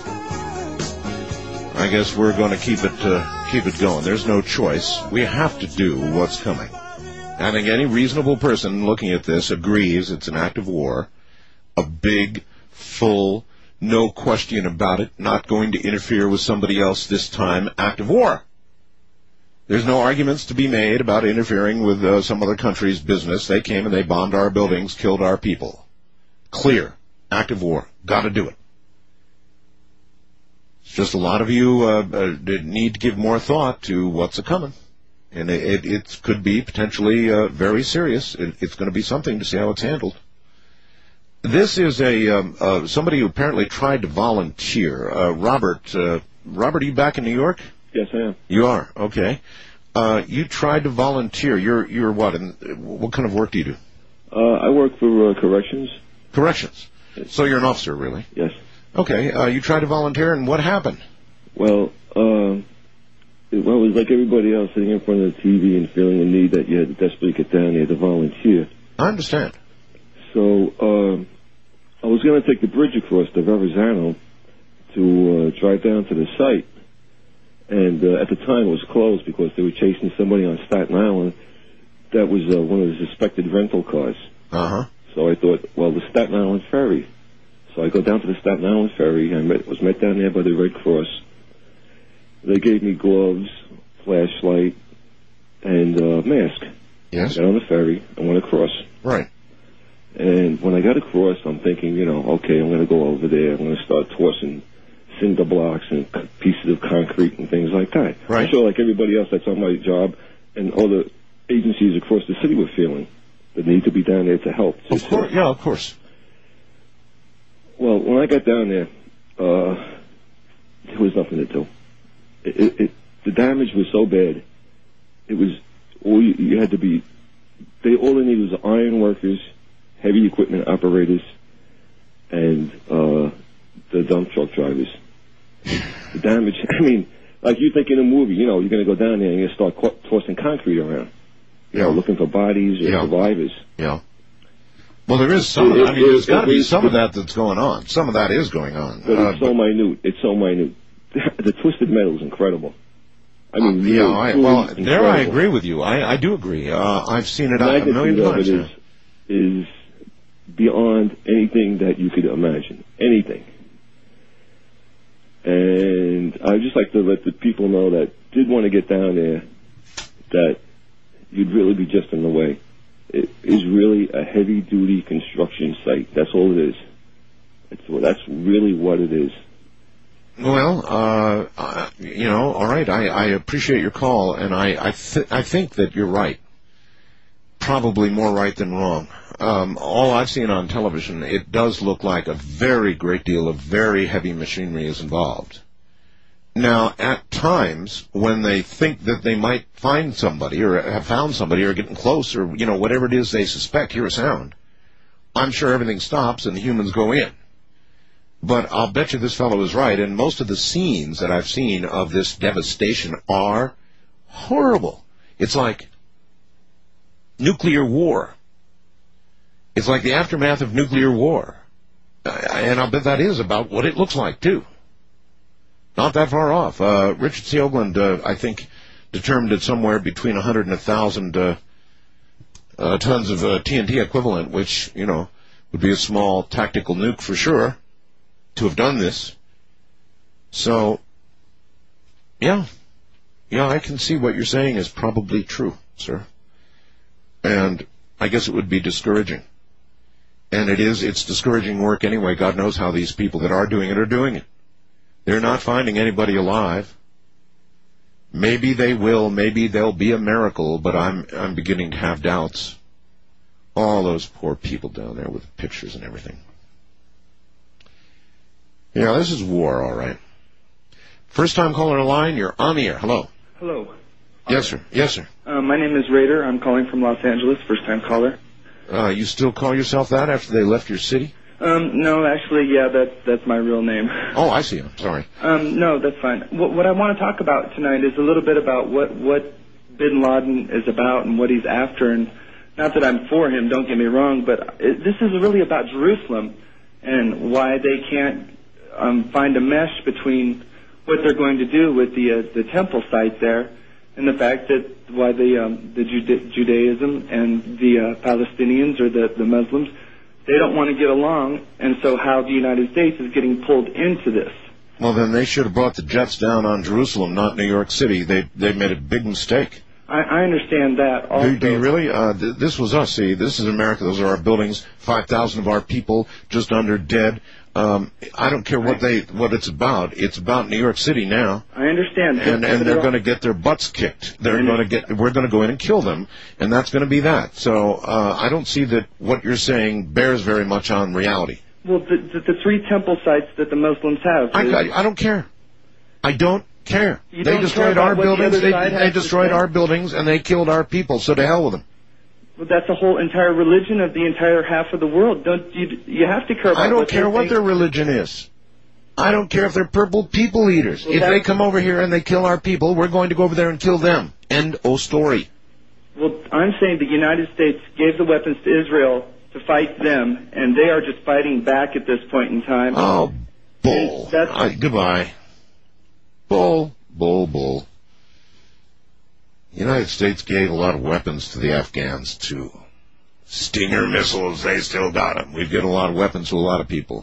I guess we're going to keep it, uh, keep it going. There's no choice. We have to do what's coming. I think any reasonable person looking at this agrees it's an act of war, a big, full, no question about it, not going to interfere with somebody else this time, act of war. There's no arguments to be made about interfering with uh, some other country's business. They came and they bombed our buildings, killed our people. Clear, act of war, got to do it. It's just a lot of you uh, uh, need to give more thought to what's a-coming. And it, it, it could be potentially uh, very serious. It, it's going to be something to see how it's handled. This is a um, uh, somebody who apparently tried to volunteer. Uh, Robert, uh, Robert, are you back in New York? Yes, I am. You are, okay. Uh, you tried to volunteer. You're you're what? And what kind of work do you do? Uh, I work for uh, corrections. Corrections. So you're an officer, really? Yes. Okay. Uh, you tried to volunteer, and what happened? Well, uh, it, well, it was like everybody else sitting in front of the T V and feeling a need that you had to desperately get down there to volunteer. I understand. So uh, I was going to take the bridge across to Verrazano to uh, drive down to the site. And uh, at the time it was closed because they were chasing somebody on Staten Island that was uh, one of the suspected rental cars. Uh-huh. So I thought, well, the Staten Island Ferry. So I go down to the Staten Island Ferry. I met, was met down there by the Red Cross. They gave me gloves, flashlight, and uh, mask. Yes. I got on the ferry. I went across. Right. And when I got across, I'm thinking, you know, okay, I'm going to go over there. I'm going to start tossing cinder blocks and pieces of concrete and things like that. Right. I'm sure like everybody else that's on my job and all the agencies across the city were feeling the need to be down there to help. Of course, yeah, of course. Well, when I got down there, uh, there was nothing to do. It, it, it, the damage was so bad. It was, all you, you had to be, they, all they needed was iron workers, heavy equipment operators, and uh, the dump truck drivers. The damage, I mean, like you think in a movie, you know, you're going to go down there and you're going to start tossing concrete around. You yeah. know, looking for bodies or yeah. survivors. Yeah. Well, there is some. It, I mean, it, there's got to it, be it, some it, of that that's going on. Some of that is going on. But uh, it's so minute. It's so minute. The twisted metal is incredible. I mean, uh, really, yeah. I, really well, incredible. there I agree with you. I, I do agree. Uh, I've seen it the a million times. Of it is, is beyond anything that you could imagine. Anything. And I'd just like to let the people know that did want to get down there that you'd really be just in the way. It is really a heavy-duty construction site. That's all it is. It's, well, that's really what it is. Well, uh, uh, you know, all right, I, I appreciate your call, and I I, th- I think that you're right. probably more right than wrong. Um, all I've seen on television, it does look like a very great deal of very heavy machinery is involved. Now, at times, when they think that they might find somebody or have found somebody or getting close or, you know, whatever it is they suspect, hear a sound, I'm sure everything stops and the humans go in. But I'll bet you this fellow is right, and most of the scenes that I've seen of this devastation are horrible. It's like nuclear war. It's like the aftermath of nuclear war. And I'll bet that is about what it looks like, too. Not that far off. Uh, Richard C. Oakland, uh, I think, determined it somewhere between one hundred and one thousand uh, uh, tons of uh, T N T equivalent, which, you know, would be a small tactical nuke for sure, to have done this. So, yeah. Yeah, I can see what you're saying is probably true, sir. And I guess it would be discouraging. And it is, it's discouraging work anyway. God knows how these people that are doing it are doing it. They're not finding anybody alive. Maybe they will, maybe there'll be a miracle, but I'm I'm beginning to have doubts. All those poor people down there with pictures and everything. Yeah, this is war, all right. First time caller on the line, you're on the air. Hello. Hello. Yes, sir. Yes, sir. Uh, my name is Raider. I'm calling from Los Angeles, first time caller. Uh, you still call yourself that after they left your city? Um, no, actually, yeah, that's that's my real name. Oh, I see. I'm sorry. Um, no, that's fine. What, what I want to talk about tonight is a little bit about what what Bin Laden is about and what he's after. And not that I'm for him, don't get me wrong, but it, this is really about Jerusalem and why they can't um, find a mesh between what they're going to do with the uh, the temple site there and the fact that why the um, the Juda- Judaism and the uh, Palestinians or the the Muslims, they don't want to get along, and so how the United States is getting pulled into this. Well, then they should have brought the jets down on Jerusalem, not New York City. They they made a big mistake. I, I understand that also. Do, do you really? Uh, th- this was us, see. This is America. Those are our buildings. five thousand of our people just under dead. Um, I don't care what they what it's about. It's about New York City now. I understand. And, and they're going to get their butts kicked. They're going to get. We're going to go in and kill them, and that's going to be that. So uh, I don't see that what you're saying bears very much on reality. Well, the, the, the three temple sites that the Muslims have. I, I, I don't care. I don't care. You they don't destroyed care our about what the buildings. other They, side they has to destroyed say? our buildings, and they killed our people. So to hell with them. Well, that's the whole entire religion of the entire half of the world. Don't you? You have to care about. I don't what care they what think. their religion is. I don't care if they're purple people eaters. Well, if that- they come over here and they kill our people, we're going to go over there and kill them. End of story. Well, I'm saying the United States gave the weapons to Israel to fight them, and they are just fighting back at this point in time. Oh, bull. And that's I, goodbye. Bull, bull, bull. The United States gave a lot of weapons to the Afghans, too. Stinger missiles, they still got them. We've given a lot of weapons to a lot of people.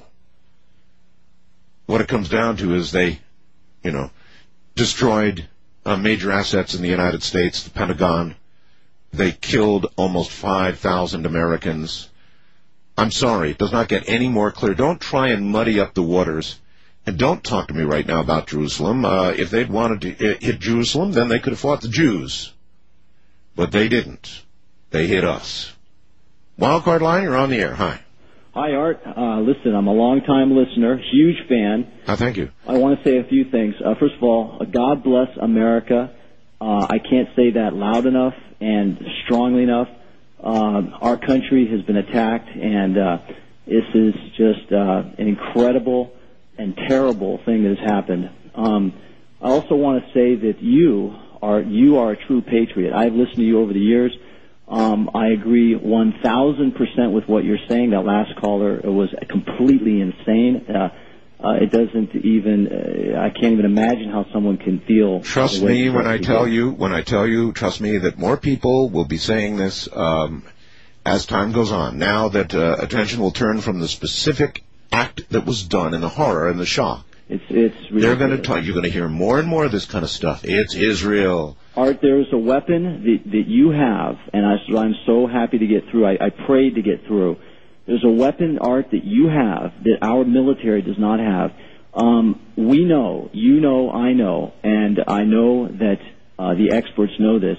What it comes down to is they, you know, destroyed uh, major assets in the United States, the Pentagon. They killed almost five thousand Americans. I'm sorry, it does not get any more clear. Don't try and muddy up the waters. And don't talk to me right now about Jerusalem. Uh, if they'd wanted to hit Jerusalem, then they could have fought the Jews. But they didn't. They hit us. Wildcard line, you're on the air. Hi. Hi, Art. Uh, listen, I'm a long-time listener, huge fan. Oh, thank you. I want to say a few things. Uh, first of all, uh, God bless America. Uh, I can't say that loud enough and strongly enough. Uh, our country has been attacked, and uh, this is just uh, an incredible and terrible thing that has happened. Um, I also want to say that you are you are a true patriot. I've listened to you over the years. Um, I agree one thousand percent with what you're saying. That last caller was completely insane. Uh, uh, it doesn't even, uh, I can't even imagine how someone can feel. Trust the way me when I you tell do. you, when I tell you, trust me that more people will be saying this um, as time goes on. Now that uh, attention will turn from the specific act that was done and the horror and the shock. It's, it's They're going to talk, you're going to hear more and more of this kind of stuff. It's Israel. Art, there is a weapon that, that you have, and I, so I'm so happy to get through. I, I prayed to get through. There's a weapon, Art, that you have that our military does not have. Um, we know, you know, I know, and I know that uh, the experts know this,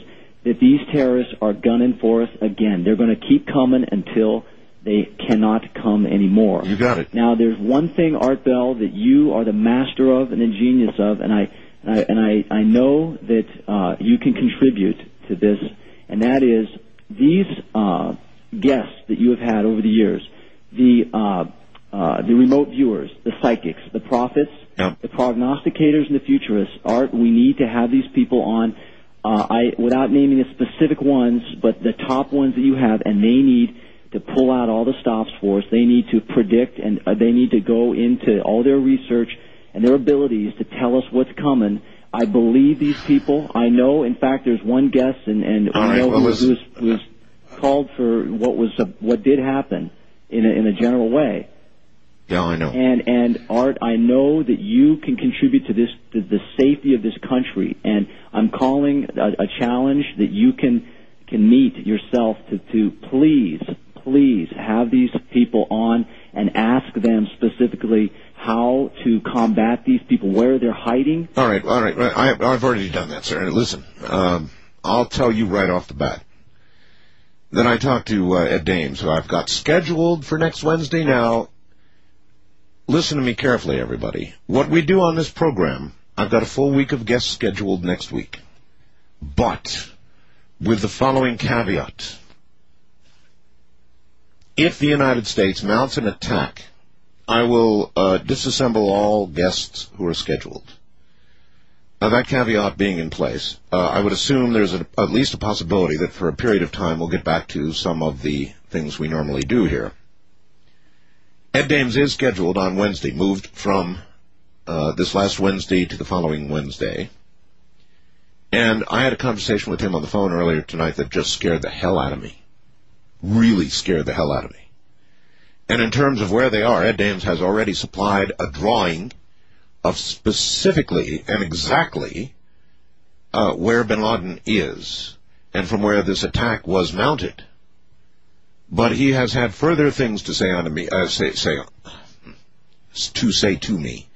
that these terrorists are gunning for us again. They're going to keep coming until they cannot come anymore. You got it. Now, there's one thing, Art Bell, that you are the master of and the genius of, and I and I, and I, I know that uh, you can contribute to this, and that is these uh, guests that you have had over the years, the uh, uh, the remote viewers, the psychics, the prophets, yep. the prognosticators, and the futurists. Art, we need to have these people on. Uh, I, without naming the specific ones, but the top ones that you have, and they need to pull out all the stops for us. They need to predict, and uh, they need to go into all their research and their abilities to tell us what's coming. I believe these people. I know, in fact, there's one guest, and, and we right, know well, who, who, was, who was called for what was uh, what did happen in a, in a general way. Yeah, I know. And and Art, I know that you can contribute to this, to the safety of this country. And I'm calling a, a challenge that you can can meet yourself to to please, please have these people on and ask them specifically how to combat these people, where they're hiding. All right, all right. I, I've already done that, sir. Listen, um, I'll tell you right off the bat. Then I talked to uh, Ed Dames, who I've got scheduled for next Wednesday now. Listen to me carefully, everybody. What we do on this program, I've got a full week of guests scheduled next week. But with the following caveat. If the United States mounts an attack, I will uh, disassemble all guests who are scheduled. Now, that caveat being in place, uh, I would assume there's a, at least a possibility that for a period of time we'll get back to some of the things we normally do here. Ed Dames is scheduled on Wednesday, moved from uh, this last Wednesday to the following Wednesday. And I had a conversation with him on the phone earlier tonight that just scared the hell out of me. Really scared the hell out of me. And in terms of where they are, Ed Dames has already supplied a drawing of specifically and exactly uh, where bin Laden is and from where this attack was mounted. But he has had further things to say on me, uh, say, say to say to me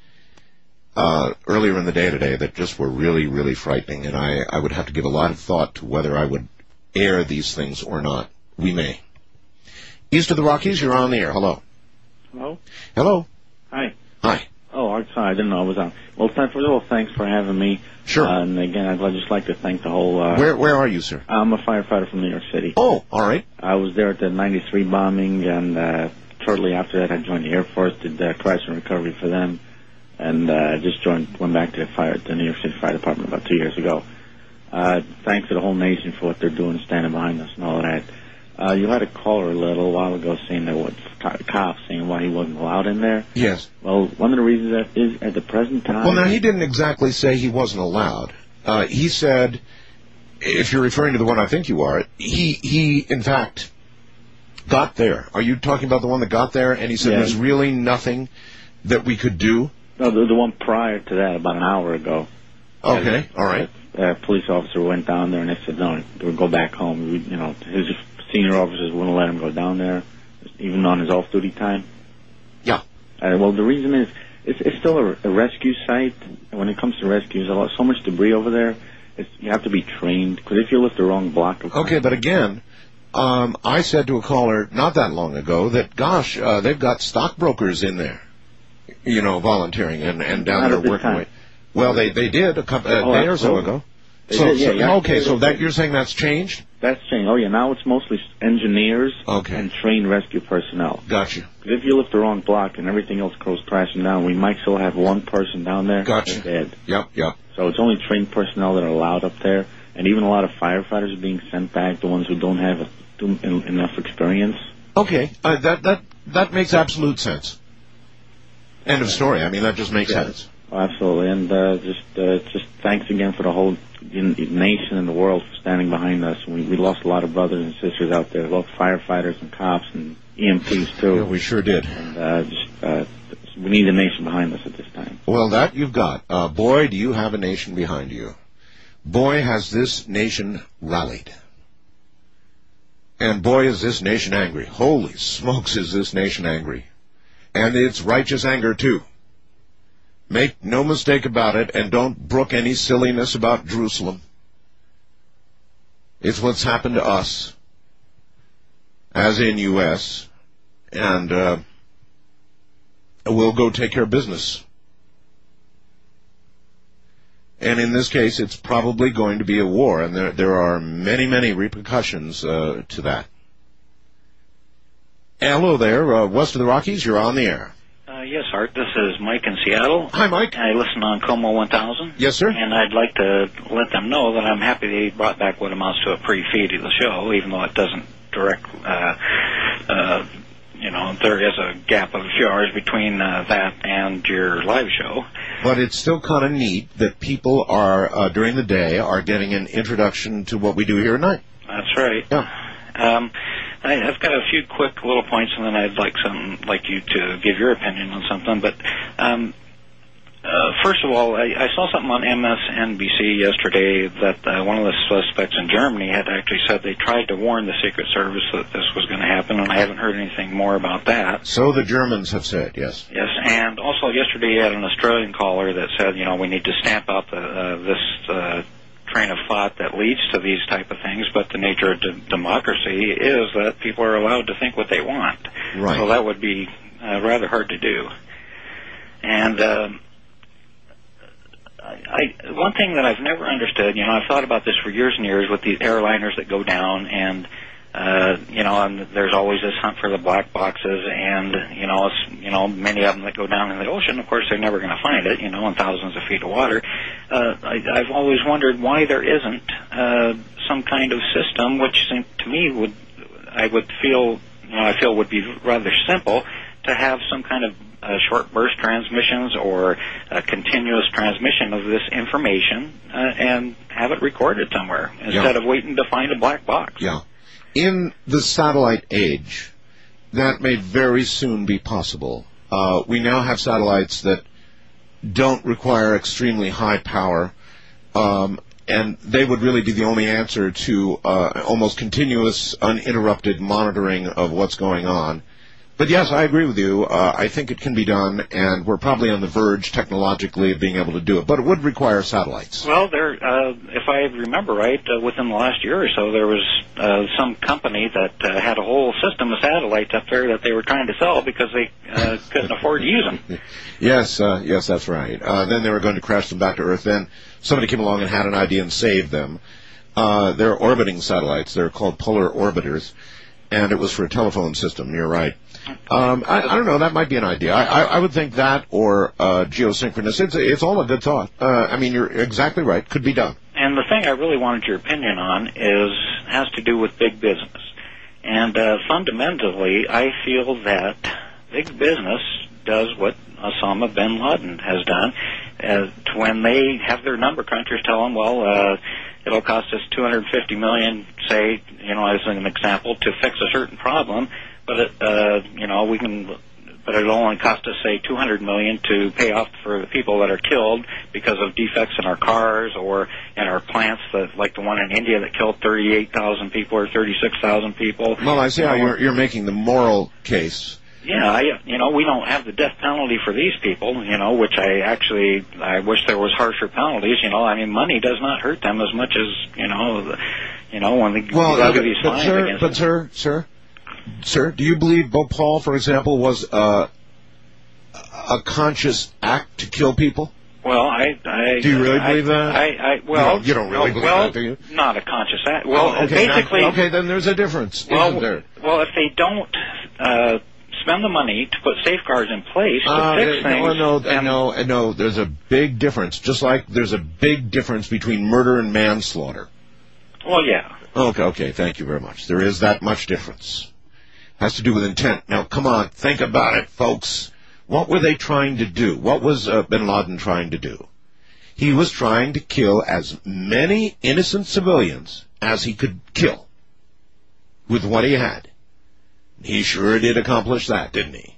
uh, earlier in the day today that just were really, really frightening, and I, I would have to give a lot of thought to whether I would air these things or not. We may. East of the Rockies, you're on the air. Hello. Hello? Hello. Hi. Hi. Oh, Art, sorry, I didn't know I was on. Well, first of all, thanks for having me. Sure. Uh, and again, I'd just like to thank the whole... Uh, where Where are you, sir? I'm a firefighter from New York City. Oh, all right. I was there at the ninety-three bombing, and uh, shortly after that I joined the Air Force, did uh, crisis and recovery for them, and uh, just joined, went back to the, fire, the New York City Fire Department about two years ago. Uh, thanks to the whole nation for what they're doing, standing behind us and all of that. Uh, you had a caller a little while ago saying that what cops saying why he wasn't allowed in there. Yes. Well, one of the reasons that is at the present time. Well, now he didn't exactly say he wasn't allowed. Uh, he said, if you're referring to the one I think you are, he he in fact got there. Are you talking about the one that got there? And he said Yeah. there's really nothing that we could do. No, the, the one prior to that, about an hour ago. Okay. All right. A police officer went down there and they said no, they would go back home. We, you know, his senior officers wouldn't let him go down there, even on his off-duty time. Yeah. Uh, well, the reason is it's, it's still a, a rescue site. And when it comes to rescues, a lot, so much debris over there. It's, you have to be trained because if you lift the wrong block of Okay, but again, um, I said to a caller not that long ago that, gosh, uh, they've got stockbrokers in there, you know, volunteering and, and down Not there at this working time. with. Well, they they did a couple a Oh, day or so absolutely. ago. They So, did, yeah, so yeah. okay, so that you're saying that's changed? That's changed. Oh, yeah, now it's mostly engineers Okay. and trained rescue personnel. Gotcha. Because if you lift the wrong block and everything else goes crashing down, we might still have one person down there Gotcha. dead. Yep, yep. So it's only trained personnel that are allowed up there, and even a lot of firefighters are being sent back, the ones who don't have a, do, en- enough experience. Okay, uh, that that that makes absolute sense. End of story. I mean, that just makes Yeah. sense. Oh, absolutely, and uh, just uh, just thanks again for the whole in, nation and the world for standing behind us. We, we lost a lot of brothers and sisters out there, both firefighters and cops and E M Ts too. Yeah, we sure did. And uh, just uh, we need the nation behind us at this time. Well, that you've got. Uh, boy, do you have a nation behind you. Boy, has this nation rallied. And boy, is this nation angry. Holy smokes, is this nation angry. And it's righteous anger, too. Make no mistake about it, and don't brook any silliness about Jerusalem. It's what's happened to us, as in U S, and uh, we'll go take care of business. And in this case, it's probably going to be a war, and there, there are many, many repercussions uh, to that. Hello there, uh, west of the Rockies, you're on the air. Uh, yes, Art, this is Mike in Seattle. Hi, Mike. I listen on Como one thousand. Yes, sir. And I'd like to let them know that I'm happy they brought back what amounts to a pre-feed of the show, even though it doesn't direct, uh, uh, you know, there is a gap of a few hours between uh, that and your live show. But it's still kind of neat that people are, uh, during the day, are getting an introduction to what we do here at night. That's right. Yeah. Um, I, I've got a few quick little points, and then I'd like some, like you to give your opinion on something. But um, uh, first of all, I, I saw something on M S N B C yesterday that uh, one of the suspects in Germany had actually said they tried to warn the Secret Service that this was going to happen, and I haven't heard anything more about that. So the Germans have said, yes. Yes, and also yesterday you had an Australian caller that said, you know, we need to stamp out the, uh, this uh, train of thought that leads to these type of things, but the nature of d- democracy is that people are allowed to think what they want. Right. So that would be uh, rather hard to do. And uh, I, I, one thing that I've never understood, you know, I've thought about this for years and years with these airliners that go down, and uh, you know, and there's always this hunt for the black boxes, and you know, it's, you know, many of them that go down in the ocean. Of course, they're never going to find it, you know, in thousands of feet of water. Uh, I, I've always wondered why there isn't uh, some kind of system, which seemed, to me would, I would feel, you know, I feel would be rather simple to have some kind of uh, short burst transmissions or a continuous transmission of this information uh, and have it recorded somewhere instead Yeah. of waiting to find a black box. Yeah. In the satellite age, that may very soon be possible. Uh, we now have satellites that don't require extremely high power, um, and they would really be the only answer to uh, almost continuous, uninterrupted monitoring of what's going on. But yes, I agree with you. Uh, I think it can be done, and we're probably on the verge technologically of being able to do it. But it would require satellites. Well, there, uh, if I remember right, uh, within the last year or so, there was uh, some company that uh, had a whole system of satellites up there that they were trying to sell because they uh, couldn't afford to use them. Yes, uh, yes, that's right. Uh, then they were going to crash them back to Earth. Then somebody came along and had an idea and saved them. Uh, they're orbiting satellites. They're called polar orbiters, and it was for a telephone system. You're right. Um, I, I don't know. That might be an idea. I, I, I would think that or uh, geosynchronous. It's it's all a good thought. Uh, I mean, you're exactly right. Could be done. And the thing I really wanted your opinion on is has to do with big business. And uh, fundamentally, I feel that big business does what Osama bin Laden has done. Uh, when they have their number crunchers tell them, well, uh, it'll cost us two hundred fifty million dollars, say, you know, as an example, to fix a certain problem. But it, uh, you know, we can, but it'll only cost us, say, two hundred million dollars to pay off for the people that are killed because of defects in our cars or in our plants, that, like the one in India that killed thirty-eight thousand people or thirty-six thousand people. Well, I see how you're, you're making the moral case. Yeah, I, you know, we don't have the death penalty for these people, you know, which I actually, I wish there was harsher penalties, you know. I mean, money does not hurt them as much as, you know, the, you know, when they Well, levy but, these but fines sir, against but them. sir, sir, sir, do you believe Bhopal, for example, was uh, a conscious act to kill people? Well, I, I Do you really I, believe that? I, I, well, You don't- you don't really believe well, that, do you? Not a conscious act. Well, Oh, okay, basically, now- okay, then there's a difference, well, isn't there? well, if they don't uh, spend the money to put safeguards in place to Uh, fix things, no, no, then- no, no. There's a big difference. Just like there's a big difference between murder and manslaughter. well, yeah. Okay, okay. Thank you very much. There is that much difference. Has to do with intent. Now, come on, think about it, folks. What were they trying to do? What was uh, bin Laden trying to do? He was trying to kill as many innocent civilians as he could kill with what he had. He sure did accomplish that, didn't he?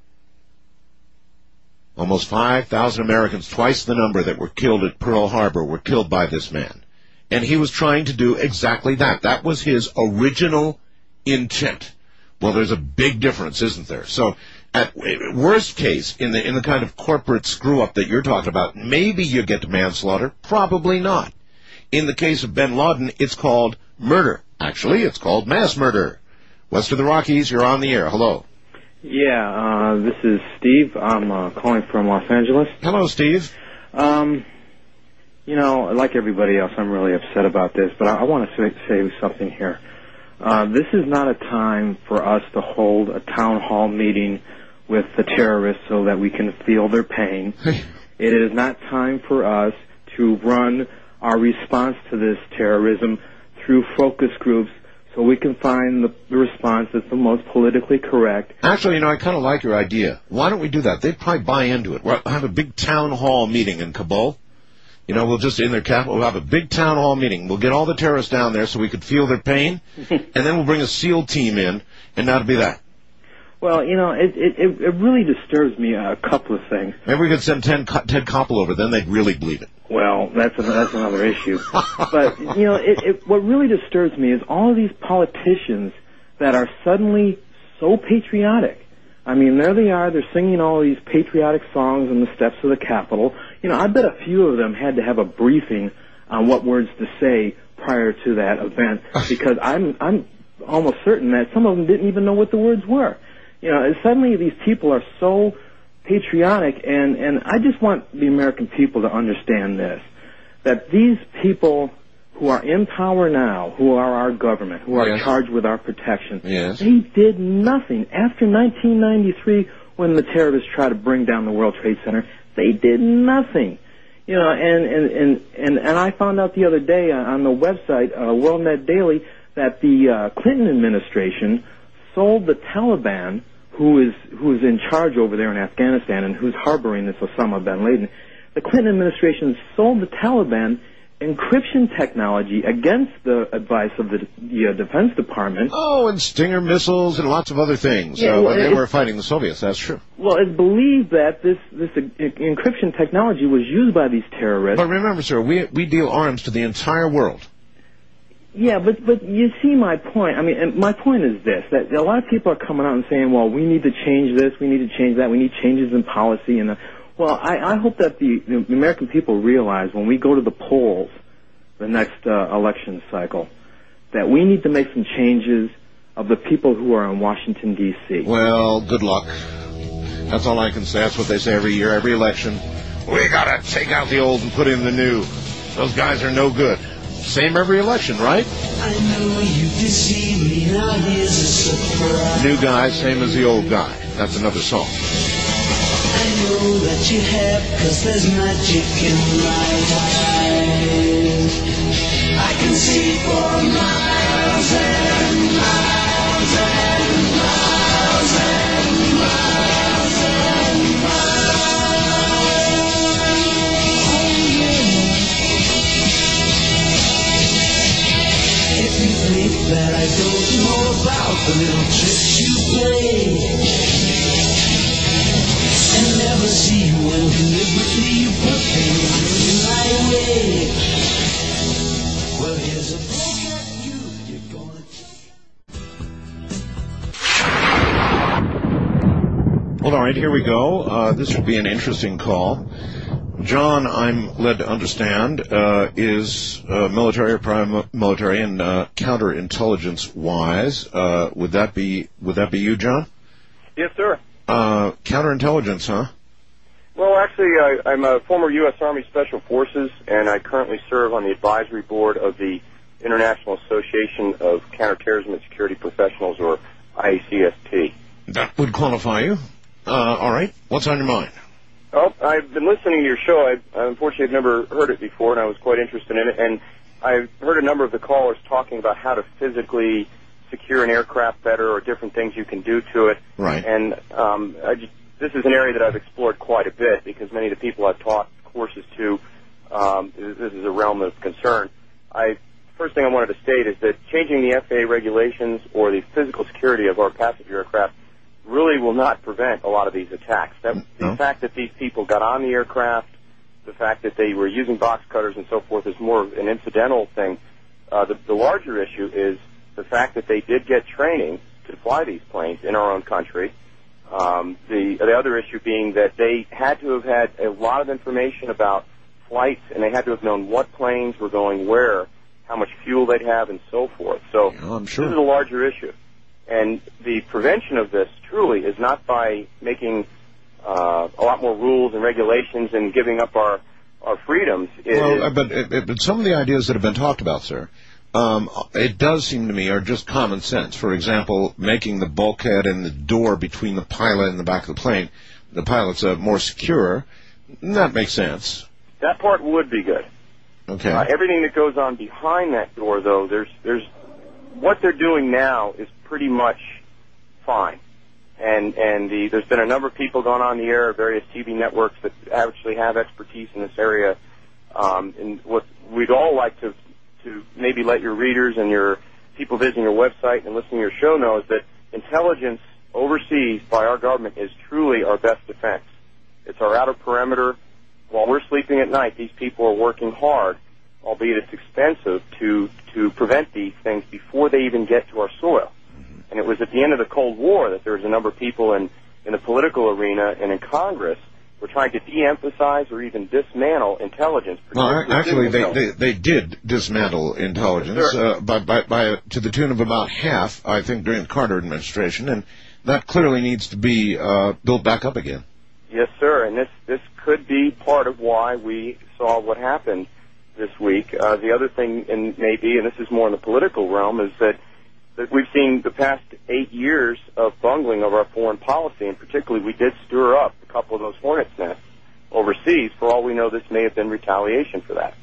Almost five thousand Americans, twice the number that were killed at Pearl Harbor, were killed by this man. And he was trying to do exactly that. That was his original intent. Well, there's a big difference, isn't there? So, at worst case, in the in the kind of corporate screw-up that you're talking about, maybe you get to manslaughter. Probably not. In the case of bin Laden, it's called murder. Actually, it's called mass murder. West of the Rockies, you're on the air. Hello. Yeah, uh, this is Steve. I'm uh, calling from Los Angeles. Hello, Steve. Um, you know, like everybody else, I'm really upset about this, but I, I want to say, say something here. Uh, this is not a time for us to hold a town hall meeting with the terrorists so that we can feel their pain. It is not time for us to run our response to this terrorism through focus groups so we can find the, the response that's the most politically correct. Actually, you know, I kind of like your idea. Why don't we do that? They'd probably buy into it. We'll have a big town hall meeting in Kabul. You know, we'll just, in their capital, we'll have a big town hall meeting. We'll get all the terrorists down there so we could feel their pain, and then we'll bring a SEAL team in, and that'll be that. Well, you know, it, it, it really disturbs me a couple of things. Maybe we could send Ted, Ted Koppel over, then they'd really believe it. Well, that's a, that's another issue. But, you know, it, it, what really disturbs me is all of these politicians that are suddenly so patriotic. I mean, there they are, they're singing all these patriotic songs on the steps of the Capitol. You know, I bet a few of them had to have a briefing on what words to say prior to that event, because I'm I'm almost certain that some of them didn't even know what the words were. You know, and suddenly these people are so patriotic, and, and I just want the American people to understand this, that these people who are in power now, who are our government, who are Yes. charged with our protection, Yes. they did nothing. After nineteen ninety-three, when the terrorists tried to bring down the World Trade Center, they did nothing. You know, and, and, and, and, and I found out the other day on the website, uh, WorldNet Daily, that the uh, Clinton administration sold the Taliban, who is who is in charge over there in Afghanistan and who's harboring this Osama bin Laden. The Clinton administration sold the Taliban encryption technology against the advice of the, the uh, Defense Department. Oh, and Stinger missiles and lots of other things. Yeah, uh, well, when they it- were fighting the Soviets, that's true. Well, it's believed that this this uh, encryption technology was used by these terrorists. But remember, sir, we we deal arms to the entire world. Yeah, but but you see my point. I mean, and my point is this: that a lot of people are coming out and saying, "Well, we need to change this, we need to change that, we need changes in policy." And uh, well, I, I hope that the, the American people realize when we go to the polls, the next uh, election cycle, that we need to make some changes of the people who are in Washington D C Well, good luck. That's all I can say. That's what they say every year, every election. We gotta take out the old and put in the new. Those guys are no good. Same every election, right? I know you deceive me, now here's a surprise. New guy, same as the old guy. That's another song. I know that you have, cause there's magic in my eyes. I can see for miles and miles and miles and miles and miles. Oh, yeah. If you think that I don't know about the little tricks you play, and never see you when deliberately you put things in my way. Well, here's a poke at you. You're gonna Well, all right, here we go. Uh, this will be an interesting call. John, I'm led to understand, uh, is uh, military or paramilitary and uh, counterintelligence wise. Uh, would that be would that be you, John? Yes, sir. Uh, counterintelligence, huh? Well, actually, I, I'm a former U S Army Special Forces, and I currently serve on the advisory board of the International Association of Counterterrorism and Security Professionals, or I A C S T. That would qualify you. Uh, all right. What's on your mind? Oh, I've been listening to your show. I, unfortunately, I've never heard it before, and I was quite interested in it. And I've heard a number of the callers talking about how to physically secure an aircraft better, or different things you can do to it. Right. And um, I just, this is an area that I've explored quite a bit, because many of the people I've taught courses to, um, this is a realm of concern. I first thing I wanted to state is that changing the F A A regulations or the physical security of our passenger aircraft really will not prevent a lot of these attacks. That, No. The fact that these people got on the aircraft, the fact that they were using box cutters and so forth is more of an incidental thing. Uh, the, the larger issue is the fact that they did get training to fly these planes in our own country. Um, the, the other issue being that they had to have had a lot of information about flights, and they had to have known what planes were going where, how much fuel they'd have, and so forth. So yeah, I'm sure. This is a larger issue. And the prevention of this truly is not by making uh, a lot more rules and regulations and giving up our, our freedoms. It well, is, uh, but, it, but some of the ideas that have been talked about, sir, um, it does seem to me are just common sense. For example, making the bulkhead and the door between the pilot and the back of the plane, the pilot's uh, more secure. That makes sense. that part would be good. Okay. Uh, everything that goes on behind that door, though, there's there's what they're doing now is pretty much fine. And and the, there's been a number of people gone on the air, various T V networks that actually have expertise in this area. Um, and what we'd all like to to maybe let your readers and your people visiting your website and listening to your show know is that intelligence overseas by our government is truly our best defense. It's our outer perimeter. While we're sleeping at night, these people are working hard, albeit it's expensive, to to prevent these things before they even get to our soil. And it was at the end of the Cold War that there was a number of people in, in the political arena and in Congress were trying to de-emphasize or even dismantle intelligence. Well, actually, they, they they did dismantle intelligence Yes, uh, by, by, by to the tune of about half, I think, during the Carter administration, and that clearly needs to be uh, built back up again. Yes, sir, and this, this could be part of why we saw what happened this week. Uh, the other thing, and maybe, and this is more in the political realm, is that that we've seen the past eight years of bungling of our foreign policy, and particularly we did stir up a couple of those hornet's nests overseas. For all we know, this may have been retaliation for that.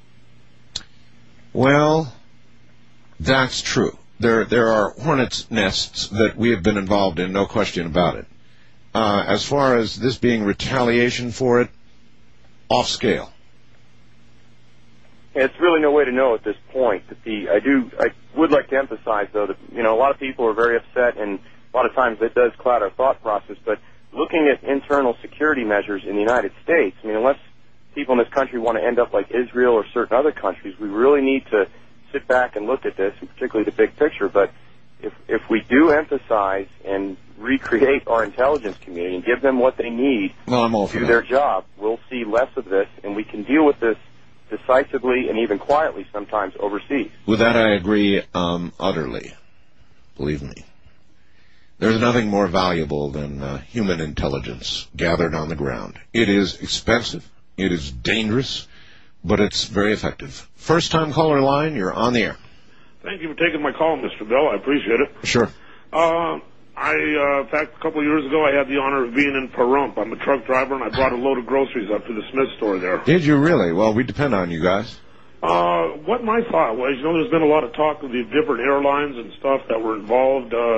Well, that's true. There there are hornet's nests that we have been involved in, no question about it. Uh, as far as this being retaliation for it, off scale. It's really no way to know at this point. That the I do I would like to emphasize though that you know a lot of people are very upset, and a lot of times it does cloud our thought process. But looking at internal security measures in the United States, I mean, unless people in this country want to end up like Israel or certain other countries, we really need to sit back and look at this, and particularly the big picture. But if if we do emphasize and recreate our intelligence community and give them what they need well, I'm all to for do that. their job, we'll see less of this, and we can deal with this decisively and even quietly sometimes overseas. With that, I agree um, utterly. Believe me. There's nothing more valuable than uh, human intelligence gathered on the ground. It is expensive, it is dangerous, but it's very effective. First time caller line, you're on the air. Thank you for taking my call, Mister Bell. I appreciate it. Sure. Uh, I, uh, in fact, a couple of years ago, I had the honor of being in Pahrump. I'm a truck driver, and I brought a load of groceries up to the Smith store there. Did you really? Well, we depend on you guys. Uh, what my thought was, you know, there's been a lot of talk of the different airlines and stuff that were involved, uh,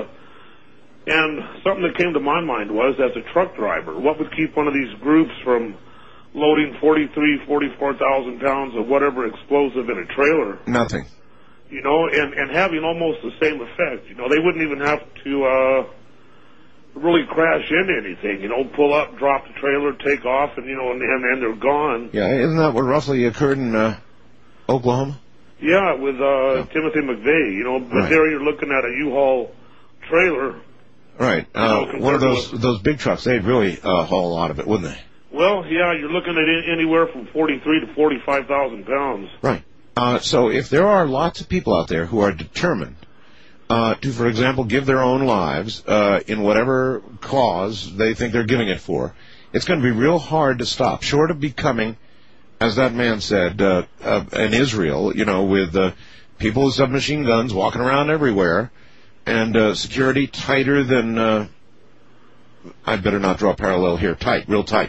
and something that came to my mind was, as a truck driver, what would keep one of these groups from loading forty-three, forty-four thousand pounds of whatever explosive in a trailer? Nothing. You know, and, and having almost the same effect. You know, they wouldn't even have to uh, really crash into anything. You know, pull up, drop the trailer, take off, and, you know, and, and, and they're gone. Yeah, isn't that what roughly occurred in uh, Oklahoma? Yeah, with uh, Timothy McVeigh, you know, but Right. there you're looking at a U-Haul trailer. Right. Uh, You know, one of those compared those big trucks, they'd really uh, haul a lot of it, wouldn't they? Well, yeah, you're looking at a- anywhere from forty-three to forty-five thousand pounds. Right. Uh, so if there are lots of people out there who are determined uh, to, for example, give their own lives uh, in whatever cause they think they're giving it for, it's going to be real hard to stop, short of becoming, as that man said, uh, uh, an Israel, you know, with uh, people with submachine guns walking around everywhere, and uh, security tighter than... Uh, I'd better not draw a parallel here. Tight, real tight.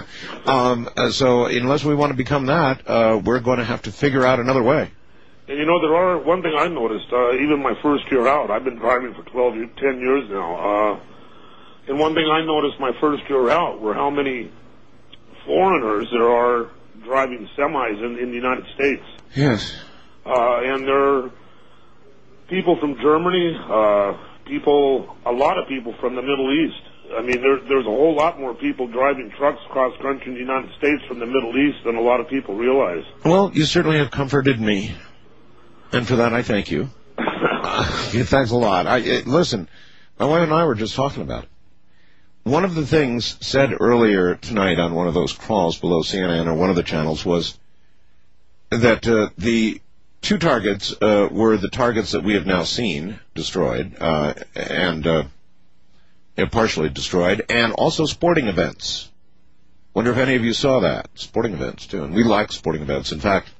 um, uh, so unless we want to become that, uh, we're going to have to figure out another way. And, you know, there are, one thing I noticed, uh, even my first year out, I've been driving for twelve, ten years now, uh, and one thing I noticed my first year out were how many foreigners there are driving semis in, in the United States. Yes. Uh, and there are people from Germany, uh, people, a lot of people from the Middle East. I mean, there, there's a whole lot more people driving trucks across country in the United States from the Middle East than a lot of people realize. Well, you certainly have comforted me, and for that I thank you. uh, thanks a lot. I, uh, listen, my wife and I were just talking about it. one of the things said earlier tonight on one of those crawls below C N N or one of the channels was that uh, the two targets uh, were the targets that we have now seen destroyed uh, and uh, partially destroyed, and also sporting events. Wonder if any of you saw that. Sporting events, too. And we like sporting events. In fact,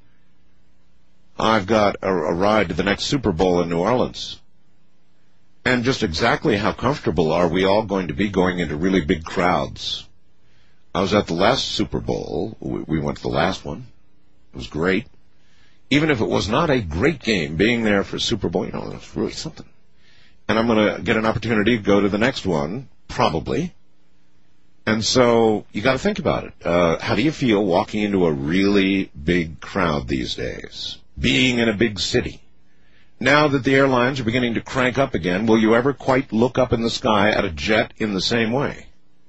I've got a, a ride to the next Super Bowl in New Orleans. And just exactly how comfortable are we all going to be going into really big crowds? I was at the last Super Bowl. We went to the last one. It was great. Even if it was not a great game, being there for Super Bowl, you know, it was really something. And I'm going to get an opportunity to go to the next one, probably. And so you got to think about it. Uh, how do you feel walking into a really big crowd these days? Being in a big city. Now that the airlines are beginning to crank up again, will you ever quite look up in the sky at a jet in the same way?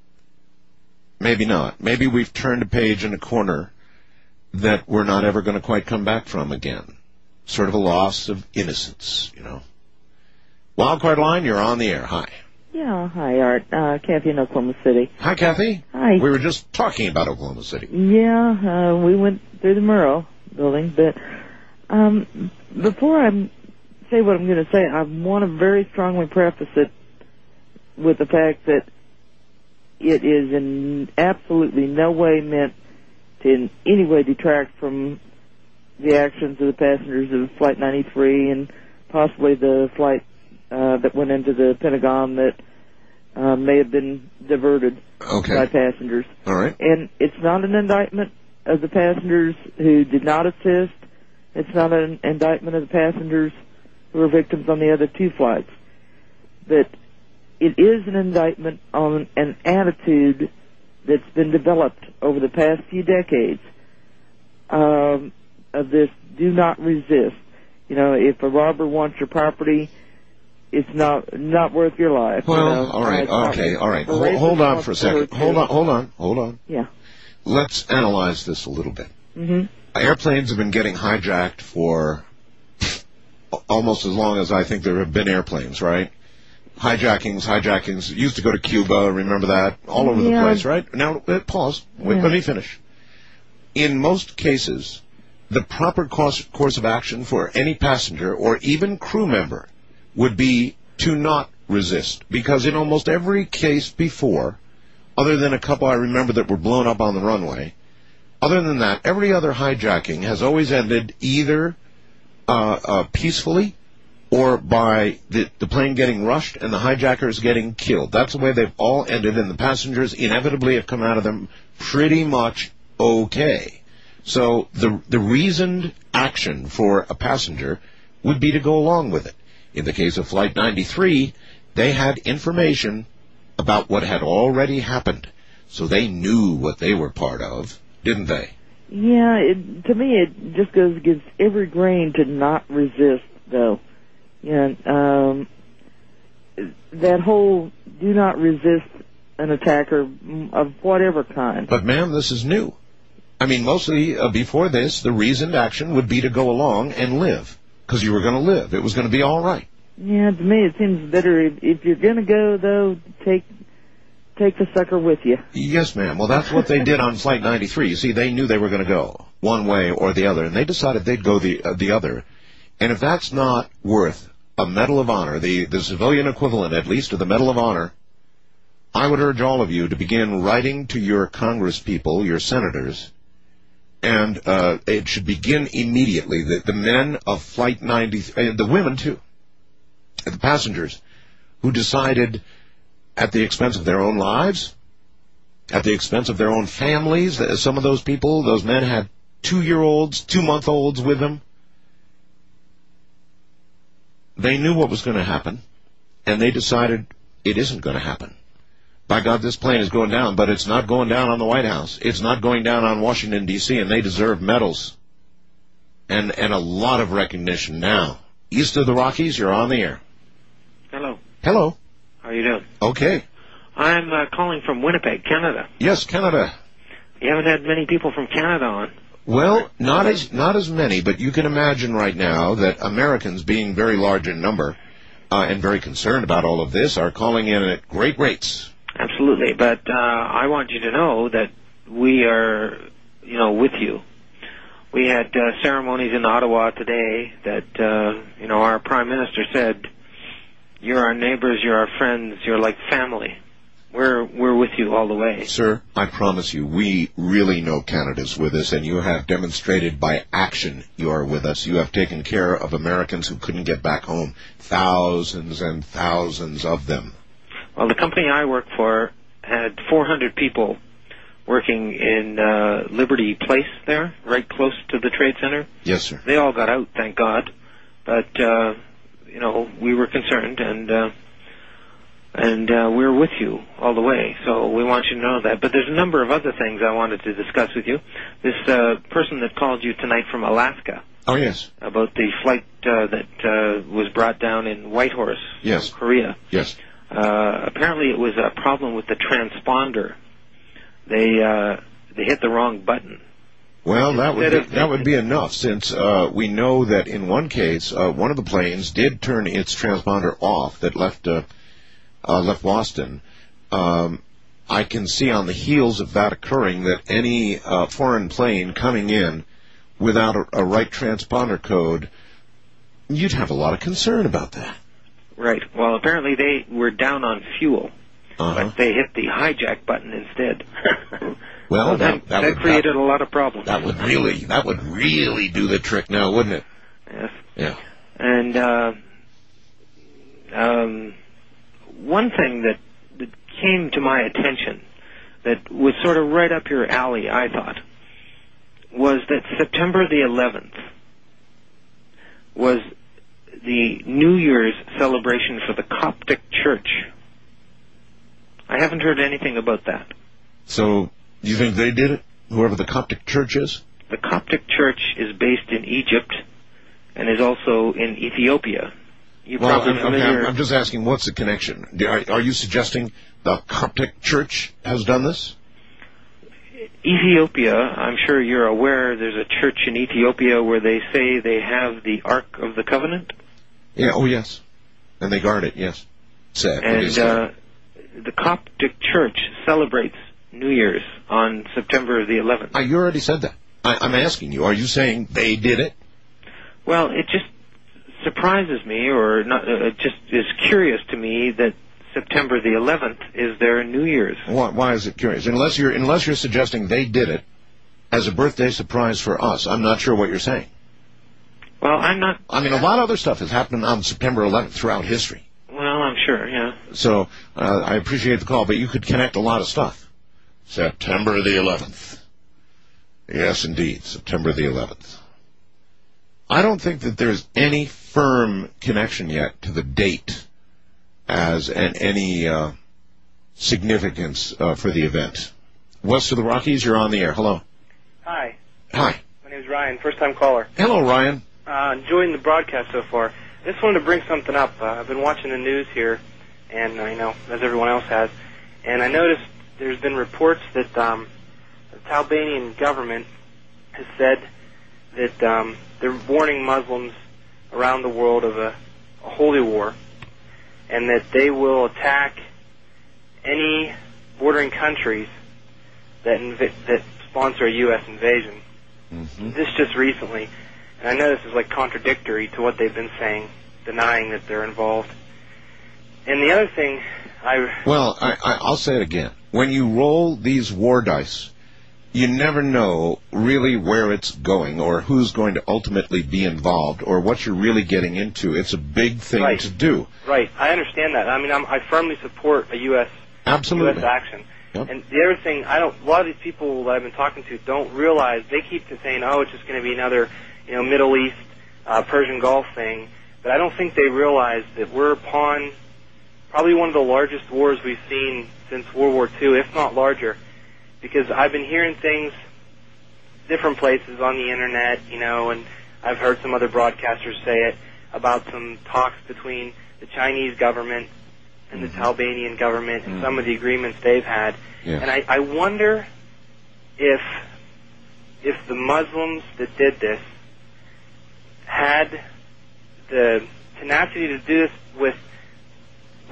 Maybe not. Maybe we've turned a page in a corner that we're not ever going to quite come back from again. Sort of a loss of innocence, you know. Wildcard line, you're on the air. Hi. Yeah, hi, Art. Uh, Kathy in Oklahoma City. Hi, Kathy. Hi. We were just talking about Oklahoma City. Yeah, uh, we went through the Murrow building, but um, before I say what I'm going to say, I want to very strongly preface it with the fact that it is in absolutely no way meant to in any way detract from the actions of the passengers of Flight ninety-three and possibly the flight uh, that went into the Pentagon that uh, may have been diverted okay. by passengers. All right. And it's not an indictment of the passengers who did not assist. It's not an indictment of the passengers who were victims on the other two flights. But it is an indictment on an attitude that's been developed over the past few decades um, of this do not resist. You know, if a robber wants your property, it's not not worth your life. Well, you know? all right, Uh, okay, all right. the Hold, rape hold on is for a second. also Hold too. on, hold on, hold on. Yeah. Let's analyze this a little bit. Mm-hmm. Airplanes have been getting hijacked for almost as long as I think there have been airplanes, right? Hijackings, hijackings. It used to go to Cuba, remember that? All over Yeah. the place, right? Now, uh, pause. Wait, Yeah. let me finish. In most cases, the proper course, course of action for any passenger or even crew member would be to not resist. Because in almost every case before, other than a couple I remember that were blown up on the runway, other than that, every other hijacking has always ended either uh, uh, peacefully or by the, the plane getting rushed and the hijackers getting killed. That's the way they've all ended, and the passengers inevitably have come out of them pretty much okay. So the the reasoned action for a passenger would be to go along with it. In the case of Flight ninety-three, they had information about what had already happened, so they knew what they were part of, didn't they? Yeah, it, to me it just goes against every grain to not resist, though. Yeah, um, that whole do not resist an attacker of whatever kind. But, ma'am, this is new. I mean, mostly uh, before this, the reasoned action would be to go along and live, because you were going to live. It was going to be all right. Yeah, to me it seems better if, if you're going to go, though, take take the sucker with you. Yes, ma'am. Well, that's what they did on Flight ninety-three. You see, they knew they were going to go one way or the other, and they decided they'd go the uh, the other. And if that's not worth a Medal of Honor, the, the civilian equivalent, at least, of the Medal of Honor, I would urge all of you to begin writing to your congresspeople, your senators, and uh, it should begin immediately. The, the men of Flight ninety-three, uh, the women, too, the passengers, who decided at the expense of their own lives, at the expense of their own families, that some of those people, those men had two-year-olds, two-month-olds with them. They knew what was going to happen, and they decided it isn't going to happen. By God, this plane is going down, but it's not going down on the White House. It's not going down on Washington, D C, and they deserve medals and, and a lot of recognition now. East of the Rockies, you're on the air. Hello. Hello. How are you doing? Okay. I'm uh, calling from Winnipeg, Canada. Yes, Canada. You haven't had many people from Canada on. Well, not as not as many, but you can imagine right now that Americans, being very large in number uh, and very concerned about all of this, are calling in at great rates. Absolutely, but uh, I want you to know that we are, you know, with you. We had uh, ceremonies in Ottawa today that, uh, you know, our Prime Minister said, you're our neighbors, you're our friends, you're like family. We're we're with you all the way. Sir, I promise you, we really know Canada's with us, and you have demonstrated by action you are with us. You have taken care of Americans who couldn't get back home, thousands and thousands of them. Well, the company I work for had four hundred people working in uh, Liberty Place there, right close to the Trade Center. Yes, sir. They all got out, thank God. But, uh, you know, we were concerned, and... Uh, And uh, we're with you all the way, so we want you to know that. But there's a number of other things I wanted to discuss with you. This uh, person that called you tonight from Alaska. Oh, yes. About the flight uh, that uh, was brought down in Whitehorse, yes. from Korea. Yes. Uh, apparently it was a problem with the transponder. They uh, they hit the wrong button. Well, that would Instead be, that would be enough, since uh, we know that in one case, uh, one of the planes did turn its transponder off that left... Uh, Uh, left Boston. Um, I can see on the heels of that occurring that any uh, foreign plane coming in without a, a right transponder code, you'd have a lot of concern about that. Right. Well, apparently they were down on fuel, Uh-huh. but they hit the hijack button instead. Well, so that, that, that, that would, created that, a lot of problems. That would really, that would really do the trick now, wouldn't it? Yes. Yeah. And uh, um. One thing that, that came to my attention that was sort of right up your alley, I thought, was that September the eleventh was the New Year's celebration for the Coptic Church. I haven't heard anything about that. So, you think they did it? Whoever the Coptic Church is? The Coptic Church is based in Egypt and is also in Ethiopia. You're well, probably I'm, okay, familiar. I'm just asking, what's the connection? Are, are you suggesting the Coptic Church has done this? Ethiopia, I'm sure you're aware, there's a church in Ethiopia where they say they have the Ark of the Covenant. Yeah, oh yes. And they guard it, yes. Sad. And uh, the Coptic Church celebrates New Year's on September the eleventh. Uh, you already said that. I, I'm asking you, are you saying they did it? Well, it just surprises me, or not, uh, just is curious to me that September the eleventh is their New Year's. Why, why is it curious? Unless you're unless you're suggesting they did it as a birthday surprise for us, I'm not sure what you're saying. Well, I'm not. I mean, a lot of other stuff has happened on September eleventh throughout history. Well, I'm sure, yeah. So uh, I appreciate the call, but you could connect a lot of stuff. September the eleventh. Yes, indeed, September the eleventh. I don't think that there's any firm connection yet to the date as and any uh, significance uh, for the event. West of the Rockies, you're on the air. Hello. Hi. Hi. My name's Ryan, first-time caller. Hello, Ryan. Uh, enjoying the broadcast so far. I just wanted to bring something up. Uh, I've been watching the news here, and I know, as everyone else has, and I noticed there's been reports that um, the Albanian government has said that um, they're warning Muslims around the world of a, a holy war, and that they will attack any bordering countries that inv- that sponsor a U S invasion. Mm-hmm. This just recently, and I know this is like contradictory to what they've been saying, denying that they're involved. And the other thing, I well, I, I, I'll say it again. When you roll these war dice, you never know really where it's going or who's going to ultimately be involved or what you're really getting into. It's a big thing right. to do. Right. I understand that. I mean, I'm, I firmly support a U S Absolutely. U S action. Yep. And the other thing, I don't. A lot of these people that I've been talking to don't realize. They keep saying, "Oh, it's just going to be another, you know, Middle East, uh, Persian Gulf thing." But I don't think they realize that we're upon probably one of the largest wars we've seen since World War Two, if not larger. Because I've been hearing things, different places on the internet, you know, and I've heard some other broadcasters say it about some talks between the Chinese government and the Albanian government and some of the agreements they've had. Yeah. And I, I wonder if if the Muslims that did this had the tenacity to do this with with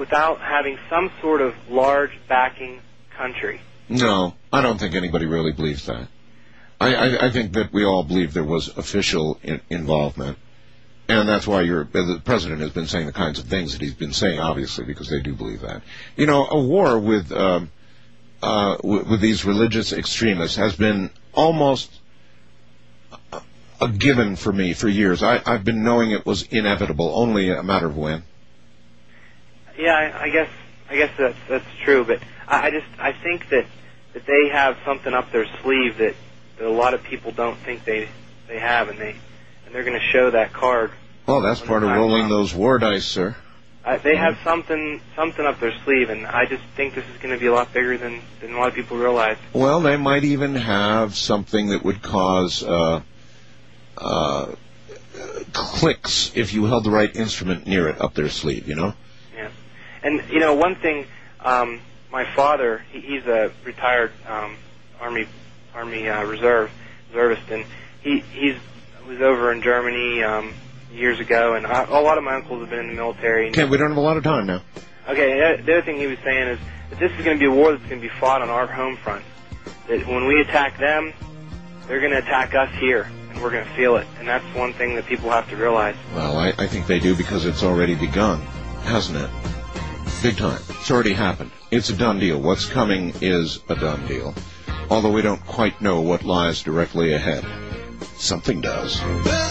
without having some sort of large backing country. No, I don't think anybody really believes that. I, I, I think that we all believe there was official in, involvement, and that's why you're, the president has been saying the kinds of things that he's been saying, obviously, because they do believe that. You know, a war with um, uh, w- with these religious extremists has been almost a, a given for me for years. I, I've been knowing it was inevitable, only a matter of when. Yeah, I, I guess I guess that's that's true, but I, I just I think that that they have something up their sleeve that, that a lot of people don't think they they have, and they and they're going to show that card. Well, that's part of rolling those war dice, sir. Uh, they have something something up their sleeve, and I just think this is going to be a lot bigger than, than a lot of people realize. Well, they might even have something that would cause uh, uh, clicks if you held the right instrument near it up their sleeve, you know? Yeah. And, you know, one thing, um, my father, he, he's a retired um, Army Army uh, Reserve reservist, and he he's was over in Germany um, years ago, and I, a lot of my uncles have been in the military. Okay, we don't have a lot of time now. Okay, the other thing he was saying is that this is going to be a war that's going to be fought on our home front. That when we attack them, they're going to attack us here, and we're going to feel it. And that's one thing that people have to realize. Well, I, I think they do because it's already begun, hasn't it? Big time. It's already happened. It's a done deal. What's coming is a done deal. Although we don't quite know what lies directly ahead. Something does.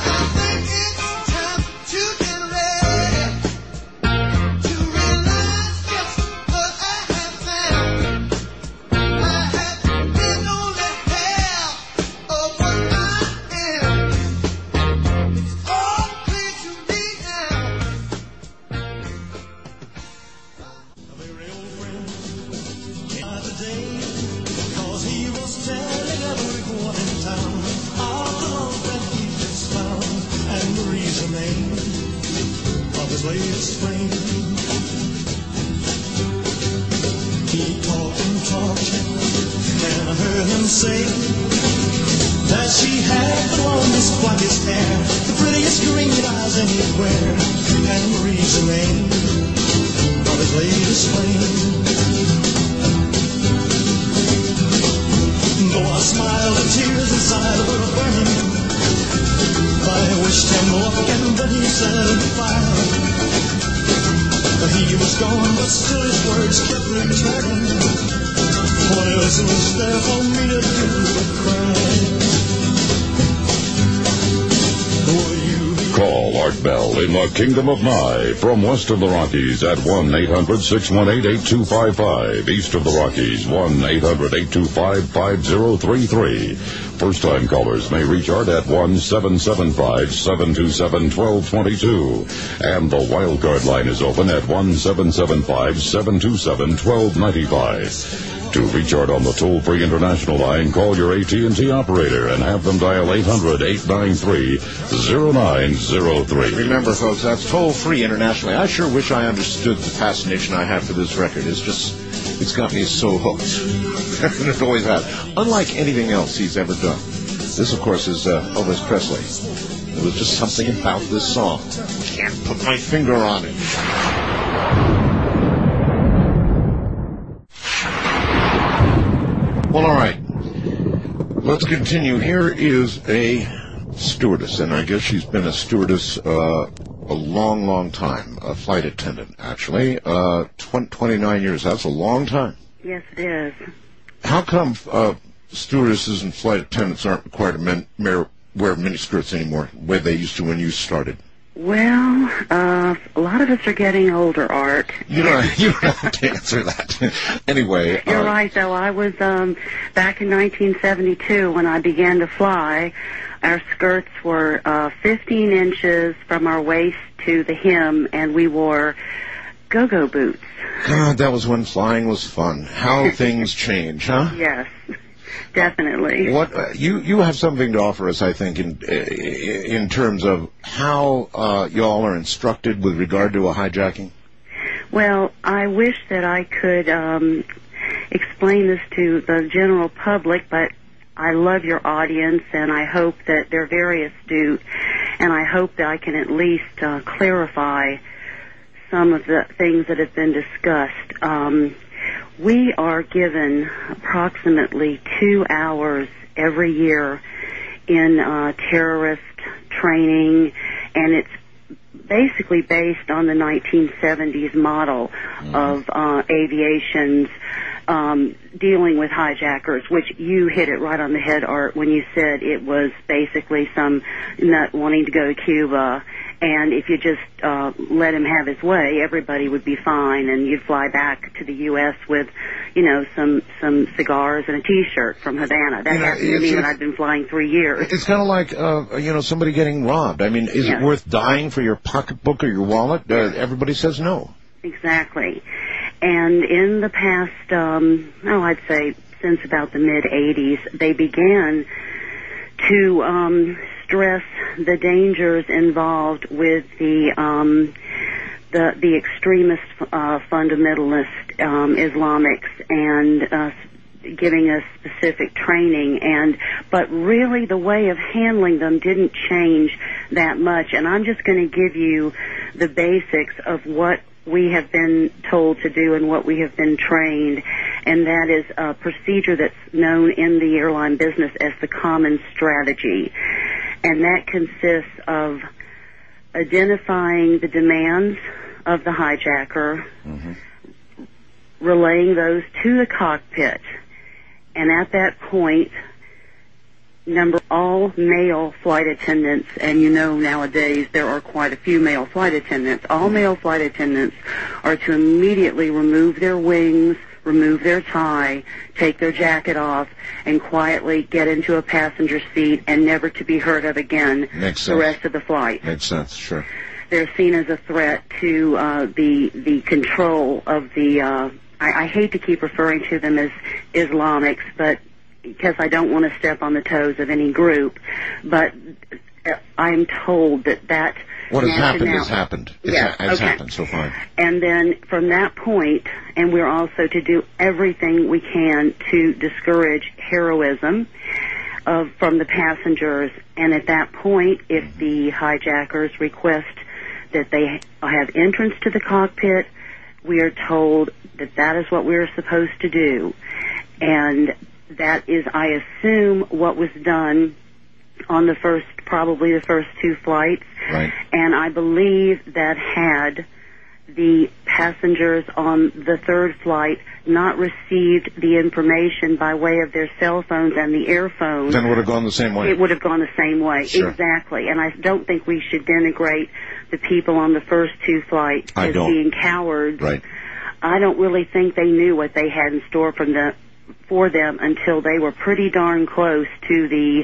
Say that she had the longest, blackest hair, the prettiest green eyes anywhere, and Marie's the name of his latest flame. Though I smiled and tears inside were burning, I wished him luck and then he said fire. He was gone, but still his words kept returning. What else was there for me to do but cry? Call Art Bell in the Kingdom of Nye from west of the Rockies at one eight hundred six one eight eight two five five. East of the Rockies, one eight hundred eight two five five zero three three. First-time callers may reach Art at one seven seven five seven two seven one two two two. And the wildcard line is open at one seven seven five seven two seven one two nine five. To reach Art on the toll-free international line, call your A T and T operator and have them dial eight hundred eight nine three zero nine zero three. Remember, folks, that's toll-free internationally. I sure wish I understood the fascination I have for this record. It's just, it's got me so hooked. And it always has. Unlike anything else he's ever done. This, of course, is uh, Elvis Presley. There was just something about this song. Can't put my finger on it. Well, all right. Let's continue. Here is a stewardess, and I guess she's been a stewardess uh, a long, long time. A flight attendant, actually. Uh, tw- twenty-nine years. That's a long time. Yes, it is. How come uh, stewardesses and flight attendants aren't required to men- mer- wear miniskirts anymore, the way they used to when you started? Well, uh, a lot of us are getting older, Art. You don't, you don't have to answer that. Anyway. You're uh, right, though. I was, um, back in nineteen seventy-two when I began to fly, our skirts were uh, fifteen inches from our waist to the hem, and we wore go-go boots. God, that was when flying was fun. How things change, huh? Yes. Definitely. What uh, you you have something to offer us, I think, in in terms of how uh, y'all are instructed with regard to a hijacking. Well, I wish that I could um, explain this to the general public, but I love your audience, and I hope that they're very astute, and I hope that I can at least uh, clarify some of the things that have been discussed. Um, we are given approximately two hours every year in uh, terrorist training, and it's basically based on the nineteen seventies model mm-hmm. of uh, aviation's um, dealing with hijackers, which you hit it right on the head, Art, when you said it was basically some nut wanting to go to Cuba, and if you just uh, let him have his way, everybody would be fine, and you'd fly back to the U S with, you know, some some cigars and a T-shirt from Havana. That You know, happened to me it's- when I'd been flying three years. It's kind of like, uh, you know, somebody getting robbed. I mean, is Yeah. it worth dying for your pocketbook or your wallet? Uh, everybody says no. Exactly. And in the past, um, oh, I'd say since about the mid-eighties, they began to um, stress the dangers involved with the um, the, the extremist uh, fundamentalist um, Islamics and uh, giving us specific training. And but really, the way of handling them didn't change that much. And I'm just going to give you the basics of what we have been told to do and what we have been trained, and that is a procedure that's known in the airline business as the common strategy. And that consists of identifying the demands of the hijacker, mm-hmm. relaying those to the cockpit, and at that point, number all male flight attendants, and you know nowadays there are quite a few male flight attendants, all male flight attendants are to immediately remove their wings, remove their tie, take their jacket off, and quietly get into a passenger seat and never to be heard of again Makes the sense. rest of the flight. Makes sense, sure. They're seen as a threat to uh, the the control of the, uh, I, I hate to keep referring to them as Islamics, but because I don't want to step on the toes of any group, but I'm told that that What has happened nationality- has happened. It's, Yeah, ha- it's okay. happened so far. And then from that point, and we're also to do everything we can to discourage heroism of, from the passengers. And at that point, if the hijackers request that they have entrance to the cockpit, we are told that that is what we're supposed to do. And that is, I assume, what was done on the first, probably the first two flights. Right. And I believe that had the passengers on the third flight not received the information by way of their cell phones and the earphones, Then it would have gone the same way. it would have gone the same way. Sure. Exactly. And I don't think we should denigrate the people on the first two flights I as don't. being cowards. Right. I don't really think they knew what they had in store from the, for them until they were pretty darn close to the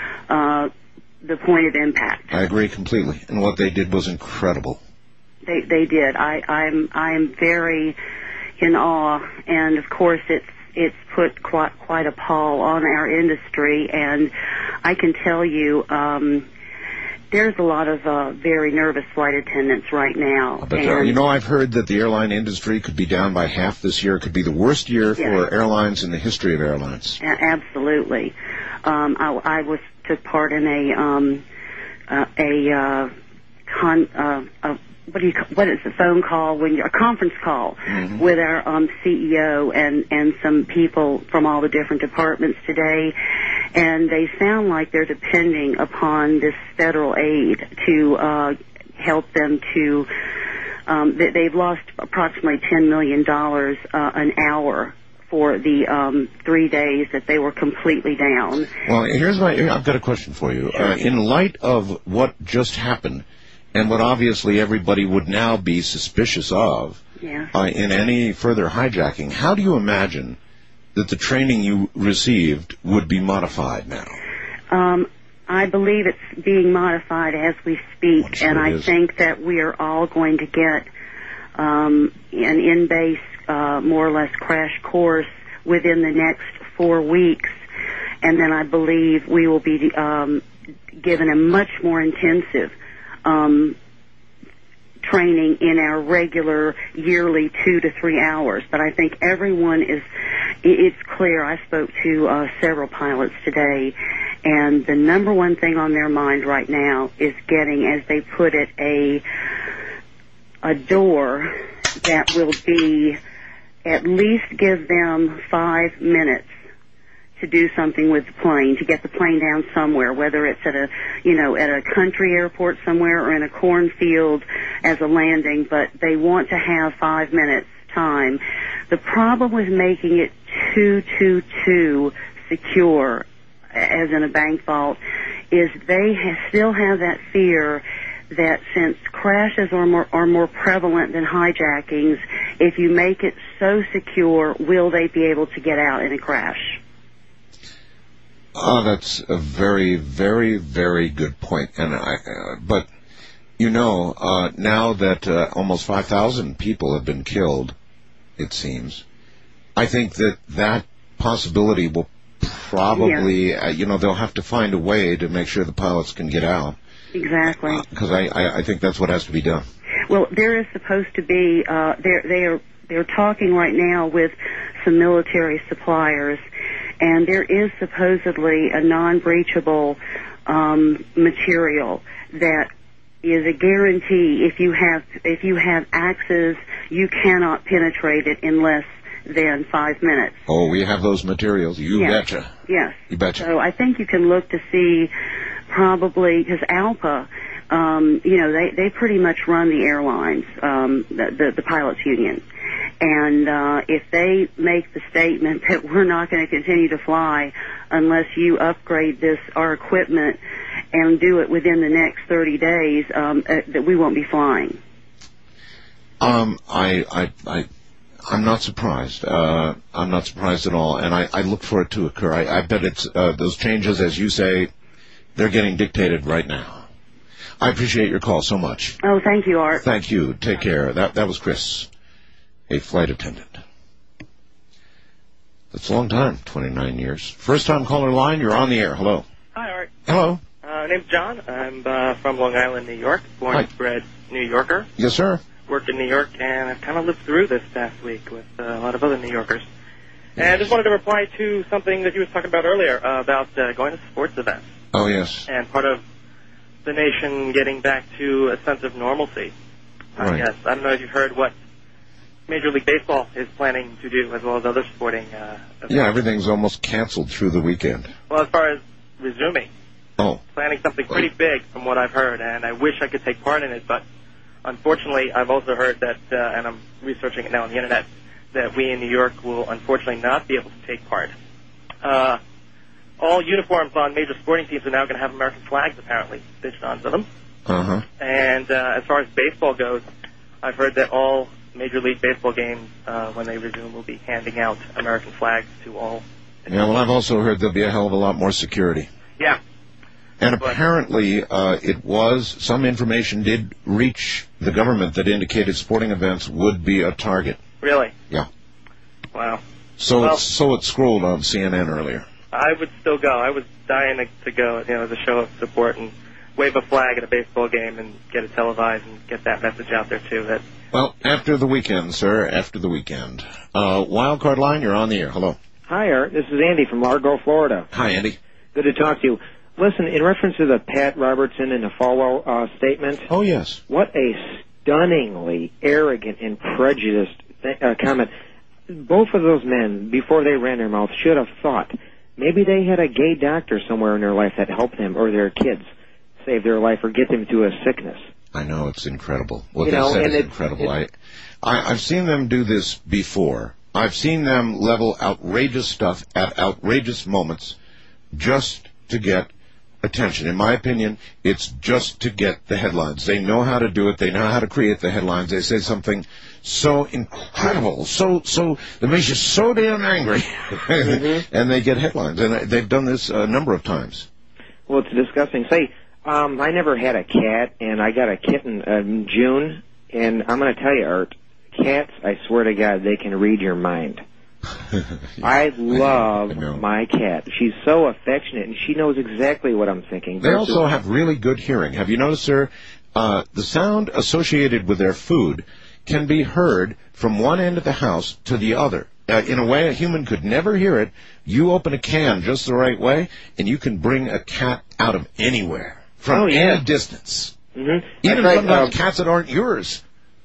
uh, the point of impact. I agree completely. And what they did was incredible. They they did. I, I'm I'm very in awe, and of course it's it's put quite quite a pall on our industry, and I can tell you. Um, There's a lot of uh, very nervous flight attendants right now. But uh, you know, I've heard that the airline industry could be down by half this year. It could be the worst year Yeah. for airlines in the history of airlines. A- absolutely. Um, I, I was took part in a um, uh, a uh, con uh, a, what do you ca- what is a phone call when you're a conference call Mhm. with our um, C E O and and some people from all the different departments today, and they sound like they're depending upon this federal aid to uh, help them to. Um, they, they've lost approximately ten million dollars uh, an hour for the um, three days that they were completely down. Well, here's my. I've got a question for you. Uh, in light of what just happened, and what obviously everybody would now be suspicious of Yeah. uh, in any further hijacking, how do you imagine that the training you received would be modified now? Um, I believe it's being modified as we speak, sure and it I is. think that we are all going to get um, an in-base, uh, more or less crash course within the next four weeks, and then I believe we will be um, given a much more intensive um, training in our regular yearly two to three hours. But I think everyone is, it's clear. I spoke to uh, several pilots today, and the number one thing on their mind right now is getting, as they put it, a a door that will be at least give them five minutes to do something with the plane, to get the plane down somewhere, whether it's at a, you know, at a country airport somewhere or in a cornfield as a landing, but they want to have five minutes time. The problem with making it too, too, too secure, as in a bank vault, is they ha- still have that fear that since crashes are more, are more prevalent than hijackings, if you make it so secure, will they be able to get out in a crash? Oh, that's a very, very, very good point. And I, uh, but you know, uh, now that uh, almost five thousand people have been killed, it seems, I think that that possibility will probably, yeah. uh, you know, they'll have to find a way to make sure the pilots can get out. Exactly. Because uh, I, I, I think that's what has to be done. Well, there is supposed to be, uh, they're, they're, they're talking right now with some military suppliers, and there is supposedly a non-breachable um, material that is a guarantee. If you have if you have access, you cannot penetrate it in less than five minutes. Oh, we have those materials. You yes. betcha. Yes. You betcha. So I think you can look to see probably, because ALPA, um, you know, they, they pretty much run the airlines, um, the, the, the pilots union. And uh, if they make the statement that we're not going to continue to fly unless you upgrade this, our equipment, and do it within the next thirty days, um, uh, that we won't be flying. Um, I, I, I, I'm not surprised. Uh, I'm not surprised at all, and I, I look for it to occur. I, I bet it's uh, those changes, as you say, they're getting dictated right now. I appreciate your call so much. Oh, thank you, Art. Thank you. Take care. That that was Chris, a flight attendant. That's a long time, twenty-nine years. First time caller line, you're on the air. Hello. Hi, Art. Hello. Uh, name's John. I'm uh, from Long Island, New York. Born and bred New Yorker. Yes, sir. Worked in New York, and I've kind of lived through this past week with uh, a lot of other New Yorkers. And I just wanted to reply to something that you were talking about earlier uh, about uh, going to sports events. Oh, yes. And part of the nation getting back to a sense of normalcy. I Right. guess. I don't know if you've heard what Major League Baseball is planning to do, as well as other sporting uh, events. Yeah, everything's almost canceled through the weekend. Well, as far as resuming, Oh. planning something pretty big from what I've heard, and I wish I could take part in it, but unfortunately I've also heard that, uh, and I'm researching it now on the internet, that we in New York will unfortunately not be able to take part. Uh, all uniforms on major sporting teams are now going to have American flags, apparently, stitched onto them. Uh-huh. And uh, as far as baseball goes, I've heard that all Major League Baseball games, uh, when they resume, will be handing out American flags to all. Yeah, well, I've also heard there'll be a hell of a lot more security. Yeah. And apparently, uh, it was, some information did reach the government that indicated sporting events would be a target. Really? Yeah. Wow. So Well- it's, so it scrolled on C N N earlier. I would still go. I was dying to, to go, you know, as a show of support and wave a flag at a baseball game and get it televised and get that message out there, too. That Well, after the weekend, sir, after the weekend. Uh, Wildcard line, you're on the air. Hello. Hi, Art. This is Andy from Largo, Florida. Hi, Andy. Good to talk to you. Listen, in reference to the Pat Robertson and the Falwell uh, statement. Oh, yes. What a stunningly arrogant and prejudiced th- uh, comment. Both of those men, before they ran their mouth, should have thought maybe they had a gay doctor somewhere in their life that helped them or their kids save their life or get them through a sickness. I know, it's incredible. What You they know, said and is it- incredible. it- I, I, I've seen them do this before. I've seen them level outrageous stuff at outrageous moments just to get attention. In my opinion, it's just to get the headlines. They know how to do it. They know how to create the headlines. They say something so incredible, so so that makes you so damn angry, Mm-hmm. and they get headlines. And they've done this a number of times. Well, it's disgusting. Say, um, I never had a cat, and I got a kitten in June, and I'm going to tell you, Art, cats, I swear to God, they can read your mind. I love I know. my cat. She's so affectionate, and she knows exactly what I'm thinking. They also have really good hearing. Have you noticed, sir, uh, the sound associated with their food can be heard from one end of the house to the other. Uh, in a way a human could never hear it. You open a can just the right way, and you can bring a cat out of anywhere, from Oh, yeah. any distance. Mm-hmm. Even That's right, sometimes um, cats that aren't yours.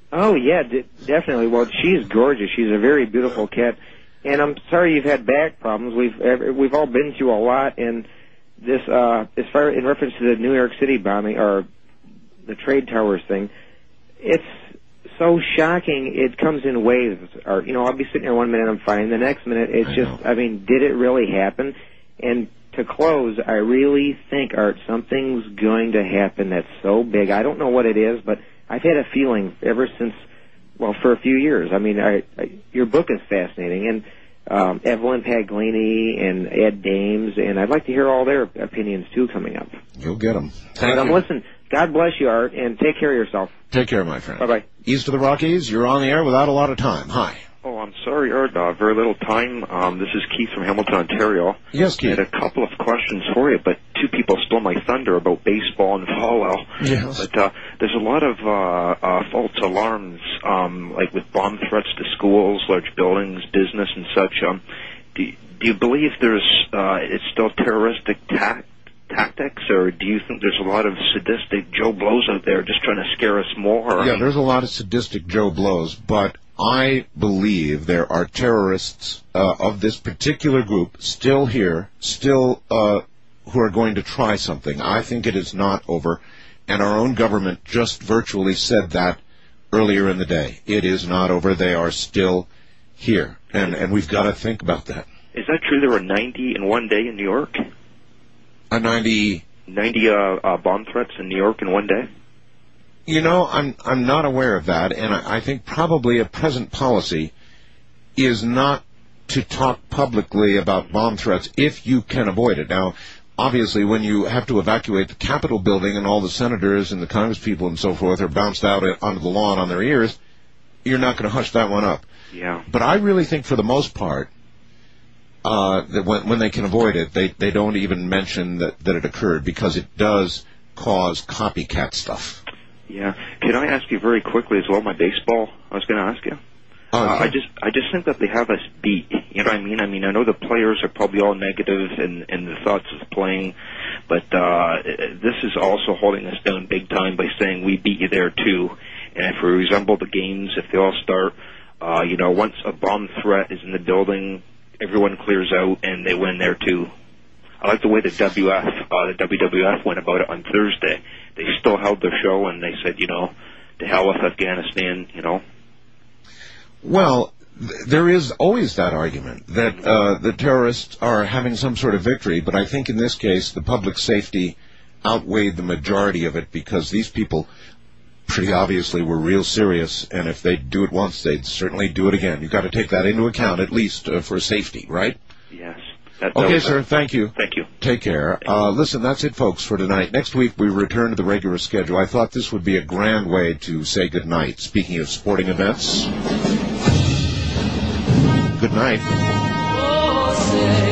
Oh yeah, d- definitely. Well, she's gorgeous. She's a very beautiful cat, and I'm sorry you've had back problems. We've ev- we've all been through a lot, and this uh, as far in reference to the New York City bombing or the trade towers thing, it's so shocking. It comes in waves. Or you know, I'll be sitting here one minute I'm fine, the next minute it's I just. know. I mean, did it really happen? And to close, I really think, Art, something's going to happen that's so big. I don't know what it is, but I've had a feeling ever since, well, for a few years. I mean, I, I, your book is fascinating, and um, Evelyn Paglini and Ed Dames, and I'd like to hear all their opinions, too, coming up. You'll get them. But um, listen, God bless you, Art, and take care of yourself. Take care, my friend. Bye-bye. East of the Rockies, you're on the air without a lot of time. Hi. Oh, I'm sorry, Art. Uh, very little time. Um, this is Keith from Hamilton, Ontario. Yes, Keith. I had a couple of questions for you, but two people stole my thunder about baseball and Falwell. Yes. But uh, there's a lot of uh, uh, false alarms, um, like with bomb threats to schools, large buildings, business, and such. Um, do, do you believe there's uh, it's still terroristic ta- tactics, or do you think there's a lot of sadistic Joe Blows out there just trying to scare us more? Yeah, there's a lot of sadistic Joe Blows, but I believe there are terrorists uh, of this particular group still here, still uh, who are going to try something. I think it is not over, and our own government just virtually said that earlier in the day. It is not over. They are still here, and, and we've got to think about that. Is that true? There were ninety in one day in New York? A ninety... ninety uh, uh, bomb threats in New York in one day? You know, I'm I'm not aware of that, and I, I think probably a present policy is not to talk publicly about bomb threats if you can avoid it. Now, obviously, when you have to evacuate the Capitol building and all the senators and the congresspeople and so forth are bounced out onto the lawn on their ears, you're not going to hush that one up. Yeah. But I really think, for the most part, uh, that when, when they can avoid it, they, they don't even mention that, that it occurred, because it does cause copycat stuff. Yeah. Can I ask you very quickly as well, my baseball I was going to ask you? Oh, uh, okay. I just I just think that they have us beat. You know what I mean? I mean, I know the players are probably all negative in, in the thoughts of playing, but uh, this is also holding us down big time by saying we beat you there too. And if we resemble the games, if they all start, uh, you know, once a bomb threat is in the building, everyone clears out and they win there too. I like the way the W F, uh, the W W F went about it on Thursday. They still held their show and they said, you know, to hell with Afghanistan, you know. Well, th- there is always that argument that uh, the terrorists are having some sort of victory, but I think in this case the public safety outweighed the majority of it, because these people pretty obviously were real serious, and if they'd do it once, they'd certainly do it again. You've got to take that into account, at least uh, for safety, right? Yes. That, that Okay, was, sir, thank you. Thank you. Take care. Uh, listen, that's it, folks, for tonight. Next week, we return to the regular schedule. I thought this would be a grand way to say goodnight. Speaking of sporting events, good night. Oh, say